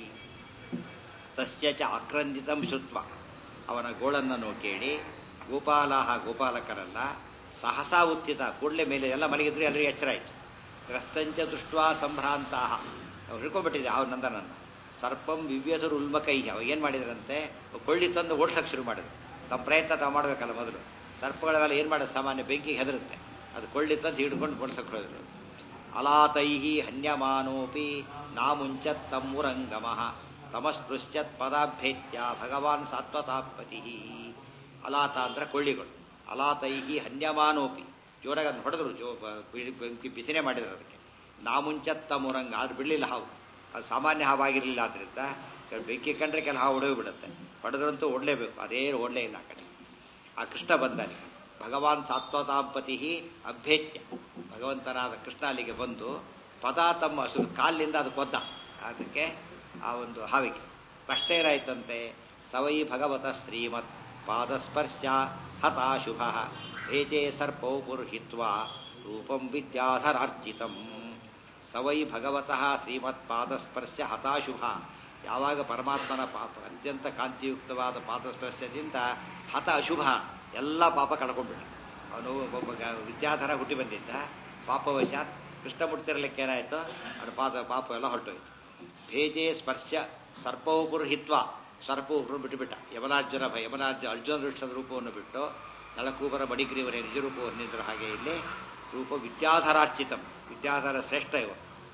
ತಸ್ಯ ಚ ಆಕ್ರಂದಿತಂ ಶುತ್ವಾ ಅವನ ಗೋಳನ್ನು ಕೇಳಿ ಗೋಪಾಲಾಹ ಗೋಪಾಲಕರಲ್ಲ ಸಹಸಾ ಉತ್ಥಿತ ಕೂಡಲೇ ಮೇಲೆ ಎಲ್ಲ ಮಲಗಿದ್ರೆ ಎಲ್ಲರಿಗೂ ಎಚ್ಚರ ಆಯಿತು. ಗ್ರಸ್ತಂಚ ದೃಷ್ಟ್ವಾ ಸಂಭ್ರಾಂತಾಹ ಅವ್ರು ಹಿಡ್ಕೊಂಡ್ಬಿಟ್ಟಿದೆ ಅವ್ ನಂದನನ್ನು. ಸರ್ಪಂ ವಿವ್ಯಸುರು ಉಲ್ಮಕೈ ಅವ ಏನು ಮಾಡಿದ್ರಂತೆ? ಕೊಳ್ಳಿ ತಂದು ಓಡಿಸೋಕೆ ಶುರು ಮಾಡಿದ್ರು. ತಮ್ಮ ಪ್ರಯತ್ನ ತಾವು ಮಾಡಬೇಕಲ್ಲ ಮೊದಲು. ಸರ್ಪಗಳೆಲ್ಲ ಏನು ಮಾಡೋದು? ಸಾಮಾನ್ಯ ಬೆಂಕಿಗೆ ಹೆದರುತ್ತೆ. ಅದು ಕೊಳ್ಳಿ ತಂದು ಹಿಡ್ಕೊಂಡು ಓಡಿಸೋಕೆ ಹೋದ್ರು. ಅಲಾತೈಹಿ ಹನ್ಯಮಾನೋಪಿ ನಾಮುಂಚತ್ ತಮ್ಮುರಂಗಮಃ ತಮಸ್ಪೃಶ್ಯತ್ ಪದಾಭ್ಯೇತ್ಯ ಭಗವಾನ್ ಸಾತ್ವತಾಪತಿ. ಅಲಾತ ಅಂದ್ರೆ ಕೊಳ್ಳಿಗಳು. ಅಲಾತೈಹಿ ಹನ್ಯಮಾನೋಪಿ ಜೋರಾಗಿ ಅದನ್ನು ಹೊಡೆದ್ರು, ಜೋ ಬೆಂಕಿ ಬಿಸಿನೇ ಮಾಡಿದ್ರು ಅದಕ್ಕೆ. ನಾಮುಂಚತ್ ತಮ್ಮುರಂಗ ಆದ್ರೂ ಬಿಡಲಿಲ್ಲ ಹಾವು. ಅದು ಸಾಮಾನ್ಯ ಹಾವಾಗಿರಲಿಲ್ಲ. ಆದ್ರಿಂದ ಬೆಂಕಿ ಕಂಡ್ರೆ ಕೆಲ ಹಾವು ಹೊಡೆದು ಬಿಡುತ್ತೆ. ಹೊಡೆದ್ರಂತೂ ಓಡಲೇಬೇಕು, ಅದೇ ಓಡಲೇ ಇಲ್ಲ ಆ ಕಡೆ. ಆ ಕೃಷ್ಣ ಬಂದಾನೆ. ಭಗವಾನ್ ಸಾತ್ವತಾಪತಿ ಅಭ್ಯೇತ್ಯ ಭಗವಂತನಾದ ಕೃಷ್ಣ ಅಲ್ಲಿಗೆ ಬಂದು ಪದ ತಮ್ಮ ಹಸು ಕಾಲಿನಿಂದ ಅದು ಕೊದ್ದ. ಅದಕ್ಕೆ ಆ ಒಂದು ಹಾವಿಗೆ ಕಷ್ಟ ಏನಾಯ್ತಂತೆ? ಸವೈ ಭಗವತ ಶ್ರೀಮತ್ ಪಾದಸ್ಪರ್ಶ ಹತಾಶುಭ ಭೇಜೆ ಸರ್ಪೌ ಪುರುಹಿತ್ವಾ ರೂಪಂ ವಿದ್ಯಾಧರಾರ್ಚಿತಂ. ಸವೈ ಭಗವತಃ ಶ್ರೀಮತ್ ಪಾದಸ್ಪರ್ಶ ಹತಾಶುಭ. ಯಾವಾಗ ಪರಮಾತ್ಮನ ಪಾಪ ಅತ್ಯಂತ ಕಾಂತಿಯುಕ್ತವಾದ ಪಾದಸ್ಪರ್ಶದಿಂದ ಹತ ಅಶುಭ ಎಲ್ಲ ಪಾಪ ಕಳ್ಕೊಂಡ್ಬಿಟ್ಟ. ಅವನು ಒಬ್ಬ ವಿದ್ಯಾಧರ ಹುಟ್ಟಿ ಬಂದಿದ್ದ. ಪಾಪವಶಾತ್ ಕೃಷ್ಣ ಮುಟ್ತಿರ್ಲಿಕ್ಕೆ ಏನಾಯ್ತು? ಅವನ ಪಾದ ಪಾಪ ಎಲ್ಲ ಹೊರಟೋಯ್ತು. ಭೇಜೆ ಸ್ಪರ್ಶ ಸರ್ಪೌ ಪುರುಹಿತ್ವ ಸರ್ಪವು ಬಿಟ್ಟುಬಿಟ್ಟ. ಯಮನಾರ್ಜುನ ಯಮನಾರ್ಜುನ ಅರ್ಜುನ ದೃಷ್ಟದ ರೂಪವನ್ನು ಬಿಟ್ಟು ನಳಕೂಬರ ಬಡಿಗ್ರೀವರೇ ನಿಜ ರೂಪವನ್ನಿದ್ರು. ಹಾಗೆ ಇಲ್ಲಿ ರೂಪ ವಿದ್ಯಾಧರಾರ್ಚಿತಂ ವಿದ್ಯಾಧರ ಶ್ರೇಷ್ಠ ಇವ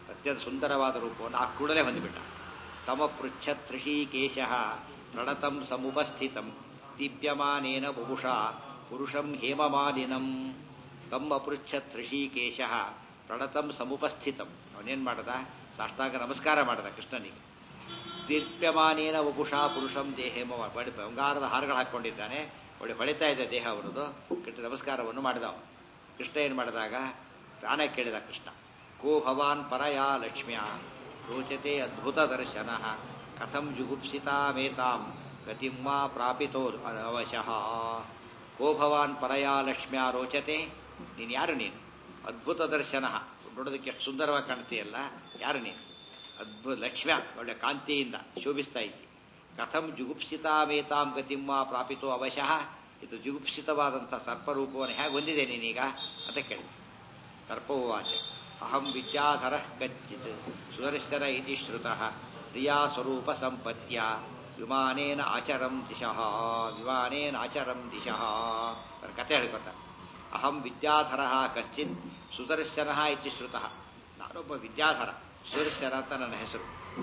ಅತ್ಯಂತ ಸುಂದರವಾದ ರೂಪವನ್ನು ಆ ಕೂಡಲೇ ಹೊಂದಿಬಿಟ್ಟ. ತಮ ಪೃಚ್ಛತ್ ಋಷಿಕೇಶಃ ಪ್ರಣತಂ ಸಮುಪಸ್ಥಿತಂ ದೀಪ್ಯಮಾನೇನ ಬುಭುಷಾ ಪುರುಷಂ ಹೇಮಮಾಲಿನಂ. ತಮ್ಮ ಪೃಚ್ಛತ್ ಋಷಿಕೇಶಃ ಪ್ರಣತಂ ಸಮುಪಸ್ಥಿತಂ. ಅವನೇನ್ ಮಾಡದ? ಸಾಷ್ಟಾಂಗ ನಮಸ್ಕಾರ ಮಾಡದ ಕೃಷ್ಣನಿಗೆ. ದೀಪ್ಯಮಾನೇನ ವಪುಷಾ ಪುರುಷಂ ದೇಹೇಮ. ಬಡಿ ಬಂಗಾರದ ಹಾರಗಳು ಹಾಕೊಂಡಿದ್ದಾನೆ, ಒಳ್ಳೆ ಹೊಳಿತಾ ಇದೆ ದೇಹ ಅವರದು. ಕೃಷ್ಣ ನಮಸ್ಕಾರವನ್ನು ಮಾಡಿದವ. ಕೃಷ್ಣ ಏನು ಮಾಡಿದಾಗ ತಾನೇ ಕೇಳಿದ ಕೃಷ್ಣ, ಕೋ ಭವಾನ್ ಪರಯಾ ಲಕ್ಷ್ಮ್ಯಾ ರೋಚತೆ ಅದ್ಭುತ ದರ್ಶನ ಕಥಂ ಜುಗುಪ್ಸಿತಾಮೇತಾಂ ಗತಿಂ ಮಾ ಪ್ರಾಪಿತೋ ಅವಶಃ. ಕೋ ಭವಾನ್ ಪರಯಾ ಲಕ್ಷ್ಮ್ಯಾ ರೋಚತೆ. ನೀನು ಯಾರು? ನೀನು ಅದ್ಭುತ ದರ್ಶನ, ನೋಡೋದಕ್ಕೆ ಎಷ್ಟು ಸುಂದರವಾಗಿ ಕಾಣ್ತೀಯಲ್ಲ, ಯಾರು ನೀನು? ಅದ್ಭುತ ಲಕ್ಷ್ಮ್ಯ, ಒಳ್ಳೆ ಕಾಂತಿಯಿಂದ ಶೋಭಿಸ್ತಾ ಇದ್ದಿ. ಕಥಂ ಜುಗುಪ್ಸಿತಾಮೇತಾಂ ಗತಿಮ್ಮ ಪ್ರಾಪಿತೋ ಅವಶಃ. ಇದು ಜುಗುಪ್ಸಿತವಾದಂಥ ಸರ್ಪರೂಪವನ್ನು ಹೇಗೆ ಹೊಂದಿದೆ ನೀನೀಗ ಅಂತ ಕೇಳಿ. ಸರ್ಪೋವಾಚ ಅಹಂ ವಿದ್ಯಾಧರ ಕಚ್ಚಿತ್ ಸುದರ್ಶನ ಇತಿ ಶ್ರುತಃ ಶ್ರಿಯಾ ಸ್ವರೂಪ ಸಂಪತ್ಯ ವಿಮಾನೇನ ಆಚರಂ ದಿಶಃ. ವಿಮಾನೇನ ಆಚರಂ ದಿಶಃ ಕಥೆ ಹೇಳ್ಕೊತ. ಅಹಂ ವಿದ್ಯಾಧರ ಕಶ್ಚಿತ್ ಸುದರ್ಶನ ಇತಿ ಶ್ರುತಃ. ನಾನೊಬ್ಬ ವಿದ್ಯಾಧರ, ಸುದರ್ಶನ ಅಂತ ನನ್ನ ಹೆಸರು.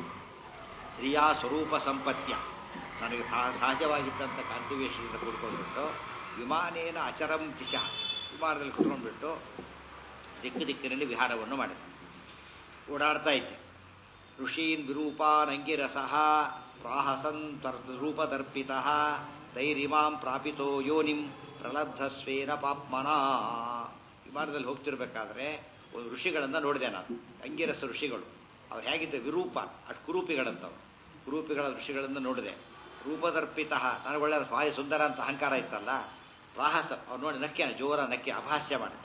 ಶ್ರೀಯಾ ಸ್ವರೂಪ ಸಂಪತ್ಯ, ನನಗೆ ಸಹಜವಾಗಿದ್ದಂಥ ಕಾಂತಿವೇಶದಿಂದ ಕೂಡ್ಕೊಂಡ್ಬಿಟ್ಟು ವಿಮಾನೇನ ಅಚರಂ ದಿಶಃ, ವಿಮಾನದಲ್ಲಿ ಕುತ್ಕೊಂಡ್ಬಿಟ್ಟು ದಿಕ್ಕು ದಿಕ್ಕಿನಲ್ಲಿ ವಿಹಾರವನ್ನು ಮಾಡಿದೆ, ಓಡಾಡ್ತಾ ಇದ್ದೆ. ಋಷೀನ್ ವಿರೂಪಾನಂಗಿರಸಃ ಪ್ರಾಹಸನ್ ರೂಪದರ್ಪಿತಃ ತೈರಿಮಾಂ ಪ್ರಾಪಿತೋ ಯೋನಿಂ ಪ್ರಲಬ್ಧಸ್ವೇನ ಪಾಪ್ಮನ. ವಿಮಾನದಲ್ಲಿ ಹೋಗ್ತಿರ್ಬೇಕಾದ್ರೆ ಒಂದು ಋಷಿಗಳನ್ನು ನೋಡಿದೆ ನಾನು, ಅಂಗಿರಸ ಋಷಿಗಳು. ಅವ್ರು ಹೇಗಿದ್ದ ವಿರೂಪ, ಅಷ್ಟು ಕುರೂಪಿಗಳಂತವ್ರು. ಕುರೂಪಿಗಳ ಋಷಿಗಳನ್ನು ನೋಡಿದೆ. ರೂಪದರ್ಪಿತ, ನನಗೆ ಒಳ್ಳೆ ಭಾರಿ ಸುಂದರ ಅಂತ ಅಹಂಕಾರ ಇತ್ತಲ್ಲ. ಪ್ರಾಹಸ, ಅವ್ರು ನೋಡಿ ನಕ್ಕ್ಯಾನ, ಜೋರ ನಕ್ಕೆ ಅಪಹಾಸ್ಯ ಮಾಡಿದ.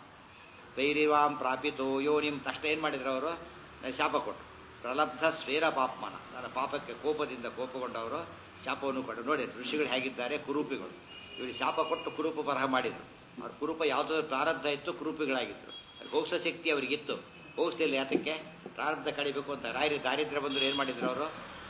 ತೈರಿವಾಂ ಪ್ರಾಪಿತೋ ಯೋನಿಂ, ತಕ್ಷಣ ಏನು ಮಾಡಿದ್ರು ಅವರು? ಶಾಪ ಕೊಟ್ಟರು. ಪ್ರಲಬ್ಧ ಸ್ವೇರ ಪಾಪ್ಮನ, ನನ್ನ ಪಾಪಕ್ಕೆ ಕೋಪದಿಂದ ಕೋಪಗೊಂಡವರು ಶಾಪವನ್ನು ಕೊಟ್ಟರು. ನೋಡಿ ಋಷಿಗಳು ಹೇಗಿದ್ದಾರೆ, ಕುರೂಪಿಗಳು. ಇವರು ಶಾಪ ಕೊಟ್ಟು ಕುರೂಪ ಬರಹ ಮಾಡಿದ್ರು. ಅವ್ರ ಕುರೂಪ ಯಾವುದೋ ಪ್ರಾರಬ್ಧ ಇತ್ತು, ಕುರೂಪಿಗಳಾಗಿದ್ರು. ಹೋಗ್ಸೋ ಶಕ್ತಿ ಅವರಿಗಿತ್ತು. ಹೋಗಿಸ್ಲಿಲ್ಲ, ಯಾತಕ್ಕೆ? ಪ್ರಾರಬ್ಧ ಕಡಿಬೇಕು ಅಂತ. ರಾಯರು ದಾರಿದ್ರ್ಯ ಬಂದರು ಏನು ಮಾಡಿದ್ರು ಅವರು?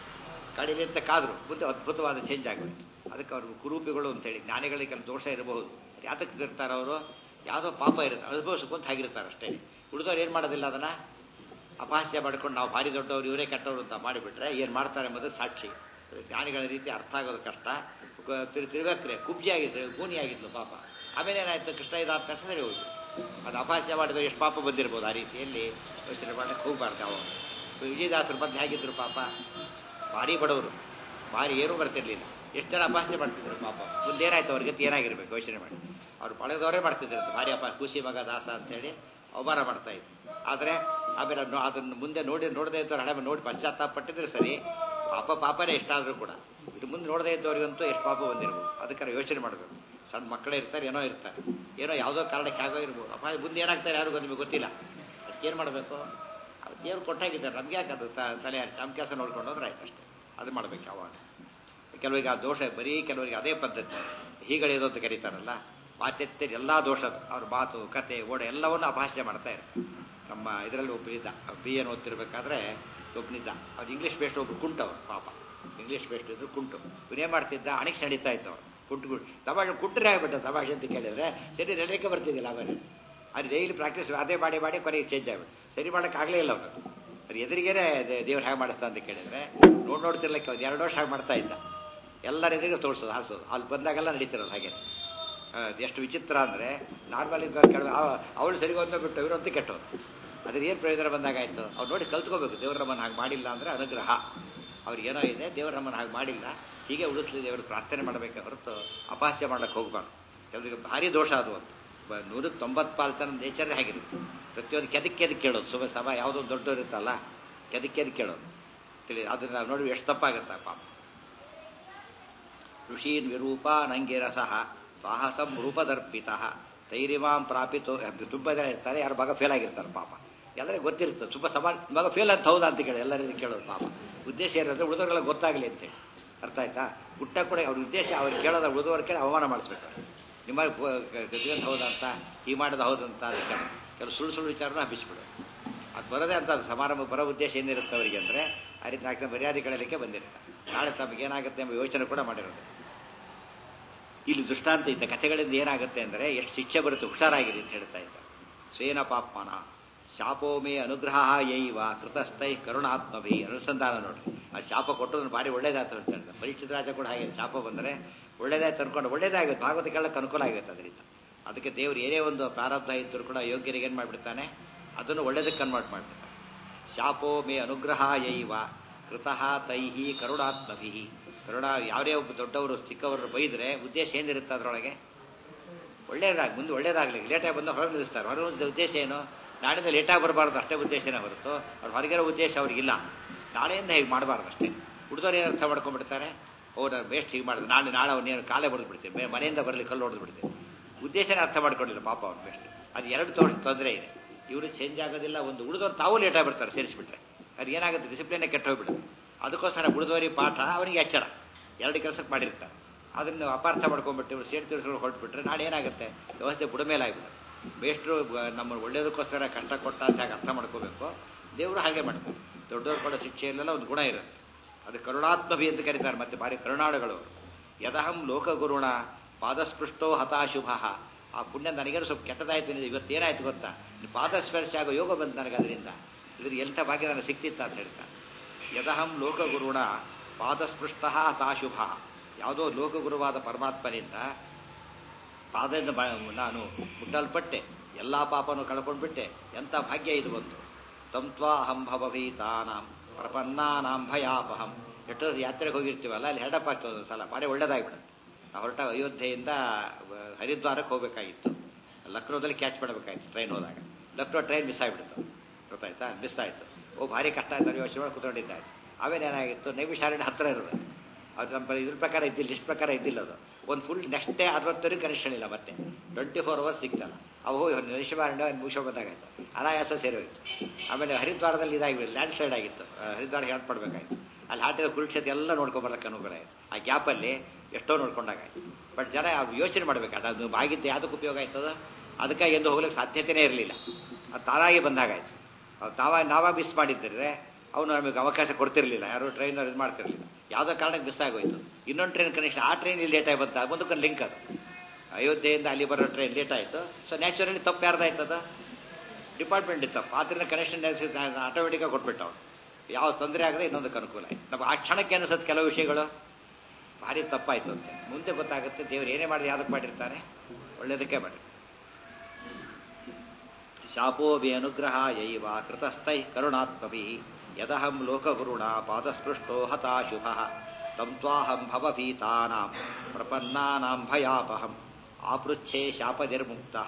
ಕಡಿಲಿ ಅಂತ ಕಾದ್ರು, ಮುಂದೆ ಅದ್ಭುತವಾದ ಚೇಂಜ್ ಆಗೋಯ್ತು. ಅದಕ್ಕೆ ಅವರು ಕುರೂಪಿಗಳು ಅಂತೇಳಿ. ಜ್ಞಾನಿಗಳಿಗೆ ಕೆಲವು ದೋಷ ಇರಬಹುದು, ಯಾತಕ್ಕೆ ಇರ್ತಾರೆ ಅವರು? ಯಾವುದೋ ಪಾಪ ಇರುತ್ತೆ, ಅನುಭವಿಸ್ಕೊಂತ ಹಾಗಿರ್ತಾರೆ ಅಷ್ಟೇ. ಉಳಿದವ್ರು ಏನು ಮಾಡೋದಿಲ್ಲ, ಅದನ್ನ ಅಪಹಾಸ್ಯ ಮಾಡ್ಕೊಂಡು ನಾವು ಭಾರಿ ದೊಡ್ಡವರು, ಇವರೇ ಕೆಟ್ಟವರು ಅಂತ ಮಾಡಿಬಿಟ್ರೆ ಏನು ಮಾಡ್ತಾರೆ ಎಂಬುದು ಸಾಕ್ಷಿ. ಜ್ಞಾನಿಗಳ ರೀತಿ ಅರ್ಥ ಆಗೋದು ಕಷ್ಟ. ತಿರುಗಕ್ರೆ ಕುಬ್ಜಿ ಆಗಿದ್ರು, ಗೂನಿ ಆಗಿದ್ಲು ಪಾಪ. ಆಮೇಲೆ ಏನಾಯ್ತು? ಕೃಷ್ಣ ಇದಾದ ತಕ್ಷಣ ಸರಿ ಹೋಯ್ತು. ಅದು ಅಪಹಾಸ್ಯ ಮಾಡಿದ್ರೆ ಎಷ್ಟು ಪಾಪ ಬಂದಿರ್ಬೋದು. ಆ ರೀತಿಯಲ್ಲಿ ಯೋಚನೆ ಮಾಡಕ್ಕೆ ಹೋಗ್ಬಾರ್ದು. ಅವ ವಿಜಯದಾಸರು ಬಂದು ಹೇಗಿದ್ರು ಪಾಪ? ಭಾರಿ ಬಡವರು, ಭಾರಿ ಏನೂ ಬರ್ತಿರ್ಲಿಲ್ಲ. ಎಷ್ಟು ಜನ ಅಪಹಾಸ್ಯ ಮಾಡ್ತಿದ್ರು ಪಾಪ. ಮುಂದೇನಾಯ್ತು ಅವ್ರಿಗೆ? ಏನಾಗಿರ್ಬೇಕು ಯೋಚನೆ ಮಾಡಿ. ಅವ್ರು ಪಳೆದವರೇ ಮಾಡ್ತಿದ್ರು ಭಾರಿ ಅಪ ಖುಷಿ ಮಗ ದಾಸ ಅಂತೇಳಿ ಅವಮಾನ ಮಾಡ್ತಾ ಇದ್ರು. ಆದರೆ ಆಮೇಲೆ ಅದನ್ನು ಮುಂದೆ ನೋಡಿ ನೋಡದೇ ಇದ್ದವ್ರು ಹಣೆ ನೋಡಿ ಪಶ್ಚಾತ್ತಾಪ ಪಟ್ಟಿದ್ರೆ ಸರಿ, ಪಾಪ ಪಾಪನೇ ಎಷ್ಟಾದರೂ ಕೂಡ. ಇದು ಮುಂದೆ ನೋಡದೇ ಇದ್ದವ್ರಿಗಂತೂ ಎಷ್ಟು ಪಾಪ ಬಂದಿರ್ಬೋದು. ಅದಕ್ಕೆ ಯೋಚನೆ ಮಾಡಬೇಕು. ಸಣ್ಣ ಮಕ್ಕಳೇ ಇರ್ತಾರೆ, ಏನೋ ಇರ್ತಾರೆ, ಏನೋ ಯಾವುದೋ ಕಾರಣಕ್ಕೆ ಆಗೋ ಇರ್ಬೋದು. ಅಪ್ಪ ಮುಂದೆ ಏನಾಗ್ತಾರೆ ಯಾರಿಗೂ ನಿಮಗೆ ಗೊತ್ತಿಲ್ಲ. ಅದಕ್ಕೇನು ಮಾಡಬೇಕು? ಏನು ಕೊಟ್ಟಾಗಿದ್ದಾರೆ, ನಮ್ಗೆ ಯಾಕೆ ಅದು ತಲೆ ನಮ್ಮ ಕೆಲಸ ನೋಡ್ಕೊಂಡು ಹೋದ್ರೆ ಆಯ್ತು ಅಷ್ಟೇ. ಅದು ಮಾಡಬೇಕು ಯಾವಾಗ. ಕೆಲವರಿಗೆ ಆ ದೋಷ ಬರೀ, ಕೆಲವರಿಗೆ ಅದೇ ಪದ್ಧತಿ. ಹೀಗಳಿದು ಅಂತ ಕರೀತಾರಲ್ಲ, ಮಾತೆತ್ತೆ ಎಲ್ಲ ದೋಷ. ಅವ್ರ ಮಾತು, ಕತೆ, ಓಡ ಎಲ್ಲವನ್ನೂ ಅಪಹಾಸ್ಯ ಮಾಡ್ತಾ ಇರ್ತಾರೆ. ನಮ್ಮ ಇದರಲ್ಲಿ ಒಬ್ಬರಿದ್ದ, ಬಿ ಎನ್ ಓದ್ತಿರ್ಬೇಕಾದ್ರೆ ಒಬ್ಬನಿದ್ದ. ಅವ್ರು ಇಂಗ್ಲೀಷ್ ಬೇಸ್ಟ್, ಒಬ್ರು ಕುಂಟವ್ರು ಪಾಪ. ಇಂಗ್ಲೀಷ್ ಬೇಸ್ಟ್ ಇದ್ರು ಕುಂಟು. ಇವನೇನು ಮಾಡ್ತಿದ್ದ? ಅಣಿಕ್ಸ್ ನಡೀತಾ ಇದ್ದವ್ರು ಕುಂಟು. ತಮಾಷೆ ಕುಂಟ್ರೆ ಆಗ್ಬಿಟ್ಟ ತಮಾಷೆ ಅಂತ ಕೇಳಿದ್ರೆ ಸರಿ ನೆನಕ್ಕೆ ಬರ್ತಿದ್ದಿಲ್ಲ. ಆಮೇಲೆ ಅದು ಡೈಲಿ ಪ್ರಾಕ್ಟೀಸ್ ಅದೇ ಮಾಡಿ ಮಾಡಿ ಕೊನೆಗೆ ಚೇಂಜ್ ಆಗ್ಬಿಟ್ಟು ಸರಿ ಮಾಡೋಕ್ಕಾಗಲೇ ಇಲ್ಲ ಅವನು. ಅದು ಎದುರಿಗೇನೆ ದೇವ್ರು ಹೇಗೆ ಮಾಡಿಸ್ತಾ ಅಂತ ಕೇಳಿದ್ರೆ ನೋಡಿ ನೋಡ್ತಿರ್ಲಿಕ್ಕೆ ಒಂದು ಎರಡು ವರ್ಷ ಹಾಗೆ ಮಾಡ್ತಾ ಇದ್ದ. ಎಲ್ಲರ ಎದುರಿಗೆ ತೋರಿಸೋದು, ಹಾರಿಸೋದು. ಅಲ್ಲಿ ಬಂದಾಗೆಲ್ಲ ನಡೀತಿರೋದು ಹಾಗೆ. ಎಷ್ಟು ವಿಚಿತ್ರ ಅಂದರೆ ನಾರ್ಮಲ್ ಇದ್ದ ಕೇಳ ಅವಳು ಸರಿ ಹೋದ ಬಿಟ್ಟು ಇವರಂತೂ ಕೆಟ್ಟವರು. ಅದ್ರ ಏನು ಪ್ರಯೋಜನ ಬಂದಾಗಾಯ್ತು? ಅವ್ರು ನೋಡಿ ಕಲ್ತ್ಕೋಬೇಕು. ದೇವ್ರ ನಮ್ಮನ್ನು ಹಾಗೆ ಮಾಡಿಲ್ಲ ಅಂದರೆ ಅನುಗ್ರಹ. ಅವ್ರಿಗೇನೋ ಇದೆ, ದೇವ್ರ ನಮ್ಮನ್ನು ಹಾಗೆ ಮಾಡಿಲ್ಲ, ಹೀಗೆ ಉಳಿಸ್ಲಿ ದೇವರು ಪ್ರಾರ್ಥನೆ ಮಾಡಬೇಕೆ ಹೊರತು ಅಪಹಾಸ್ಯ ಮಾಡಕ್ಕೆ ಹೋಗ್ಬಾರ್ದು. ಕೆಲವರಿಗೆ ಭಾರಿ ದೋಷ ಅದು ಅಂತ. ನೂರಕ್ಕೆ ತೊಂಬತ್ತು ಪಾಲು ತನ್ನ ನೇಚರ್ ಹೇಗಿರುತ್ತೆ. ಪ್ರತಿಯೊಂದು ಕೆದಕ್ಕೆ ಕೆದಕ್ಕೆ ಕೇಳೋದು. ಸುಬ ಸಭ ಯಾವುದೋ ದೊಡ್ಡವ್ರು ಇರುತ್ತಲ್ಲ, ಕೆದಕ್ಕೆ ಕೆದಕ್ಕೆ ಕೇಳೋದು ತಿಳಿ. ಅದನ್ನ ನಾವು ನೋಡಿ ಎಷ್ಟು ತಪ್ಪಾಗುತ್ತೆ ಪಾಪ. ಋಷೀನ್ ವಿರೂಪ ನಂಗಿರಸಃ ಸಾಹಸಂ ರೂಪದರ್ಪಿತ ತೈರಿಮಾಂ ಪ್ರಾಪಿತೋ. ತುಂಬ ಜನ ಇರ್ತಾರೆ, ಯಾರು ಮಗ ಫೇಲ್ ಆಗಿರ್ತಾರೆ ಪಾಪ. ಎಲ್ಲರಿಗೂ ಗೊತ್ತಿರ್ತದೆ. ತುಂಬ ಸಮಾನ ಮಗ ಫೇಲ್ ಅಂತ ಹೌದಾ ಅಂತ ಕೇಳಿ ಎಲ್ಲರಿಗೂ ಕೇಳೋದು ಪಾಪ. ಉದ್ದೇಶ ಏನಂದ್ರೆ ಉಳಿದವ್ರಿಗೆಲ್ಲ ಗೊತ್ತಾಗಲಿ ಅಂತೇಳಿ. ಅರ್ಥ ಆಯ್ತಾ? ಹುಟ್ಟ ಕೂಡ ಅವ್ರ ಉದ್ದೇಶ ಅವ್ರಿಗೆ ಕೇಳೋದ ಉಳಿದವ್ರ ಕೇಳಿ ಅವಮಾನ ಮಾಡಿಸ್ಬೇಕು. ನಿಮ್ಮ ಗದ್ಗಂತ ಹೌದಂತ, ಈ ಮಾಡೋದು ಹೌದಂತ ಅದಕ್ಕೆ ಕೆಲವು ಸುಳ್ಳು ಸುಳ್ಳು ವಿಚಾರನ ಹಬ್ಬಿಸ್ಬಿಡು. ಅದು ಬರೋದೇ ಅಂತ. ಅದು ಸಮಾರಂಭ ಬರೋ ಉದ್ದೇಶ ಏನಿರುತ್ತೆ ಅವರಿಗೆ ಅಂದರೆ ಆ ರೀತಿ ನಾಲ್ಕು ಮರ್ಯಾದೆ ಕಳೆಯಲಿಕ್ಕೆ ಬಂದಿರ್ತಾರೆ. ನಾಳೆ ತಮಗೇನಾಗುತ್ತೆ ಎಂಬ ಯೋಚನೆ ಕೂಡ ಮಾಡಿರೋದು. ಇಲ್ಲಿ ದೃಷ್ಟಾಂತ ಇದ್ದ ಕಥೆಗಳಿಂದ ಏನಾಗುತ್ತೆ ಅಂದರೆ ಎಷ್ಟು ಶಿಕ್ಷೆ ಬರುತ್ತೆ, ಹುಷಾರಾಗಿರಿ ಅಂತ ಹೇಳ್ತಾ ಇದ್ದ. ಸ್ವೇನ ಪಾಪ್ಮನ, ಶಾಪೋ ಮೇ ಅನುಗ್ರಹ ಯೈವ ಕೃತಸ್ಥೈ ಕರುಣಾತ್ಮಭಿ ಅನುಸಂಧಾನ ನೋಡ್ರಿ. ಆ ಶಾಪ ಕೊಟ್ಟು ಭಾರಿ ಒಳ್ಳೇದಾಯ್ತು ಅಂತ ಹೇಳ್ತಾರೆ. ಪರೀಕ್ಷಿತ ರಾಜ ಕೂಡ ಹಾಗೆ ಶಾಪ ಬಂದರೆ ಒಳ್ಳೇದಾಯ್ತು ಅನ್ಕೊಂಡು ಒಳ್ಳೇದಾಗುತ್ತೆ, ಭಾಗವತಕ್ಕೆಲ್ಲಕ್ಕೆ ಅನುಕೂಲ ಆಗುತ್ತೆ ಅದರಿಂದ. ಅದಕ್ಕೆ ದೇವರು ಏನೇ ಒಂದು ಪ್ರಾರಬ್ಧ ಇದ್ದರೂ ಕೂಡ ಯೋಗ್ಯರಿಗೆ ಏನು ಮಾಡಿಬಿಡ್ತಾನೆ, ಅದನ್ನು ಒಳ್ಳೇದಕ್ಕೆ ಕನ್ವರ್ಟ್ ಮಾಡಿಬಿಡ್ತಾನೆ. ಶಾಪೋ ಮೇ ಅನುಗ್ರಹ ಯೈವ ಕೃತಃ ತೈಹಿ ಕರುಣಾತ್ಮಭಿ. ಕರುಣ ಯಾವುದೇ ಒಬ್ಬ ದೊಡ್ಡವರು ಚಿಕ್ಕವರು ಬೈದರೆ ಉದ್ದೇಶ ಏನಿರುತ್ತೆ ಅದರೊಳಗೆ, ಒಳ್ಳೇದಾಗಿ ಮುಂದೆ ಒಳ್ಳೇದಾಗಲಿ. ಲೇಟಾಗಿ ಬಂದು ಹೊರಗೆ ನಿಲ್ಲಿಸ್ತಾರೆ. ಹೊರಗೆ ಉದ್ದೇಶ ಏನು, ನಾಳೆಯಿಂದ ಲೇಟಾಗಿ ಬರಬಾರ್ದು ಅಷ್ಟೇ ಉದ್ದೇಶನೇ ಹೊರತು ಅವ್ರು ಹೊರಗಿರೋ ಉದ್ದೇಶ ಅವ್ರಿಗಿಲ್ಲ. ನಾಳೆಯಿಂದ ಹೀಗೆ ಮಾಡಬಾರ್ದು ಅಷ್ಟೇ. ಹುಡುಗರು ಏನು ಅರ್ಥ ಮಾಡ್ಕೊಂಡ್ಬಿಡ್ತಾರೆ, ಓ ನಾನು ಬೇಸ್ಟ್ ಹೀಗೆ ಮಾಡಿದ್ರೆ ನಾಳೆ ನಾಳೆ ಅವನೇನು ಕಾಲೇ ಹೊಡೆದು ಬಿಡ್ತೀವಿ, ಮನೆಯಿಂದ ಬರಲಿ ಕಲ್ಲು ಹೊಡೆದು ಬಿಡ್ತೀವಿ. ಉದ್ದೇಶನೇ ಅರ್ಥ ಮಾಡ್ಕೊಂಡಿಲ್ಲ ಪಾಪ ಅವ್ರು ಬೆಸ್ಟ್. ಅದು ಎರಡು ತೋರಿಸಿ ತೊಂದರೆ ಇದೆ. ಇವರು ಚೇಂಜ್ ಆಗೋದಿಲ್ಲ. ಒಂದು ಉಳಿದವ್ರು ತಾವು ಲೇಟಾಗಿ ಬರ್ತಾರೆ ಸೇರಿಸ್ಬಿಟ್ರೆ ಅದು ಏನಾಗುತ್ತೆ, ಡಿಸಿಪ್ಲಿನೇ ಕೆಟ್ಟ ಹೋಗ್ಬಿಡುತ್ತೆ. ಅದಕ್ಕೋಸ್ಕರ ಉಳಿದವರಿಗೆ ಪಾಠ, ಅವನಿಗೆ ಎಚ್ಚರ, ಎರಡು ಕೆಲಸಕ್ಕೆ ಮಾಡಿರ್ತಾರೆ. ಅದನ್ನು ಅಪಾರ್ಥ ಮಾಡ್ಕೊಂಡ್ಬಿಟ್ಟು ಇವರು ಸೇರಿ ತಿಳ್ಸ್ಕೊಂಡು ಹೊರಟ್ಬಿಟ್ರೆ ನಾಳೆ ಏನಾಗುತ್ತೆ, ವ್ಯವಸ್ಥೆ ಬುಡಮೇಲಾಗ್ಬಿಡುತ್ತೆ. ಬೇಸ್ಟ್ರು ನಮ್ಮನ್ನು ಒಳ್ಳೇದಕ್ಕೋಸ್ಕರ ಕಷ್ಟ ಕೊಟ್ಟ ಅಂತ ಹಾಗೆ ಅರ್ಥ ಮಾಡ್ಕೋಬೇಕು. ದೇವರು ಹಾಗೆ ಮಾಡ್ತಾರೆ. ದೊಡ್ಡವರು ಕೊಡೋ ಶಿಕ್ಷೆಯಲ್ಲೆಲ್ಲ ಒಂದು ಗುಣ ಇರುತ್ತೆ. ಅದು ಕರುಣಾತ್ಮಭಿ ಅಂತ ಕರೀತಾರೆ. ಮತ್ತೆ ಭಾರಿ ಕರುಣಾಳುಗಳು. ಯದಹಂ ಲೋಕಗುರುಣ ಪಾದಸ್ಪೃಷ್ಟೋ ಹತಾಶುಭ. ಆ ಪುಣ್ಯ ನನಗೇನು ಸ್ವಲ್ಪ ಕೆಟ್ಟದಾಯ್ತು, ಇವತ್ತೇನಾಯ್ತು ಗೊತ್ತಾ, ಪಾದಸ್ಪರ್ಶ ಆಗೋ ಯೋಗ ಬಂತು ನನಗೆ. ಅದರಿಂದ ಇದ್ರ ಎಂಥ ಭಾಗ್ಯ ನನಗೆ ಸಿಕ್ತಿತ್ತ ಅಂತ ಹೇಳ್ತಾರೆ. ಯದಹಂ ಲೋಕಗುರುಣ ಪಾದಸ್ಪೃಷ್ಟ ಹತಾಶುಭ. ಯಾವುದೋ ಲೋಕಗುರುವಾದ ಪರಮಾತ್ಮನಿಂದ ಪಾದದಿಂದ ನಾನು ಮುಟ್ಟಲ್ಪಟ್ಟೆ, ಎಲ್ಲ ಪಾಪನೂ ಕಳ್ಕೊಂಡ್ಬಿಟ್ಟೆ. ಎಂಥ ಭಾಗ್ಯ ಇದು ಬಂತು. ತಂತ್ವಾ ಅಹಂ ಭವಭೀತಾನಾಂ ಪ್ರಪನ್ನಾನಾಂ ಭಯಾಪಹಂ. ಎಷ್ಟೋ ಯಾತ್ರೆಗೆ ಹೋಗಿರ್ತೀವಲ್ಲ, ಅಲ್ಲಿ ಹೆಡಪ್ ಆಗ್ತದೆ ಒಂದು ಸಲ, ಭಾರಿ ಒಳ್ಳೇದಾಗ್ಬಿಡುತ್ತೆ. ನಾವು ಹೊರಟ ಅಯೋಧ್ಯೆಯಿಂದ ಹರಿದ್ವಾರಕ್ಕೆ ಹೋಗಬೇಕಾಗಿತ್ತು. ಲಕ್ನೋದಲ್ಲಿ ಕ್ಯಾಚ್ ಮಾಡಬೇಕಾಗಿತ್ತು ಟ್ರೈನ್ ಹೋದಾಗ. ಲಕ್ನೋ ಟ್ರೈನ್ ಮಿಸ್ ಆಗಿಬಿಡ್ತು, ಗೊತ್ತಾಯ್ತಾ, ಮಿಸ್ ಆಯಿತು. ಓ ಭಾರಿ ಕಷ್ಟ ಆಯ್ತು, ಯೋಚನೆ ಮಾಡಿ ಕೂತ್ಕೊಂಡಿದ್ದಾಯ್ತು. ಆಮೇಲೆ ಏನಾಗಿತ್ತು, ನೈಮಿಷಾರಣ್ಯ ಹತ್ತಿರ ಇರೋದು. ಅದು ನಮ್ಮ ಇದ್ರ ಪ್ರಕಾರ ಇದ್ದಿಲ್ಲ, ಲಿಸ್ಟ್ ಪ್ರಕಾರ ಇದ್ದಿಲ್ಲ. ಅದು ಒಂದು ಫುಲ್ ನೆಕ್ಸ್ಟ್ ಡೇ ಅರವತ್ತವರೆಗೆ ಕನೆಕ್ಷನ್ ಇಲ್ಲ, ಮತ್ತೆ ಟ್ವೆಂಟಿ ಫೋರ್ ಅವರ್ಸ್ ಸಿಗ್ತಲ್ಲ. ಅವು ನೈಮಿಷಾರಣ್ಯ ಮುಗಿಸೋ ಬಂದಾಗಾಯ್ತು, ಅನಾಯಾಸ ಸೇರಿ ಹೋಯ್ತು. ಆಮೇಲೆ ಹರಿದ್ವಾರದಲ್ಲಿ ಇದಾಗಿಬಿಟ್ಟು ಲ್ಯಾಂಡ್ ಸ್ಲೈಡ್ ಆಗಿತ್ತು. ಹರಿದ್ವಾರ ಹೆಲ್ಪ್ ಮಾಡಬೇಕಾಗಿತ್ತು. ಅಲ್ಲಿ ಹಾಟಿದ ಕುರುಕ್ಷೇತ್ರ ಎಲ್ಲ ನೋಡ್ಕೊಂಬರ್ಲಿಕ್ಕೆ ಅನುಕೂಲ ಆಯಿತು. ಆ ಗ್ಯಾಪಲ್ಲಿ ಎಷ್ಟೋ ನೋಡ್ಕೊಂಡಾಗಾಯ್ತು. ಬಟ್ ಜನ ಯೋಚನೆ ಮಾಡಬೇಕು, ಅದು ಆಗಿದ್ದು ಯಾವುದಕ್ಕೆ ಉಪಯೋಗ ಆಯ್ತದ, ಅದಕ್ಕಾಗಿ ಎಂದು ಹೋಗ್ಲಿಕ್ಕೆ ಸಾಧ್ಯತೆಯೇ ಇರಲಿಲ್ಲ. ಅದು ತಾನಾಗಿ ಬಂದಾಗಾಯ್ತು. ಅವ್ರು ತಾವಾಗಿ ನಾವಾಗ ಮಿಸ್ ಮಾಡಿದ್ದರೆ ಅವನು ನಮಗೆ ಅವಕಾಶ ಕೊಡ್ತಿರ್ಲಿಲ್ಲ, ಯಾರು ಟ್ರೈನರ್ ಇದು ಮಾಡ್ತಿರ್ಲಿಲ್ಲ. ಯಾವುದೋ ಕಾರಣಕ್ಕೆ ಮಿಸ್ ಆಗೋಯ್ತು. ಇನ್ನೊಂದು ಟ್ರೈನ್ ಕನೆಕ್ಷನ್, ಆ ಟ್ರೈನ್ ಇಲ್ಲಿ ಲೇಟಾಗಿ ಬಂತ, ಮುಂದಕ್ಕೆ ಲಿಂಕ್ ಅದು. ಅಯೋಧ್ಯೆಯಿಂದ ಅಲ್ಲಿ ಬರೋ ಟ್ರೈನ್ ಲೇಟ್ ಆಯಿತು. ಸೊ ನ್ಯಾಚುರಲಿ ತಪ್ಪು ಯಾರ್ದಾಯ್ತದ, ಡಿಪಾರ್ಟ್ಮೆಂಟ್ ತಪ್ಪು. ಆದ್ರಿಂದ ಕನೆಕ್ಷನ್ ಆಟೋಮೆಟಿಕಾಗಿ ಕೊಟ್ಬಿಟ್ಟು ಅವ್ರು ಯಾವ ತೊಂದರೆ ಆಗದೆ ಇನ್ನೊಂದಕ್ಕೆ ಅನುಕೂಲ ಆಯ್ತು. ನಮ್ಗೆ ಆ ಕ್ಷಣಕ್ಕೆ ಅನಿಸುತ್ತೆ ಕೆಲವು ವಿಷಯಗಳು ಭಾರಿ ತಪ್ಪಾಯ್ತು ಅಂತ. ಮುಂದೆ ಗೊತ್ತಾಗುತ್ತೆ ದೇವರು ಏನೇ ಮಾಡಿದ್ರೆ ಯಾವುದಕ್ಕೆ ಮಾಡಿರ್ತಾರೆ, ಒಳ್ಳೇದಕ್ಕೆ ಮಾಡಿ. ಶಾಪೋಭಿ ಅನುಗ್ರಹ ಯೈವ ಕೃತಸ್ಥೈ ಕರುಣಾತ್ಮಭಿ. ಯದಹಂ ಲೋಕಗುರುಣ ಪಾದಸ್ಪೃಷ್ಟೋ ಹತಾಶುಭ. ತಂತ್ವಾಹಂ ಭವಭೀತಾನಾಂ ಪ್ರಪನ್ನಾನಾಂ ಭಯಾಪಹಂ. ಆಪೃಚ್ಛೇ ಶಾಪನಿರ್ಮುಕ್ತಃ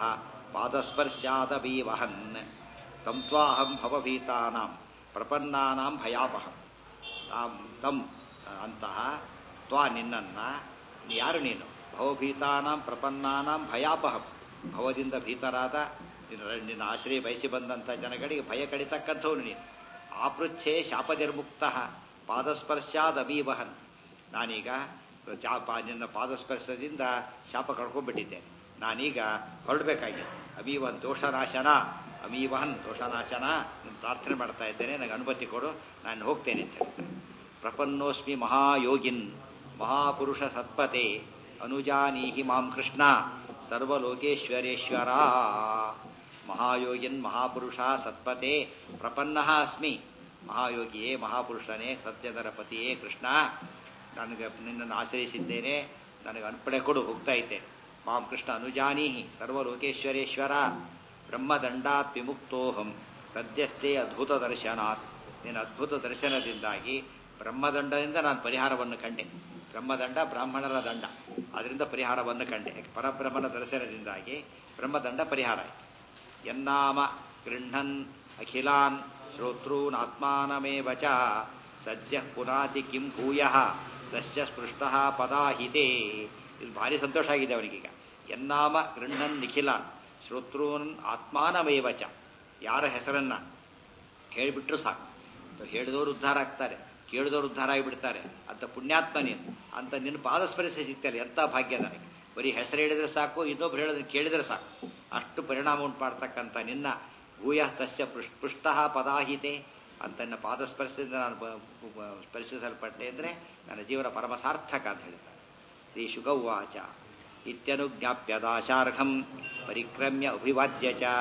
ಪಾದಸ್ಪರ್ಶಾದಬೀವಹನ್. ತಂತ್ವಾಹಂ ಭವಭೀತಾನಾಂ ಪ್ರಪನ್ನಾನಾಂ ಭಯಾಪಹಂ. ತಾಂ ತಂ ಅಂತಹ ತ್ವಾ ನಿನ್ನನ್ನ, ಯಾರು ನೀನು, ಭವಭೀತಾನಾಂ ಪ್ರಪನ್ನಾನಾಂ ಭಯಾಪಹಂ. ಭವದಿಂದ ಭೀತರಾದ ನಿನ್ನ ಆಶ್ರಯ ಬಯಸಿ ಬಂದಂಥ ಜನಗಳಿಗೆ ಭಯ ಕಡಿತಕ್ಕಂಥವನು ನೀನು. ಆಪೃಚ್ಛೇ ಶಾಪನಿರ್ಮುಕ್ತ ಪಾದಸ್ಪರ್ಶಾದ ಅಬೀವಹನ್. ನಾನೀಗ ಚಾಪ ನಿನ್ನ ಪಾದಸ್ಪರ್ಶದಿಂದ ಶಾಪ ಕಳ್ಕೊಂಡ್ಬಿಟ್ಟಿದ್ದೇನೆ, ನಾನೀಗ ಹೊರಡಬೇಕಾಗಿದೆ. ಅಬೀವಹನ್ ದೋಷನಾಶನ, ಅಮೀವಹನ್ ದೋಷನಾಶನ, ನಾನು ಪ್ರಾರ್ಥನೆ ಮಾಡ್ತಾ ಇದ್ದೇನೆ, ನನಗೆ ಅನುಮತಿ ಕೊಡು, ನಾನು ಹೋಗ್ತೇನೆ ಅಂತ ಹೇಳ್ತೇನೆ. ಪ್ರಪನ್ನೋಸ್ಮಿ ಮಹಾಯೋಗಿನ್ ಮಹಾಪುರುಷ ಸತ್ಪತೆ ಅನುಜಾನೀಹಿ ಮಾಂ ಕೃಷ್ಣ ಸರ್ವಲೋಕೇಶ್ವರೇಶ್ವರ. ಮಹಾಯೋಗಿನ್ ಮಹಾಪುರುಷ ಸತ್ಪತೆ ಪ್ರಪನ್ನ ಅಸ್ಮಿ. ಮಹಾಯೋಗಿಯೇ, ಮಹಾಪುರುಷನೇ, ಸತ್ಯದರ ಪತಿಯೇ ಕೃಷ್ಣ, ನನಗೆ ನಿನ್ನನ್ನು ಆಶ್ರಯಿಸಿದ್ದೇನೆ, ನನಗೆ ಅರ್ಪಣೆ ಕೊಡು, ಹೋಗ್ತಾ ಇದ್ದೇನೆ. ಮಾಂ ಕೃಷ್ಣ ಅನುಜಾನೀಹಿ ಸರ್ವಲೋಕೇಶ್ವರೇಶ್ವರ. ಬ್ರಹ್ಮದಂಡಾತ್ ವಿಮುಕ್ತೋಹಂ ಸದ್ಯಸ್ಥೆ ಅದ್ಭುತ ದರ್ಶನಾತ್. ನಿನ್ನ ಅದ್ಭುತ ದರ್ಶನದಿಂದಾಗಿ ಬ್ರಹ್ಮದಂಡದಿಂದ ನಾನು ಪರಿಹಾರವನ್ನು ಕಂಡೆ. ಬ್ರಹ್ಮದಂಡ ಬ್ರಾಹ್ಮಣರ ದಂಡ, ಅದರಿಂದ ಪರಿಹಾರವನ್ನು ಕಂಡೆ. ಪರಬ್ರಹ್ಮನ ದರ್ಶನದಿಂದಾಗಿ ಬ್ರಹ್ಮದಂಡ ಪರಿಹಾರ ಆಯಿತು. ಯನ್ನಾಮ ಗೃಹ್ಣನ್ ಅಖಿಲಾನ್ ಶ್ರೋತೃನ್ ಆತ್ಮಾನಮೇವ ಚ ಸದ್ಯ ಪುನಾತಿ ಕಿಂ ಭೂಯಃ ತಸ್ಯ ಸ್ಪೃಷ್ಟಃ ಪದಾಹಿತೆ. ಇದು ಭಾರಿ ಸಂತೋಷ ಆಗಿದೆ ಅವನಿಗೀಗ. ಯನ್ನಾಮ ಗೃಹ್ಣನ್ ನಿಖಿಲಾನ್ ಶ್ರೋತೃನ್ ಆತ್ಮಾನಮೇವ ಚ. ಯಾರ ಹೆಸರನ್ನ ಹೇಳಿಬಿಟ್ರು ಸಾಕು, ಹೇಳಿದವರು ಉದ್ಧಾರ ಆಗ್ತಾರೆ, ಕೇಳಿದವರು ಉದ್ಧಾರ ಆಗಿಬಿಡ್ತಾರೆ ಅಂತ ಪುಣ್ಯಾತ್ಮ ನೀನು. ಅಂತ ನಿನ್ನ ಪಾದಸ್ಪರ್ಶ ಸಿಗ್ತಲ್ಲ, ಎಂಥ ಭಾಗ್ಯ ನನಗೆ. ಬರೀ ಹೆಸರು ಹೇಳಿದ್ರೆ ಸಾಕು, ಇನ್ನೊಬ್ರು ಹೇಳಿದ್ರೆ ಕೇಳಿದ್ರೆ ಸಾಕು, ಅಷ್ಟು ಪರಿಣಾಮ ಉಂಟು ಮಾಡ್ತಕ್ಕಂಥ ನಿನ್ನ ಭೂಯ ತಸ್ಯ ಪೃಷ್ಟ ಪದಾಹಿತೆ ಅಂತ ನನ್ನ ಪಾದಸ್ಪರ್ಶದಿಂದ ನಾನು ಸ್ಪರ್ಶಿಸಲ್ಪಟ್ಟೆ ಅಂದರೆ ನನ್ನ ಜೀವನ ಪರಮ ಸಾರ್ಥಕ ಅಂತ ಹೇಳ್ತಾರೆ. ಶ್ರೀ ಶುಗೌವಾಚ ಇತ್ಯನುಜ್ಞಾಪ್ಯ ದಾಶಾರ್ಹಂ ಪರಿಕ್ರಮ್ಯ ಅಭಿವಾದ್ಯ ಚ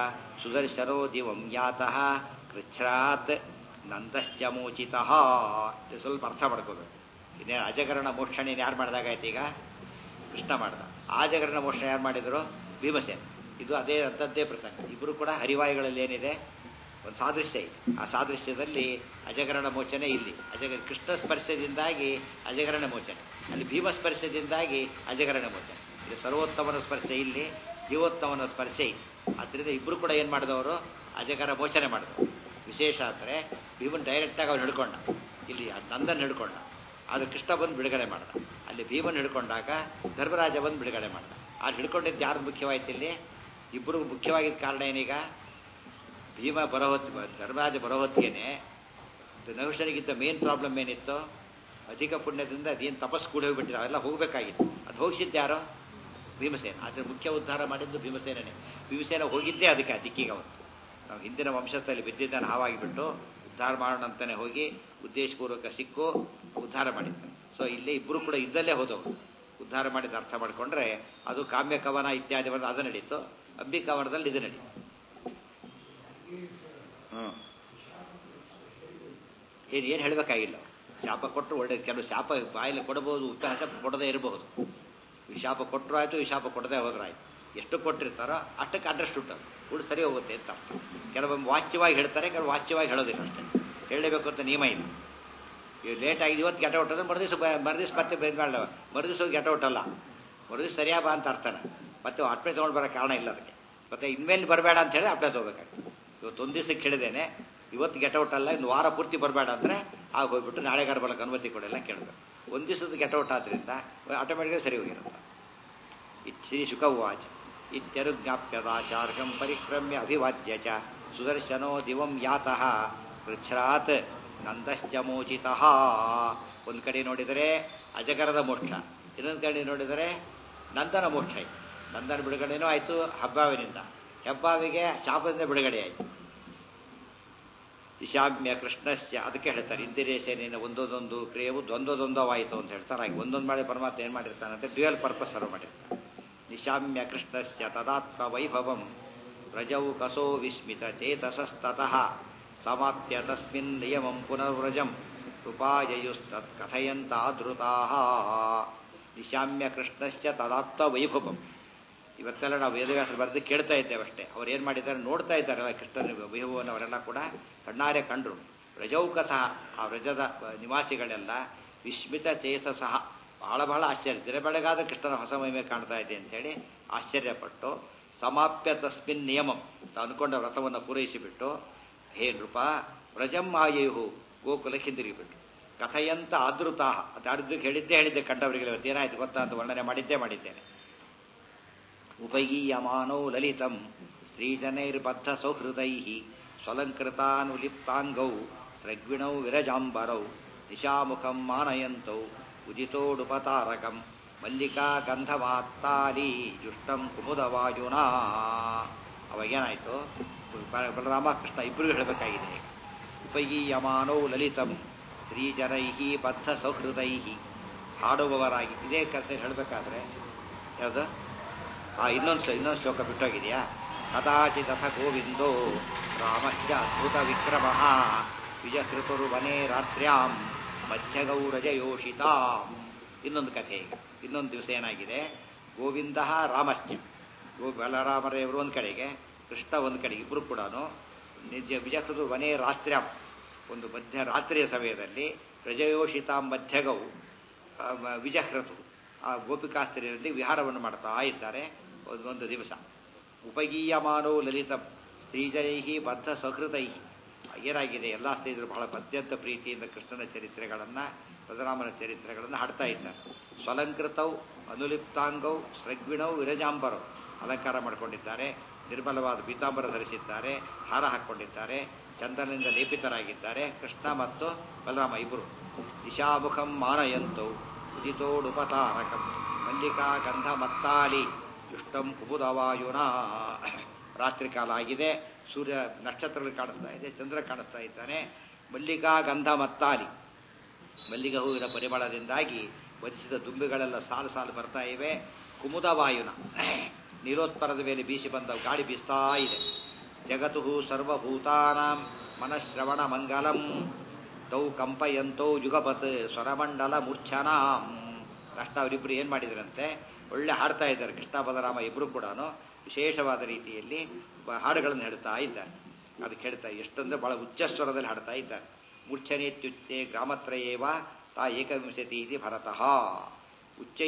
ಸುದರ್ಶನೋ ದಿವಂ ಯಾತಃ ಕೃಚ್ಛ್ರಾತ್ ನಂದಶ್ಚಮೋಚಿತಃ. ಸ್ವಲ್ಪ ಅರ್ಥ ಮಾಡ್ಕೋಬೇಕು. ಇನ್ನೇ ಅಜಗರಣ ಮೋಕ್ಷಣೆ ಯಾರು ಮಾಡಿದಾಗಾಯ್ತು? ಈಗ ಕೃಷ್ಣ ಮಾಡ್ದ. ಆಜಗರಣ ಮೋಕ್ಷಣೆ ಯಾರು ಮಾಡಿದ್ರು? ಭೀಮಸೇನ. ಇದು ಅದೇ ಅಂಥದ್ದೇ ಪ್ರಸಂಗ. ಇಬ್ಬರು ಕೂಡ ಹರಿವಾಯುಗಳಲ್ಲಿ ಏನಿದೆ ಒಂದು ಸಾದೃಶ್ಯ ಇದೆ. ಆ ಸಾದೃಶ್ಯದಲ್ಲಿ ಅಜಗರಣ ಮೋಚನೆ ಇಲ್ಲಿ ಅಜಗ ಕೃಷ್ಣ ಸ್ಪರ್ಶದಿಂದಾಗಿ ಅಜಗರಣ ಮೋಚನೆ, ಅಲ್ಲಿ ಭೀಮ ಸ್ಪರ್ಶದಿಂದಾಗಿ ಅಜಗರಣ ಮೋಚನೆ. ಇದು ಸರ್ವೋತ್ತಮನ ಸ್ಪರ್ಶ ಇಲ್ಲಿ, ಜೀವೋತ್ತಮನ ಸ್ಪರ್ಶ ಇಲ್ಲಿ. ಆದ್ದರಿಂದ ಇಬ್ಬರು ಕೂಡ ಏನು ಮಾಡಿದವರು? ಅಜಗರ ಮೋಚನೆ ಮಾಡಿದವರು. ವಿಶೇಷ ಅಂದರೆ ಭೀಮನ್ ಡೈರೆಕ್ಟಾಗಿ ಅವ್ನು ಹಿಡ್ಕೊಂಡ, ಇಲ್ಲಿ ನಂದನ್ ಹಿಡ್ಕೊಂಡ, ಆದರೆ ಕೃಷ್ಣ ಬಂದು ಬಿಡುಗಡೆ ಮಾಡ್ದ. ಅಲ್ಲಿ ಭೀಮನ್ ಹಿಡ್ಕೊಂಡಾಗ ಧರ್ಮರಾಜ ಬಂದು ಬಿಡುಗಡೆ ಮಾಡ್ದ. ಅದು ಹಿಡ್ಕೊಂಡಿದ್ದು ಯಾರು ಮುಖ್ಯವಾಯ್ತು ಇಲ್ಲಿ? ಇಬ್ಬರು ಮುಖ್ಯವಾಗಿದ್ದ ಕಾರಣ ಏನೀಗ? ಭೀಮ ಬರೋಹೊತ್ತು, ಧರ್ಮರಾಜ ಬರೋಹೊತ್ತಿಗೇನೆ ನಹುಷನಿಗಿದ್ದ ಮೇನ್ ಪ್ರಾಬ್ಲಮ್ ಏನಿತ್ತು? ಅಧಿಕ ಪುಣ್ಯದಿಂದ ಅದೇನು ತಪಸ್ಸು ಕೂಡ ಹೋಗ್ಬಿಟ್ಟಿದೆ, ಅವೆಲ್ಲ ಹೋಗಬೇಕಾಗಿತ್ತು. ಅದು ಹೋಗಿಸಿದ್ದು ಯಾರೋ? ಭೀಮಸೇನ. ಆದರೆ ಮುಖ್ಯ ಉದ್ಧಾರ ಮಾಡಿದ್ದು ಭೀಮಸೇನೇ. ಭೀಮಸೇನ ಹೋಗಿದ್ದೇ ಅದಕ್ಕೆ, ದಿಕ್ಕಿಗೆ ಅವತ್ತು ನಾವು ಹಿಂದಿನ ವಂಶಸ್ಥಲ್ಲಿ ಬಿದ್ದಿದ್ದಾನೆ ಹಾವಾಗಿಬಿಟ್ಟು ಉದ್ಧಾರ ಮಾಡೋಣ ಅಂತಾನೆ ಹೋಗಿ ಉದ್ದೇಶಪೂರ್ವಕ ಸಿಕ್ಕು ಉದ್ಧಾರ ಮಾಡಿದ್ದ. ಸೊ ಇಲ್ಲಿ ಇಬ್ಬರು ಕೂಡ ಇದ್ದಲ್ಲೇ ಹೋದವರು. ಉದ್ಧಾರ ಮಾಡಿದ ಅರ್ಥ ಮಾಡಿಕೊಂಡ್ರೆ ಅದು ಕಾಮ್ಯ ಕವನ ಇತ್ಯಾದಿ ಬರೆದು ಅದು ನಡೀತು. ಅಂಬಿ ಕವನದಲ್ಲಿ ಇದು ನಡೀತು. ಹ್ಮ್ ಏನು ಏನು ಹೇಳಬೇಕಾಗಿಲ್ಲ. ಶಾಪ ಕೊಟ್ಟರು ಒಳ್ಳೆ, ಕೆಲವು ಶಾಪ ಬಾಯಲ್ಲಿ ಕೊಡಬಹುದು, ಉತ್ತರ ಶಾಪ ಕೊಡದೇ ಇರಬಹುದು. ಈ ಶಾಪ ಕೊಟ್ಟರು ಆಯ್ತು, ಈ ಶಾಪ ಕೊಡದೇ ಹೋದ್ರಾಯ್ತು. ಎಷ್ಟು ಕೊಟ್ಟಿರ್ತಾರೋ ಅಷ್ಟಕ್ಕೆ ಅಡ್ರೆಸ್ಟ್ ಉಂಟು, ಉಳು ಸರಿ ಹೋಗುತ್ತೆ ಅಂತ. ಕೆಲವೊಮ್ಮೆ ವಾಚ್ಯವಾಗಿ ಹೇಳ್ತಾರೆ, ಕೆಲವು ವಾಚ್ಯವಾಗಿ ಹೇಳೋದಿಲ್ಲ ಅಷ್ಟೇ. ಹೇಳಲೇಬೇಕು ಅಂತ ನಿಯಮ ಇಲ್ಲ. ಈಗ ಲೇಟ್ ಆಗಿದೆ ಇವತ್ತು ಗೆಟ ಹೊಟ್ಟೋದ್ರೆ ಮರುದಿವ್ಸ ಮರುದಿವ್ಸ ಮತ್ತೆ ಬೇರೆ ಮಾಡಲ್ಲ, ಮರುದಿವ್ಸ ಗೆಟ ಹೊಟ್ಟಲ್ಲ, ಮರುದಿವ್ಸ ಸರಿಯಾಗ ಅಂತ ಅರ್ಥನ. ಮತ್ತೆ ಅಟ್ಮೆ ತೊಗೊಂಡು ಬರೋ ಕಾರಣ ಇಲ್ಲ ಅದಕ್ಕೆ. ಮತ್ತೆ ಇನ್ಮೇಲೆ ಬರಬೇಡ ಅಂತ ಹೇಳಿ ಅಪ್ಲೈ ತೊಗೋಬೇಕಾಗ್ತದೆ. ಇವತ್ತು ಒಂದು ದಿವಸಕ್ಕೆ ಹೇಳಿದ್ದೇನೆ, ಇವತ್ತು ಗೆಟ ಹೊಟ್ಟಲ್ಲ, ಇನ್ನು ವಾರ ಪೂರ್ತಿ ಬರಬೇಡ ಅಂದರೆ ಆಗ ಹೋಗ್ಬಿಟ್ಟು ನಾಳೆಗಾರ ಬರೋಕ್ಕೆ ಅನುಮತಿ ಕೊಡೆಲ್ಲ ಕೇಳಬೇಕು. ಒಂದು ದಿವಸದ ಗೆಟ ಹೊಟ್ಟಾದ್ರಿಂದ ಆಟೋಮೆಟಿಕ್ಗೆ ಸರಿ ಹೋಗಿರುತ್ತೆ. ಶ್ರೀ ಶುಕವಾಚ ಇತ್ಯನುಜ್ಞಾಪ್ಯದಾಶಾರ್ಹಂ ಪರಿಕ್ರಮ್ಯ ಅಭಿವಾದ್ಯ ಚ ಸುದರ್ಶನೋ ದಿವಂ ಯಾತಃ ಪೃಚ್ಛ್ರಾತ್ ನಂದಶ್ಚಮೋಚಿತಃ. ಒಂದು ಕಡೆ ನೋಡಿದರೆ ಅಜಗರದ ಮೋಕ್ಷ, ಇನ್ನೊಂದು ಕಡೆ ನೋಡಿದರೆ ನಂದನ ಮೋಕ್ಷ ಆಯಿತು. ನಂದನ ಬಿಡುಗಡೆನೂ ಆಯಿತು ಹೆಬ್ಬಾವಿನಿಂದ. ಹೆಬ್ಬಾವಿಗೆ ಶಾಪದಿಂದ ಬಿಡುಗಡೆ ಆಯಿತು. ಇಶಾಮ್ಯ ಕೃಷ್ಣಸ್ಯ, ಅದಕ್ಕೆ ಹೇಳ್ತಾರೆ ಇಂದಿರೇಶನೇನ ಒಂದೊಂದೊಂದು ಕ್ರಿಯೆವು ದ್ವಂದ್ವದ್ವಂದ್ವವಾಯಿತು ಅಂತ ಹೇಳ್ತಾರೆ. ಹಾಗೆ ಒಂದೊಂದು ಮಾಡಿ ಪರಮಾತ್ಮ ಏನು ಮಾಡಿರ್ತಾನೆ ಅಂತ ಡ್ಯುಯಲ್ ಪರ್ಪಸ್ ಸರ್ವ್ ಮಾಡಿರ್ತಾನೆ. ನಿಶಾಮ್ಯ ಕೃಷ್ಣಸ್ಯ ತದಾತ್ಮ ವೈಭವಂ ವ್ರಜೌ ಕಸೋ ವಿಸ್ಮಿತ ಚೇತಸಸ್ತತಃ ಸಮಾಪ್ಯ ತಸ್ಮಿನ್ ನಿಯಮಂ ಪುನರ್ವ್ರಜಂ ಕೃಪಾಯಯುಸ್ತತ್ ಕಥಯಂತ ಧೃತಾಃ. ನಿಶಾಮ್ಯ ಕೃಷ್ಣಸ್ಯ ತದಾತ್ಮ ವೈಭವಂ. ಇವತ್ತೆಲ್ಲ ನಾವು ವೇದವ್ಯಾಸರು ಬರೆದು ಕೇಳ್ತಾ ಇದ್ದೇವೆ ಅಷ್ಟೇ. ಅವ್ರು ಏನು ಮಾಡಿದ್ದಾರೆ ನೋಡ್ತಾ ಇದ್ದಾರಲ್ಲ ಕೃಷ್ಣನ ವೈಭವವನ್ನು ಅವರೆಲ್ಲ ಕೂಡ ಕಣ್ಣಾರೆ ಕಂಡ್ರು. ವ್ರಜೌಕಸಃ, ಆ ವ್ರಜದ ನಿವಾಸಿಗಳೆಲ್ಲ ವಿಸ್ಮಿತ ಚೇತಸಃ, ಬಹಳ ಬಹಳ ಆಶ್ಚರ್ಯ, ದಿನ ಬೆಳಗಾದ ಕೃಷ್ಣನ ಹೊಸ ಮಹಿಮೆ ಕಾಣ್ತಾ ಇದೆ ಅಂತೇಳಿ ಆಶ್ಚರ್ಯಪಟ್ಟು ಸಮಾಪ್ಯ ತಸ್ಮಿನ್ ನಿಯಮಂ, ಅನ್ಕೊಂಡ ವ್ರತವನ್ನು ಪೂರೈಸಿಬಿಟ್ಟು ಹೇ ನೃಪ ವ್ರಜಂ ಆಯೇಹು, ಗೋಕುಲಕ್ಕೆ ಹಿಂದಿರುಗಿಬಿಟ್ಟು ಕಥೆಯಂತ ಆದೃತಾಹ, ಅದಾರ್ಧಕ್ಕೆ ಹೇಳಿದ್ದೇ ಹೇಳಿದ್ದೆ ಕಂಡವರಿಗೆ. ಇವತ್ತೇನಾಯ್ತು ಗೊತ್ತಾ ಅಂತ ವರ್ಣನೆ ಮಾಡಿದ್ದೇ ಮಾಡಿದ್ದೇನೆ. ಉಪಗೀಯಮಾನೋ ಲಲಿತಂ ಸ್ತ್ರೀಜನೈರ್ಬದ್ಧ ಸೌಹೃದೈ ಸ್ವಲಂಕೃತಾನುಲಿಪ್ತಾಂಗೌ ಸ್ರಗ್ವಿಣೌ ವಿರಜಾಂಬರೌ ದಿಶಾಮುಖಂ ಮಾನಯಂತೌ ಉದಿತೋಡುಪತಾರಕಂ ಮಲ್ಲಿಕಾ ಗಂಧಮಾತ್ತಾಲಿ ಜುಷ್ಟಂ ಕುಮುದವಾಯುನಾ. ಅವಾಗೇನಾಯಿತು? ಬಲರಾಮ ಕೃಷ್ಣ ಇಬ್ಬರಿಗೂ ಹೇಳಬೇಕಾಗಿದೆ. ಉಪಗೀಯಮಾನೋ ಲಲಿತಂ ಸ್ತ್ರೀಜನೈ ಬದ್ಧ ಸೌಹೃದೈ, ಹಾಡುವವರಾಗಿ. ಇದೇ ಕಥೆ ಹೇಳಬೇಕಾದ್ರೆ ಯಾವುದು? ಆ ಇನ್ನೊಂದು ಇನ್ನೊಂದು ಶ್ಲೋಕ ಬಿಟ್ಟೋಗಿದೆಯಾ? ಕದಾಚಿದಥ ಗೋವಿಂದೋ ರಾಮಶ್ಚ ಅದ್ಭುತ ವಿಕ್ರಮ ವಿಜಹೃತುರ್ವನೇ ರಾತ್ರ್ಯಾಂ ಮಧ್ಯಗೌರಜಯೋಷಿತಾಂ. ಇನ್ನೊಂದು ಕಥೆ. ಈಗ ಇನ್ನೊಂದು ದಿವಸ ಏನಾಗಿದೆ? ಗೋವಿಂದ ರಾಮಶ್ಚ, ಗೋ ಬಲರಾಮರೇವರು ಒಂದು ಕಡೆಗೆ, ಕೃಷ್ಣ ಒಂದು ಕಡೆಗೆ, ಇಬ್ಬರು ಕೂಡ ನಿಜ ವಿಜಹೃತು ವನೇ ರಾತ್ರ್ಯಾಂ, ಒಂದು ಮಧ್ಯ ರಾತ್ರಿಯ ಸಮಯದಲ್ಲಿ ರಜಯೋಷಿತಾಂ ಮಧ್ಯಗೌ ವಿಜಹೃತು, ಆ ಗೋಪಿಕಾಸ್ತ್ರೀಯರಲ್ಲಿ ವಿಹಾರವನ್ನು ಮಾಡ್ತಾ ಇದ್ದಾರೆ ಒಂದು ದಿವಸ. ಉಪಗೀಯಮಾನೋ ಲಲಿತಂ ಸ್ತ್ರೀಜನೈ ಬದ್ಧ ಸಹೃದೈ. ಏನಾಗಿದೆ? ಎಲ್ಲ ಸ್ತ್ರೀಯರು ಬಹಳ ಅತ್ಯಂತ ಪ್ರೀತಿಯಿಂದ ಕೃಷ್ಣನ ಚರಿತ್ರೆಗಳನ್ನು, ಬಲರಾಮನ ಚರಿತ್ರೆಗಳನ್ನು ಹಾಡ್ತಾ ಇದ್ದಾರೆ. ಸ್ವಲಂಕೃತೌ ಅನುಲಿಪ್ತಾಂಗೌ ಸ್ರಗ್ವಿಣೌ ವಿರಜಾಂಬರೌ, ಅಲಂಕಾರ ಮಾಡಿಕೊಂಡಿದ್ದಾರೆ, ನಿರ್ಮಲವಾದ ಪೀತಾಂಬರ ಧರಿಸಿದ್ದಾರೆ, ಹಾರ ಹಾಕ್ಕೊಂಡಿದ್ದಾರೆ, ಚಂದನದಿಂದ ಲೇಪಿತರಾಗಿದ್ದಾರೆ ಕೃಷ್ಣ ಮತ್ತು ಬಲರಾಮ ಇಬ್ಬರು. ದಿಶಾಮುಖಂ ಮಾನಯಂತೌ ಉದಿತೋಡುಪತಾರಕಂ ಮಲ್ಲಿಕಾ ಗಂಧ ಮತ್ತಾಲಿ ದುಷ್ಟಂ ಕುಬುದವಾಯುನ. ರಾತ್ರಿ ಕಾಲ ಆಗಿದೆ, ಸೂರ್ಯ ನಕ್ಷತ್ರಗಳು ಕಾಣಿಸ್ತಾ ಇದೆ, ಚಂದ್ರ ಕಾಣಿಸ್ತಾ ಇದ್ದಾನೆ. ಮಲ್ಲಿಕಾ ಗಂಧ ಮತ್ತಾಲಿ, ಮಲ್ಲಿಗೆ ಹೂವಿನ ಪರಿಮಳದಿಂದಾಗಿ ವಧಿಸಿದ ದುಂಬಿಗಳೆಲ್ಲ ಸಾಲು ಸಾಲು ಬರ್ತಾ ಇವೆ. ಕುಮುದ ವಾಯುನ, ನೀಲೋತ್ಪರದ ಮೇಲೆ ಬೀಸಿ ಬಂದ ಗಾಳಿ ಬೀಸ್ತಾ ಇದೆ. ಜಗತು ಸರ್ವಭೂತಾನಾಂ ಮನಃಶ್ರವಣ ಮಂಗಲಂ ತೌ ಕಂಪಯಂತೌ ಯುಗಪತ್ ಸ್ವರಮಂಡಲ ಮೂರ್ಛನಾಂ. ತಕ್ಷಣ ಅವರಿಬ್ಬರು ಏನು ಮಾಡಿದ್ರಂತೆ, ಒಳ್ಳೆ ಹಾಡ್ತಾ ಇದ್ದಾರೆ. ಕೃಷ್ಣ ಬಲರಾಮ ಇಬ್ಬರು ಕೂಡ ವಿಶೇಷವಾದ ರೀತಿಯಲ್ಲಿ ಹಾಡುಗಳನ್ನು ಹೇಳ್ತಾ ಇದ್ದಾರೆ. ಅದಕ್ಕೆ ಹೇಳ್ತಾ ಎಷ್ಟಂದ್ರೆ ಬಹಳ ಉಚ್ಚ ಸ್ವರದಲ್ಲಿ ಹಾಡ್ತಾ ಇದ್ದಾರೆ. ಮೂರ್ಛನೇತ್ಯುಚ್ಚೆ ಗ್ರಾಮತ್ರಯೇವ ತಾ ಏಕವಿಂಶತಿ ಇತಿ ಭರತಃ. ಉಚ್ಚೈ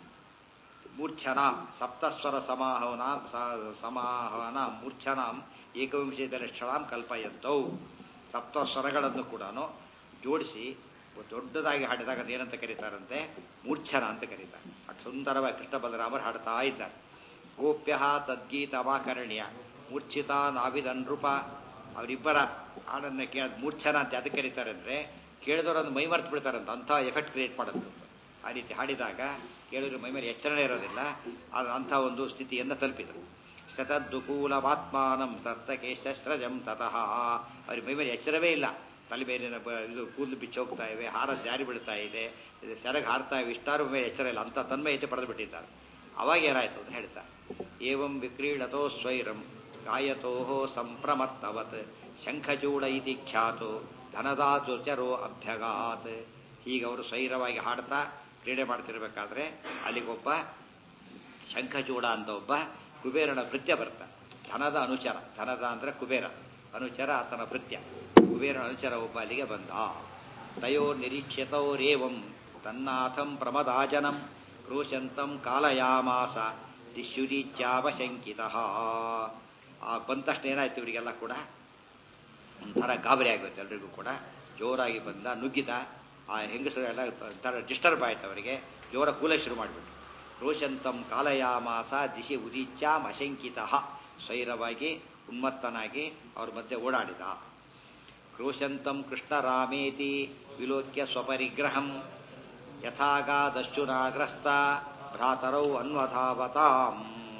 ಮೂರ್ಛನಾಂ ಸಪ್ತಸ್ವರ ಸಮಾಹನ ಸಮಾಹನ ಮೂರ್ಛನಾಂ ಏಕವಿಂಶತಿ ಲಕ್ಷಣಾಂ ಕಲ್ಪಯಂತೌ. ಸಪ್ತಸ್ವರಗಳನ್ನು ಕೂಡ ಜೋಡಿಸಿ ದೊಡ್ಡದಾಗಿ ಹಾಡಿದಾಗ ಅದೇನಂತ ಕರೀತಾರಂತೆ, ಮೂರ್ಛನ ಅಂತ ಕರೀತಾರೆ. ಅಷ್ಟು ಸುಂದರವಾಗಿ ಕೃಷ್ಣ ಬಲರಾಮರು ಹಾಡ್ತಾ ಇದ್ದಾರೆ. ಗೋಪ್ಯ ತದ್ಗೀತ ಅವಾಕರ್ಣ್ಯ ಮೂರ್ಛಿತ ನಾವಿದನ್ ರೂಪ. ಅವರಿಬ್ಬರ ಹಾಡನ್ನು ಕೇಳ ಮೂರ್ಛನ ಅಂತ ಅದಕ್ಕೆ ಕರೀತಾರೆ ಅಂದರೆ ಕೇಳಿದವರನ್ನು ಮೈ ಮರ್ತು ಬಿಡ್ತಾರಂತ, ಅಂಥ ಎಫೆಕ್ಟ್ ಕ್ರಿಯೇಟ್ ಮಾಡೋದು. ಆ ರೀತಿ ಹಾಡಿದಾಗ ಕೇಳಿದ್ರೆ ಮೈ ಮೇಲೆ ಎಚ್ಚರಣೆ ಇರೋದಿಲ್ಲ, ಅಂಥ ಒಂದು ಸ್ಥಿತಿಯನ್ನು ತಲುಪಿದರು. ಶತದ್ದುಕೂಲವಾತ್ಮಾನಂ ತರ್ತಕೇಶ ಸ್ರಜಂ ತತಃ. ಅವ್ರಿಗೆ ಮೈ ಮೇಲೆ ಎಚ್ಚರವೇ ಇಲ್ಲ. ತಲೆ ಮೇಲಿನ ಇದು ಕೂದಲು ಬಿಚ್ಚೋಗ್ತಾ ಇವೆ, ಹಾರ ಜಾರಿ ಬೀಳ್ತಾ ಇದೆ, ಸೆರಗ್ ಹಾರ್ತಾ ಇವೆ, ಇಷ್ಟಾರು ಮೇಲೆ ಎಚ್ಚರ ಇಲ್ಲ, ಅಂತ ತನ್ಮಯತೆ ಪಡೆದು ಬಿಟ್ಟಿದ್ದಾರೆ. ಅವಾಗ ಏನಾಯ್ತು ಅಂತ ಹೇಳ್ತಾರೆ. ಏವಂ ವಿಕ್ರೀಡತೋ ಸ್ವೈರಂ ಗಾಯತೋ ಸಂಪ್ರಮತ್ತವತ್ ಶಂಖಚೂಡ ಇತಿ ಖ್ಯಾತೋ ಧನದಾಚುಚರೋ ಅಭ್ಯಗಾತ್. ಹೀಗೆ ಅವರು ಸ್ವೈರವಾಗಿ ಹಾಡ್ತಾ ಕ್ರೀಡೆ ಮಾಡ್ತಿರ್ಬೇಕಾದ್ರೆ ಅಲ್ಲಿಗೊಬ್ಬ ಶಂಖಚೂಡ ಅಂತ ಒಬ್ಬ ಕುಬೇರನ ಭೃತ್ಯ ಬರ್ತಾನೆ. ಧನದ ಅನುಚರ, ಧನದ ಅಂದ್ರೆ ಕುಬೇರ, ಅನುಚರ ಆತನ ಭೃತ್ಯ. ಕುಬೇರನ ಅನುಚರ ಒಬ್ಬ ಅಲ್ಲಿಗೆ ಬಂದ. ತಯೋ ನಿರೀಕ್ಷಿತೌರೇವಂ ತನ್ನಾಥಂ ಪ್ರಮದಾಜನಂ ಕ್ರೋಶಂತಂ ಕಾಲಯಾಮಾಸ ದಿಶ್ಯುರೀಚ್ಯಾವಶಂಕಿತಃ. ಆ ಬಂದ ತಕ್ಷಣ ಏನಾಯ್ತು, ಇವರಿಗೆಲ್ಲ ಕೂಡ ಒಂಥರ ಗಾಬರಿ ಆಗೋಯ್ತು. ಎಲ್ರಿಗೂ ಕೂಡ ಜೋರಾಗಿ ಬಂದ, ನುಗ್ಗಿದ. ಆ ಹೆಂಗಸರೆಲ್ಲ ಒಂಥರ ಡಿಸ್ಟರ್ಬ್ ಆಯ್ತು ಅವರಿಗೆ. ಜೋರ ಕೂಲ ಶುರು ಮಾಡಿಬಿಟ್ಟು ರೋಷಂತಂ ಕಾಲಯಾಮಾಸ ದಿಶಿ ಉದೀಚ್ಯಾಂ ಅಶಂಕಿತಃ. ಸ್ವೈರವಾಗಿ ಉನ್ಮತ್ತನಾಗಿ ಅವ್ರ ಮಧ್ಯೆ ಓಡಾಡಿದ. ಕ್ರೋಶಂತಂ ಕೃಷ್ಣರಾಮೇತಿ ವಿಲೋಕ್ಯ ಸ್ವಪರಿಗ್ರಹಂ ಯಥಾಗಾದಶ್ಚುನಾಗ್ರಸ್ತ ಭ್ರಾತರೌ ಅನ್ವಧಾವತಾಂ.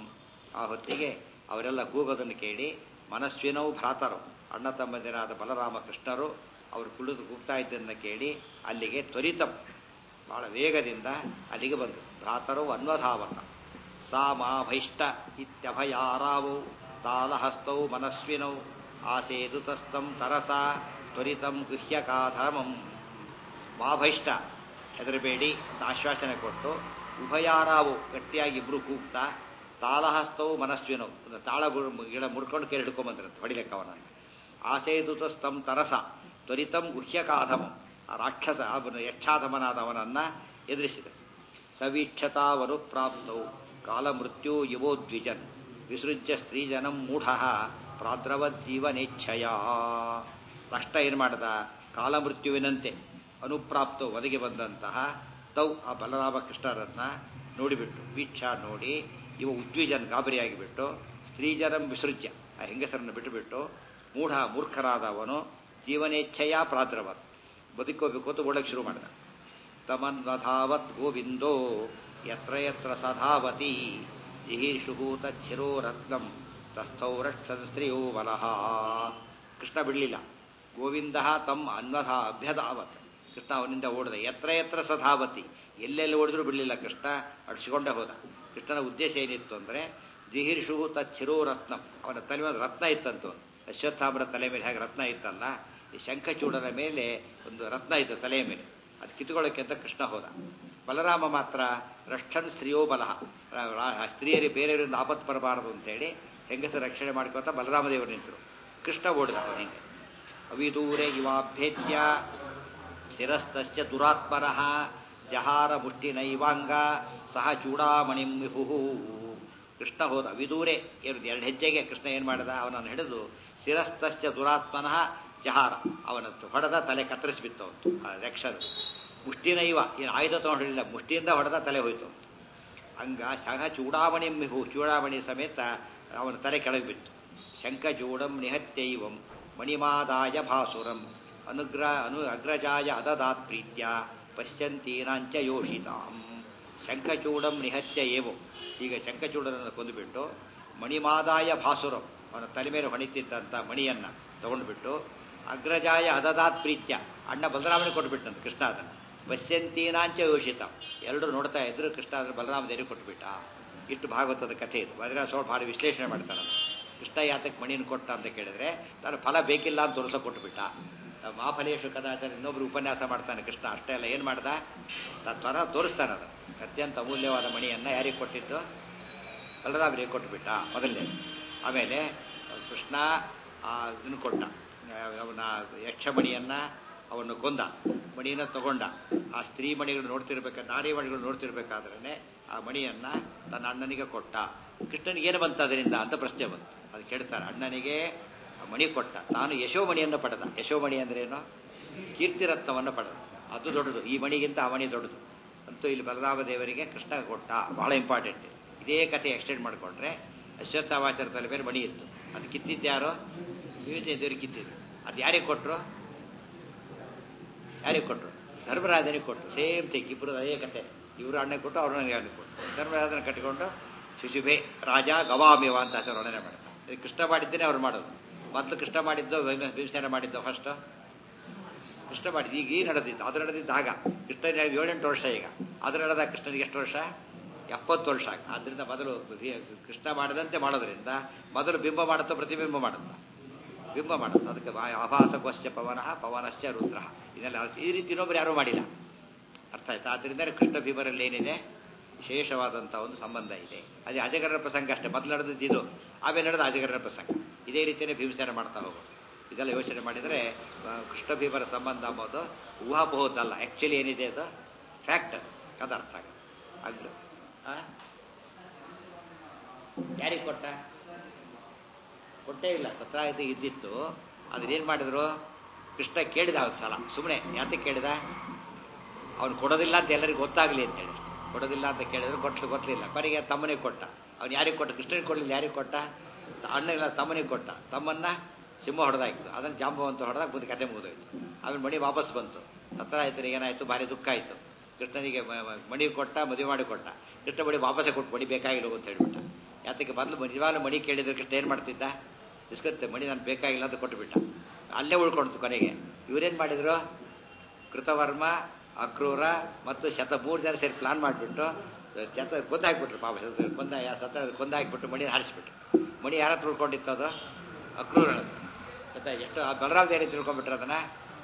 ಆ ಹೊತ್ತಿಗೆ ಅವರೆಲ್ಲ ಕೂಗೋದನ್ನು ಕೇಳಿ ಮನಸ್ವಿನೌ ಭ್ರಾತರು, ಅಣ್ಣ ತಮ್ಮಂದಿರಾದ ಬಲರಾಮ ಕೃಷ್ಣರು ಅವರು ಕುಳಿದು ಕೂಗ್ತಾ ಇದ್ದನ್ನು ಕೇಳಿ ಅಲ್ಲಿಗೆ ತ್ವರಿತಂ, ಬಹಳ ವೇಗದಿಂದ ಅಲ್ಲಿಗೆ ಬಂದರು. ಭ್ರಾತರೌ ಅನ್ವಧಾವತ ಸಾ ಮಾಭೈಷ್ಟ ಇತ್ಯಭಯಾರಾವೌ ತಾಲಹಸ್ತೌ ಮನಸ್ವಿನೌ ಆಸೇದುತಸ್ತಂ ತರಸ ತ್ವರಿತಂ ಗುಹ್ಯಕಾಧಮಂ. ಮಾಭೈಷ್ಟ, ಹೆದರಬೇಡಿ ಅಂತ ಆಶ್ವಾಸನೆ ಕೊಟ್ಟು, ಉಭಯಾರಾವು ಗಟ್ಟಿಯಾಗಿ ಇಬ್ರು ಕೂಗ್ತಾ, ತಾಲಹಸ್ತವು ಮನಸ್ವಿನವು ತಾಳ ಗಿಡ ಮುಡ್ಕೊಂಡು ಕೇಳಿ ಹಿಡ್ಕೊಂಬಂದ್ರಂತೆ ಹೊಡಿಲೆಕ್ಕ ಅವನನ್ನು. ಆಸೇದುತಸ್ತಂ ತರಸ ತ್ವರಿತಂ ಗುಹ್ಯಕಾಧಮಂ. ಆ ರಾಕ್ಷಸ ಅವನು ಯಕ್ಷಾಧಮನಾದ ಅವನನ್ನ ಎದುರಿಸಿದ. ಸವೀಕ್ಷತಾವನು ಪ್ರಾಪ್ತೌ ಕಾಲಮೃತ್ಯು ಯುವೋದ್ವಿಜನ್ ವಿಸೃಜ್ಯ ಸ್ತ್ರೀಜನಂ ಮೂಢ ಪ್ರಾದ್ರವಜ್ಜೀವನೇಚ್ಛಯ. ತಕ್ಷಣ ಏನು ಮಾಡಿದ, ಕಾಲಮೃತ್ಯುವಿನಂತೆ ಅನುಪ್ರಾಪ್ತವು ಒದಗಿ ಬಂದಂತಹ ತೌ ಆ ಬಲರಾಮ ಕೃಷ್ಣರನ್ನ ನೋಡಿಬಿಟ್ಟು, ವೀಕ್ಷ ನೋಡಿ ಇವ ಉದ್ವಿಜನ್ ಗಾಬರಿಯಾಗಿಬಿಟ್ಟು, ಸ್ತ್ರೀಜನಂ ವಿಸೃಜ್ಯ ಆ ಹೆಂಗಸರನ್ನು ಬಿಟ್ಟುಬಿಟ್ಟು, ಮೂಢ ಮೂರ್ಖರಾದವನು ಜೀವನೇಚ್ಛೆಯ ಪ್ರಾದ್ರವತ್ ಬದುಕೋಬೇಕು ಅಂತ ಓಡಕ್ಕೆ ಶುರು ಮಾಡಿದ. ತಮನ್ವಧಾವತ್ ಗೋವಿಂದೋ ಯತ್ರ ಯತ್ರ ಸಧಾವತಿ ಜಿಹೀರ್ಷು ತಚ್ಚಿರೋ ರತ್ನಂ ತಸ್ಥೌ ರಕ್ಷನ್ ಸ್ತ್ರೀಯೋ ಬಲಹ. ಕೃಷ್ಣ ಬಿಡಲಿಲ್ಲ. ಗೋವಿಂದ ತಮ್ಮ ಅನ್ವಧ ಅಭ್ಯಧಾವತ್. ಕೃಷ್ಣ ಅವನಿಂದ ಓಡಿದ. ಎತ್ರ ಎತ್ರ ಸಧಾವತಿ, ಎಲ್ಲೆಲ್ಲಿ ಓಡಿದ್ರು ಬಿಡಲಿಲ್ಲ ಕೃಷ್ಣ, ಅಡಿಸಿಕೊಂಡೇ ಹೋದ. ಕೃಷ್ಣನ ಉದ್ದೇಶ ಏನಿತ್ತು ಅಂದರೆ ಜಿಹೀರ್ಷು ತಚ್ಚಿರೋ ರತ್ನಂ, ಅವನ ತಲೆ ಮೇಲೆ ರತ್ನ ಇತ್ತಂತು. ಅಶ್ವತ್ಥಾಮರ ತಲೆ ಮೇಲೆ ಹೇಗೆ ರತ್ನ ಇತ್ತಲ್ಲ, ಈ ಶಂಖಚೂಡನ ಮೇಲೆ ಒಂದು ರತ್ನ ಇತ್ತು ತಲೆಯ ಮೇಲೆ, ಅದು ಕಿತ್ತುಕೊಳ್ಳೋಕೆ ಅಂತ ಕೃಷ್ಣ ಹೋದ. ಬಲರಾಮ ಮಾತ್ರ ರಕ್ಷನ್ ಸ್ತ್ರೀಯೋ ಬಲಹ, ಸ್ತ್ರೀಯರಿಗೆ ಬೇರೆಯವರಿಂದ ಆಪತ್ತು ಬರಬಾರದು ಅಂತೇಳಿ ಹೆಂಗಸ ರಕ್ಷಣೆ ಮಾಡ್ಕೋತ ಬಲರಾಮದೇವರು ನಿಂತರು. ಕೃಷ್ಣ ಓಡಿದ ಅವನಿಗೆ. ಅವಿದೂರೆ ಇವಾಭ್ಯೇತ್ಯ ಶಿರಸ್ತಶ್ಚ ದುರಾತ್ಮನಃ ಜಹಾರ ಮುಷ್ಟಿ ನೈವಾಂಗ ಸಹ ಚೂಡಾಮಣಿಂ ವಿಭು. ಕೃಷ್ಣ ಹೋದ ಅವಿದೂರೆ, ಎರಡು ಎರಡು ಹೆಜ್ಜೆಗೆ ಕೃಷ್ಣ ಏನು ಮಾಡಿದ, ಅವನನ್ನು ಹಿಡಿದು ಶಿರಸ್ತಶ್ಚ ದುರಾತ್ಮನಃ ಜಹಾರ, ಅವನ ಹೊಡೆದ ತಲೆ ಕತ್ತರಿಸಿಬಿತ್ತು. ಅವನು ರಕ್ಷದ ಮುಷ್ಟಿನೈವ, ಏನು ಆಯುಧ ತಗೊಂಡಿಲ್ಲ, ಮುಷ್ಟಿಯಿಂದ ಹೊಡೆದ ತಲೆ ಹೋಯ್ತು. ಹಂಗ ಸಹ ಚೂಡಾಮಣಿ ಮಿಹು, ಚೂಡಾಮಣಿ ಸಮೇತ ಅವನ ತಲೆ ಕೆಳಗೆ ಬಿತ್ತು. ಶಂಖಚೂಡಂ ನಿಹತ್ಯೈವಂ ಮಣಿಮಾದಾಯ ಭಾಸುರಂ ಅನುಗ್ರ ಅನು ಅಗ್ರಜಾಯ ಅದದಾತ್ ಪ್ರೀತ್ಯ ಪಶ್ಯಂತೀನಾಂಚ ಯೋಷಿತಾಂ. ಶಂಖಚೂಡಂ ನಿಹತ್ಯ ಏವಂ, ಈಗ ಶಂಖಚೂಡನನ್ನು ಕೊಂದುಬಿಟ್ಟು ಮಣಿಮಾದಾಯ ಭಾಸುರಂ, ಅವನ ತಲೆ ಮೇಲೆ ಹೊಣಿತಿದ್ದಂಥ ಮಣಿಯನ್ನ ತಗೊಂಡ್ಬಿಟ್ಟು ಅಗ್ರಜಾಯ ಅದದಾತ್ ಪ್ರೀತ್ಯ, ಅಣ್ಣ ಬಲರಾಮನಿಗೆ ಕೊಟ್ಟುಬಿಟ್ಟಂತ ಕೃಷ್ಣ ಅದನ್ನು. ಪಶ್ಯಂತೀನಾಂಚ ಯೋಷಿತ, ಎಲ್ಲರೂ ನೋಡ್ತಾ ಇದ್ರು. ಕೃಷ್ಣ ಅದನ್ನು ಬಲರಾಮ ದೇವರಿಗೆ ಕೊಟ್ಟುಬಿಟ್ಟ. ಇಷ್ಟು ಭಾಗವತದ ಕಥೆ ಇದು. ವಜ್ರಾಸೋಳ ಭಾರಿ ವಿಶ್ಲೇಷಣೆ ಮಾಡ್ತಾನೆ. ಕೃಷ್ಣ ಯಾತಕ್ಕೆ ಮಣಿಯನ್ನು ಕೊಟ್ಟ ಅಂತ ಕೇಳಿದ್ರೆ ತಾನು ಫಲ ಬೇಕಿಲ್ಲ ಅಂತ ತೋರಿಸ ಕೊಟ್ಟುಬಿಟ್ಟ. ಮಾಫಲೇಶು ಕದಾಚಾರ ಇನ್ನೊಬ್ರು ಉಪನ್ಯಾಸ ಮಾಡ್ತಾನೆ ಕೃಷ್ಣ. ಅಷ್ಟೇ ಅಲ್ಲ, ಏನು ಮಾಡ್ದ, ತತ್ವರ ತೋರಿಸ್ತಾನೆ. ಅದು ಅತ್ಯಂತ ಅಮೂಲ್ಯವಾದ ಮಣಿಯನ್ನು ಯಾರಿಗೆ ಕೊಟ್ಟಿದ್ದು? ಬಲರಾಮರಿಗೆ ಕೊಟ್ಟುಬಿಟ್ಟ ಮೊದಲನೇ. ಆಮೇಲೆ ಕೃಷ್ಣ ಇದನ್ನು ಕೊಟ್ಟ, ಅವನ ಯಕ್ಷಮಣಿಯನ್ನು ಅವನು ಕೊಂದ, ಮಣಿಯನ್ನು ತಗೊಂಡ. ಆ ಸ್ತ್ರೀ ಮಣಿಗಳು ನೋಡ್ತಿರ್ಬೇಕಾದ್ರೆ, ನಾರಿ ಮಣಿಗಳು ನೋಡ್ತಿರ್ಬೇಕಾದ್ರೆ ಆ ಮಣಿಯನ್ನು ತನ್ನ ಅಣ್ಣನಿಗೆ ಕೊಟ್ಟ. ಕೃಷ್ಣನಿಗೆ ಏನು ಬಂತು ಅದರಿಂದ ಅಂತ ಪ್ರಶ್ನೆ ಬಂತು. ಅದು ಕೇಳ್ತಾರೆ. ಅಣ್ಣನಿಗೆ ಮಣಿ ಕೊಟ್ಟ, ತಾನು ಯಶೋಮಣಿಯನ್ನು ಪಡೆದ. ಯಶೋಮಣಿ ಅಂದ್ರೇನು? ಕೀರ್ತಿರತ್ನವನ್ನು ಪಡೆದ. ಅದು ದೊಡ್ಡದು, ಈ ಮಣಿಗಿಂತ ಆ ಮಣಿ ದೊಡ್ಡದು. ಅಂತೂ ಇಲ್ಲಿ ಬಲರಾಮ ದೇವರಿಗೆ ಕೃಷ್ಣ ಕೊಟ್ಟ, ಬಹಳ ಇಂಪಾರ್ಟೆಂಟ್. ಇದೇ ಕಥೆ ಎಕ್ಸ್ಟೆಂಡ್ ಮಾಡಿಕೊಂಡ್ರೆ ಅಶ್ವತ್ಥಾಮಾಚಾರ ತಲೆ ಮೇಲೆ ಮಣಿ ಇತ್ತು, ಅದು ಕಿತ್ತಿದ್ಯಾರೋ? ಭೀಮಸೇನ ದೇವರಿಗೆ ಕಿತ್ತಿದ್ರು. ಅದು ಯಾರಿಗೆ ಕೊಟ್ಟರು? ಯಾರಿಗೆ ಕೊಟ್ಟರು? ಧರ್ಮರಾಜನಿಗೆ ಕೊಟ್ಟರು. ಸೇಮ್ ಥಿಂಗ್, ಇಬ್ಬರು ಅದೇ ಕಥೆ. ಇವರು ಅಣ್ಣ ಕೊಟ್ಟು ಅವ್ರ ಅಣ್ಣನಿಗೆ ಅಣ್ಣ ಕೊಟ್ಟು ಧರ್ಮರಾಜನ ಕಟ್ಟಿಕೊಂಡು ಶಿಶುಭೆ ರಾಜ ಗವಾಮಿವ ಅಂತ ಆಚಾರ ವರ್ಣನೆ ಮಾಡ್ತಾರೆ. ಕೃಷ್ಣ ಮಾಡಿದ್ದೇನೆ ಅವ್ರು ಮಾಡೋದು. ಮೊದಲು ಕೃಷ್ಣ ಮಾಡಿದ್ದು ಭೀಮಸೇನ ಮಾಡಿದ್ದು ಫಸ್ಟ್ ಕೃಷ್ಣ ಮಾಡಿದ್ದು. ಈಗ ಈ ನಡೆದಿದ್ದು ಅದು ನಡೆದಿದ್ದಾಗ ಕೃಷ್ಣ ಏಳೆಂಟು ವರ್ಷ. ಈಗ ಅದು ನಡೆದ ಕೃಷ್ಣನಿಗೆ ಎಷ್ಟು ವರ್ಷ? ಎಪ್ಪತ್ತು ವರ್ಷ. ಆದ್ರಿಂದ ಮೊದಲು ಕೃಷ್ಣ ಮಾಡಿದಂತೆ ಮಾಡೋದ್ರಿಂದ ಮೊದಲು ಬಿಂಬ ಮಾಡುತ್ತೋ ಪ್ರತಿಬಿಂಬ ಮಾಡುತ್ತ? ಬಿಂಬ ಮಾಡುತ್ತೆ. ಅದಕ್ಕೆ ಆಭಾಸಕೋಶ್ಚ ಪವನಃ ಪವನಶ್ಚ ರುದ್ರ. ಇದೆಲ್ಲ ಈ ರೀತಿ ಇನ್ನೊಬ್ರು ಯಾರೂ ಮಾಡಿಲ್ಲ. ಅರ್ಥ ಆಯ್ತಾ? ಆದ್ರಿಂದ ಕೃಷ್ಣ ಭೀಮರಲ್ಲಿ ಏನಿದೆ? ವಿಶೇಷವಾದಂಥ ಒಂದು ಸಂಬಂಧ ಇದೆ. ಅದೇ ಅಜಗರರ ಪ್ರಸಂಗ ಅಷ್ಟೇ. ಮೊದಲು ನಡೆದಿದ್ದು ಇದು, ಆಮೇಲೆ ನಡೆದ ಅಜಗರರ ಪ್ರಸಂಗ. ಇದೇ ರೀತಿಯೇ ಭೀಮಸೇನ ಮಾಡ್ತಾ ಹೋಗೋದು. ಇದೆಲ್ಲ ಯೋಚನೆ ಮಾಡಿದರೆ ಕೃಷ್ಣ ಭೀಮರ ಸಂಬಂಧ ಅಂಬೋದು ಊಹಾಪೋಹದ್ದಲ್ಲ. ಆ್ಯಕ್ಚುಲಿ ಏನಿದೆ ಅದು ಫ್ಯಾಕ್ಟ್. ಅದು ಅರ್ಥ ಆಗ ಆಗ್ಲು. ಯಾರಿಗೆ ಕೊಟ್ಟ? ಕೊಟ್ಟೇ ಇಲ್ಲ. ಸತ್ರಾಯಿತಿ ಇದ್ದಿತ್ತು. ಅದನ್ನೇನು ಮಾಡಿದ್ರು? ಕೃಷ್ಣ ಕೇಳಿದ ಅವತ್ತು ಸಲ ಸುಮ್ಮನೆ. ಯಾತಕ್ಕೆ ಕೇಳಿದ? ಅವನು ಕೊಡೋದಿಲ್ಲ ಅಂತ ಎಲ್ಲರಿಗೂ ಗೊತ್ತಾಗಲಿ ಅಂತ ಹೇಳಿ ಕೊಡೋದಿಲ್ಲ ಅಂತ ಕೇಳಿದ್ರು. ಕೊಟ್ಟಲು ಗೊತ್ತಲಿಲ್ಲ. ಕೊನೆಗೆ ತಮ್ಮನಿಗೆ ಕೊಟ್ಟ. ಅವ್ನು ಯಾರಿಗೆ ಕೊಟ್ಟ? ಕೃಷ್ಣನಿಗೆ ಕೊಡಲಿಲ್ಲ. ಯಾರಿಗೆ ಕೊಟ್ಟ? ಅಣ್ಣನಿಲ್ಲ, ತಮ್ಮನಿಗೆ ಕೊಟ್ಟ. ತಮ್ಮನ್ನ ಸಿಂಹ ಹೊಡೆದಾಯ್ತು. ಅದನ್ನು ಜಾಂಬವಂತ ಹೊಡೆದಾಗ ಮುಂದೆ ಕತೆ ಮುಗಿದೋಯ್ತು. ಆಮೇಲೆ ಮಣಿ ವಾಪಸ್ ಬಂತು. ಸತ್ರಾಯಿತನಿಗೆ ಏನಾಯ್ತು? ಭಾರಿ ದುಃಖ ಆಯಿತು. ಕೃಷ್ಣನಿಗೆ ಮಣಿ ಕೊಟ್ಟ, ಮದುವೆ ಮಾಡಿ ಕೊಟ್ಟ. ಕೃಷ್ಣ ಮಣಿ ವಾಪಸ್ಸೇ ಕೊಟ್ಟು, ಮಣಿ ಬೇಕಾಗಿಲ್ಲ ಅಂತ ಹೇಳ್ಬಿಟ್ಟ. ಯಾತಕ್ಕೆ? ಮೊದಲು ನಿಜವಾಗ್ಲೂ ಮಣಿ ಕೇಳಿದ್ರೆ ಕೃಷ್ಣ ಏನು ಮಾಡ್ತಿದ್ದ? ಇಸ್ಕತ್ತೆ, ಮಣಿ ನಾನು ಬೇಕಾಗಿಲ್ಲ ಅಂತ ಕೊಟ್ಟುಬಿಟ್ಟ. ಅಲ್ಲೇ ಉಳ್ಕೊಳ್ತು. ಕೊನೆಗೆ ಇವರೇನು ಮಾಡಿದ್ರು? ಕೃತವರ್ಮ, ಅಕ್ರೂರ ಮತ್ತು ಶತ ಮೂರು ಜನ ಸೇರಿ ಪ್ಲಾನ್ ಮಾಡಿಬಿಟ್ಟು ಶತ ಕೊಂದಾಕ್ಬಿಟ್ರು. ಪಾಪ ಕೊಂದ ಸತ ಕೊಂದಾಕ್ಬಿಟ್ಟು ಮಣಿ ಹಾರಿಸ್ಬಿಟ್ರು. ಮಣಿ ಯಾರ ಹತ್ರ ಉಳ್ಕೊಂಡಿತ್ತು? ಅದು ಅಕ್ರೂರನ ಹತ್ರ. ಮತ್ತೆ ಎಷ್ಟು ಬಲರಾಮ ದೇವರಿಗೆ ತಿಳ್ಕೊಂಡ್ಬಿಟ್ರೆ ಅದನ್ನ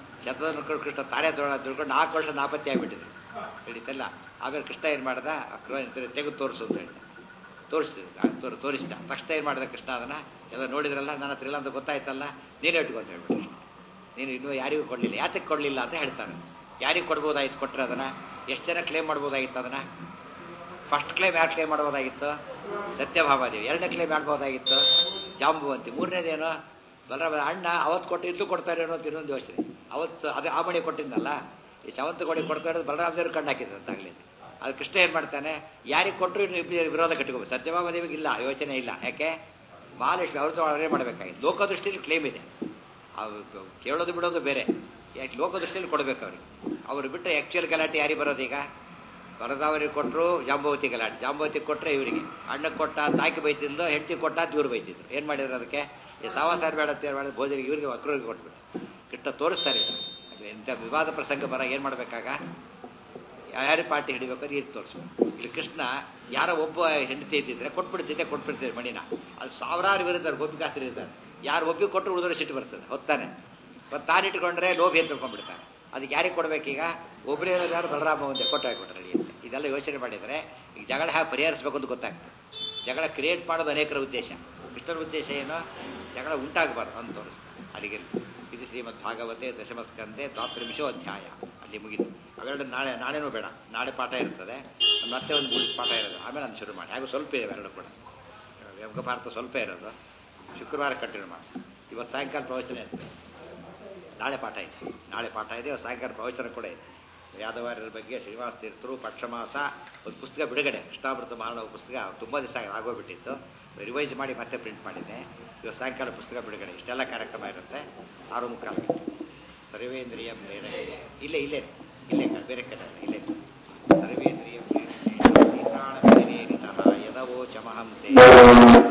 ಶತದ ಕೃಷ್ಣ ತಾನೇ ತೊಗೊಳ ತಿಳ್ಕೊಂಡು ನಾಲ್ಕು ವರ್ಷ ನಾಪತ್ತೆ ಆಗಿಬಿಟ್ಟಿದ್ರು. ಹಿಡಿತಲ್ಲ. ಆಮೇಲೆ ಕೃಷ್ಣ ಏನು ಮಾಡ್ದ? ಅಕ್ರೂರ ತೆಗೆದು ತೋರಿಸು ಅಂತ ಹೇಳಿ ತೋರಿಸ್ತಿದ್ರು. ತೋರಿಸಿದ ತಕ್ಷಣ ಏನು ಮಾಡಿದ ಕೃಷ್ಣ? ಅದನ್ನ ಎಲ್ಲ ನೋಡಿದ್ರಲ್ಲ, ನನ್ನ ಹತ್ರ ಇಲ್ಲ ಅಂತ ಗೊತ್ತಾಯ್ತಲ್ಲ, ನೀನೇ ಇಟ್ಕೊ ಅಂತ ಹೇಳ್ಬಿಟ್ಟು. ನೀನು ಇನ್ನೂ ಯಾರಿಗೂ ಕೊಡಲಿಲ್ಲ. ಯಾತಕ್ಕೆ ಕೊಡಲಿಲ್ಲ ಅಂತ ಹೇಳ್ತಾನೆ. ಯಾರಿಗೆ ಕೊಡ್ಬೋದಾಗಿತ್ತು? ಕೊಟ್ಟರೆ ಅದನ್ನ ಎಷ್ಟು ಜನ ಕ್ಲೇಮ್ ಮಾಡ್ಬೋದಾಗಿತ್ತು? ಅದನ್ನ ಫಸ್ಟ್ ಕ್ಲೇಮ್ ಯಾರು ಕ್ಲೇಮ್ ಮಾಡ್ಬೋದಾಗಿತ್ತು? ಸತ್ಯಭಾಮಾದೇವಿ. ಎರಡನೇ ಕ್ಲೇಮ್ ಮಾಡ್ಬೋದಾಗಿತ್ತು ಜಾಂಬುವಂತಿ. ಮೂರನೇದೇನು? ಬಲರಾಮ ಅಣ್ಣ ಅವತ್ತು ಕೊಟ್ಟು ಇದ್ದು ಕೊಡ್ತಾರೆ ಅನ್ನೋ ಇನ್ನೊಂದು ಯೋಚನೆ. ಅವತ್ತು ಅದು ಆ ಮಣಿ ಕೊಟ್ಟಿದ್ದಲ್ಲ, ಈ ಶಾವಂತ ಕೊಡಿ ಕೊಡ್ತಾ ಇರೋದು ಬಲರಾಮ ದೇವರು ಕಣ್ಣು ಹಾಕಿದ್ರು ಅಂತಾಗಲಿ. ಅದು ಕೃಷ್ಣ ಏನು ಮಾಡ್ತಾನೆ? ಯಾರಿಗೆ ಕೊಟ್ಟರು ಇನ್ನು ವಿರೋಧ ಕಟ್ಟಿಕೋಬೇಕು. ಸತ್ಯಭಾಮಾದೇವಿಗೆ ಇಲ್ಲ, ಯೋಚನೆ ಇಲ್ಲ. ಯಾಕೆ? ಮಹಾಲಕ್ಷ್ಮಿ ಅವ್ರದ್ದು ಅವರೇ ಮಾಡಬೇಕಾಗಿತ್ತು. ಲೋಕದೃಷ್ಟಿಯಲ್ಲಿ ಕ್ಲೇಮ್ ಇದೆ. ಅವ್ರು ಕೇಳೋದು ಬಿಡೋದು ಬೇರೆ. ಯಾಕೆ? ಲೋಕದೃಷ್ಟಿಯಲ್ಲಿ ಕೊಡಬೇಕು ಅವ್ರಿಗೆ. ಅವರು ಬಿಟ್ಟು ಆ್ಯಕ್ಚುಯಲ್ ಗಲಾಟೆ ಯಾರಿಗೆ ಬರೋದು? ಈಗ ಬಲರಾಮರಿಗೆ ಕೊಟ್ಟರು ಜಾಂಬವತಿ ಗಲಾಟೆ. ಜಾಂಬವತಿಗೆ ಕೊಟ್ಟರೆ ಇವರಿಗೆ. ಅಣ್ಣಕ್ಕೆ ಕೊಟ್ಟ ಅಂತ ಆಕೆ ಬೈತಿದ್ದು, ಹೆಂಡತಿ ಕೊಟ್ಟ ಅಂತ ಇವ್ರು ಬೈತಿದ್ರು. ಏನು ಮಾಡಿದ್ರು? ಅದಕ್ಕೆ ಈ ಸಾವಾಸಾರ ಬೇಡ ಅಂತ ಹೇಳಿ ಭೋಜನಿಗೆ ಇವ್ರಿಗೆ ಅಕ್ರೂರಿಗೆ ಕೊಟ್ಬಿಟ್ಟು ಕೃಷ್ಣ ತೋರಿಸ್ತಾರೆ. ಇಂಥ ವಿವಾದ ಪ್ರಸಂಗ ಬರ ಏನು ಮಾಡಬೇಕಾಗ? ಯಾರ್ಯಾರು ಪಾರ್ಟಿ ಹಿಡಿಬೇಕಾದ್ರೆ ಇದು ತೋರಿಸ್ಬೇಕು. ಇಲ್ಲಿ ಕೃಷ್ಣ ಯಾರೋ ಒಬ್ಬ ಹೆಂಡತಿ ಇದ್ದಿದ್ರೆ ಕೊಟ್ಬಿಡ್ತಿದ್ದೆ ಕೊಟ್ಬಿಡ್ತಿದ್ದೆ ಮಣಿನ. ಅದು ಸಾವಿರಾರು ಇರ್ತಾರೆ, ಗೋಪಿಕಾಸ್ತ್ರಿ ಇರ್ತಾರೆ. ಯಾರು ಒಬ್ಬಿ ಕೊಟ್ಟರು ಉಳಿದ್ರೆ ಸಿಟ್ಟು ಬರ್ತದೆ. ಹೊತ್ತಾನೆ ಮತ್ತು ತಾನಿಟ್ಕೊಂಡ್ರೆ ಲೋಭಿ ಅಂತ ತಿಳ್ಕೊಂಡ್ಬಿಡ್ತಾನೆ. ಅದಕ್ಕೆ ಯಾರಿಗೆ ಕೊಡಬೇಕೀಗ? ಒಬ್ಬರೇ ಇರೋದು ಯಾರು? ಬಲರಾಮ ಒಂದೇ ಕೊಟ್ಟಾಗ್ಬಿಟ್ರೆ ನಡೆಯುತ್ತೆ. ಇದೆಲ್ಲ ಯೋಚನೆ ಮಾಡಿದರೆ ಈಗ ಜಗಳ ಹೇಗೆ ಪರಿಹರಿಸಬೇಕು ಅಂತ ಗೊತ್ತಾಗ್ತದೆ. ಜಗಳ ಕ್ರಿಯೇಟ್ ಮಾಡೋದು ಅನೇಕರ ಉದ್ದೇಶ. ಕೃಷ್ಣನ ಉದ್ದೇಶ ಏನು? ಜಗಳ ಉಂಟಾಗಬಾರ್ದು ಅಂತ ತೋರಿಸ್ತಾರೆ. ಅಲ್ಲಿಗೆ ಇದು ಶ್ರೀಮದ್ ಭಾಗವತೆ ದಶಮಸ್ಕಂದೆ ದ್ವಾತ್ರಿಂಶೋ ಅಧ್ಯಾಯ. ಅಲ್ಲಿ ಮುಗಿತು. ಅವೆರಡು ನಾಳೆ ನಾಳೆನೂ ಬೇಡ, ನಾಳೆ ಪಾಠ ಇರ್ತದೆ. ಮತ್ತೆ ಒಂದು ಮೂರು ಪಾಠ ಇರೋದು. ಆಮೇಲೆ ನಾನು ಶುರು ಮಾಡಿ. ಹಾಗೂ ಸ್ವಲ್ಪ ಇದೆ ಎರಡು ಕೂಡ. ವ್ಯಂಗ ಭಾರತ ಸ್ವಲ್ಪ ಇರೋದು. ಶುಕ್ರವಾರ ಕಂಟಿನ್ಯೂ ಮಾಡಿ. ಇವತ್ತು ಸಾಯಂಕಾಲ ಪ್ರವಚನ ಇರ್ತದೆ. ನಾಳೆ ಪಾಠ ಇದೆ. ನಾಳೆ ಪಾಠ ಇದೆ. ಸಾಯಂಕಾಲ ಪ್ರವಚನ ಕೂಡ ಇದೆ. ಯಾದವಾರ್ಯರ ಬಗ್ಗೆ ಶ್ರೀನಿವಾಸ ತೀರ್ಥರು ಪಕ್ಷಮಾಸ ಒಂದು ಪುಸ್ತಕ ಬಿಡುಗಡೆ. ಕೃಷ್ಣಾಮೃತ ಮಹಾರಾಣ ಪುಸ್ತಕ ತುಂಬ ದಿವಸ ಆಗೋಗ್ಬಿಟ್ಟಿತ್ತು. ರಿವೈಸ್ ಮಾಡಿ ಮತ್ತೆ ಪ್ರಿಂಟ್ ಮಾಡಿದ್ದೆ. ಇವತ್ತು ಸಾಯಂಕಾಲ ಪುಸ್ತಕ ಬಿಡುಗಡೆ. ಇಷ್ಟೆಲ್ಲ ಕಾರ್ಯಕ್ರಮ ಇರುತ್ತೆ. ಆರು ಮುಕ್ಕಾಲ ಸರ್ವೇಂದ್ರಿಯ ಪ್ರೇರಣೆ ಇಲ್ಲೇ ಇಲ್ಲೇ ಇಲ್ಲೇ ಬೇರೆ ಕಡೆ ಇಲ್ಲೇ ಸರ್ವೇಂದ್ರಿಯ ಪ್ರೇರಣೆ ಯದವೋ ಚಮಹಂತೆ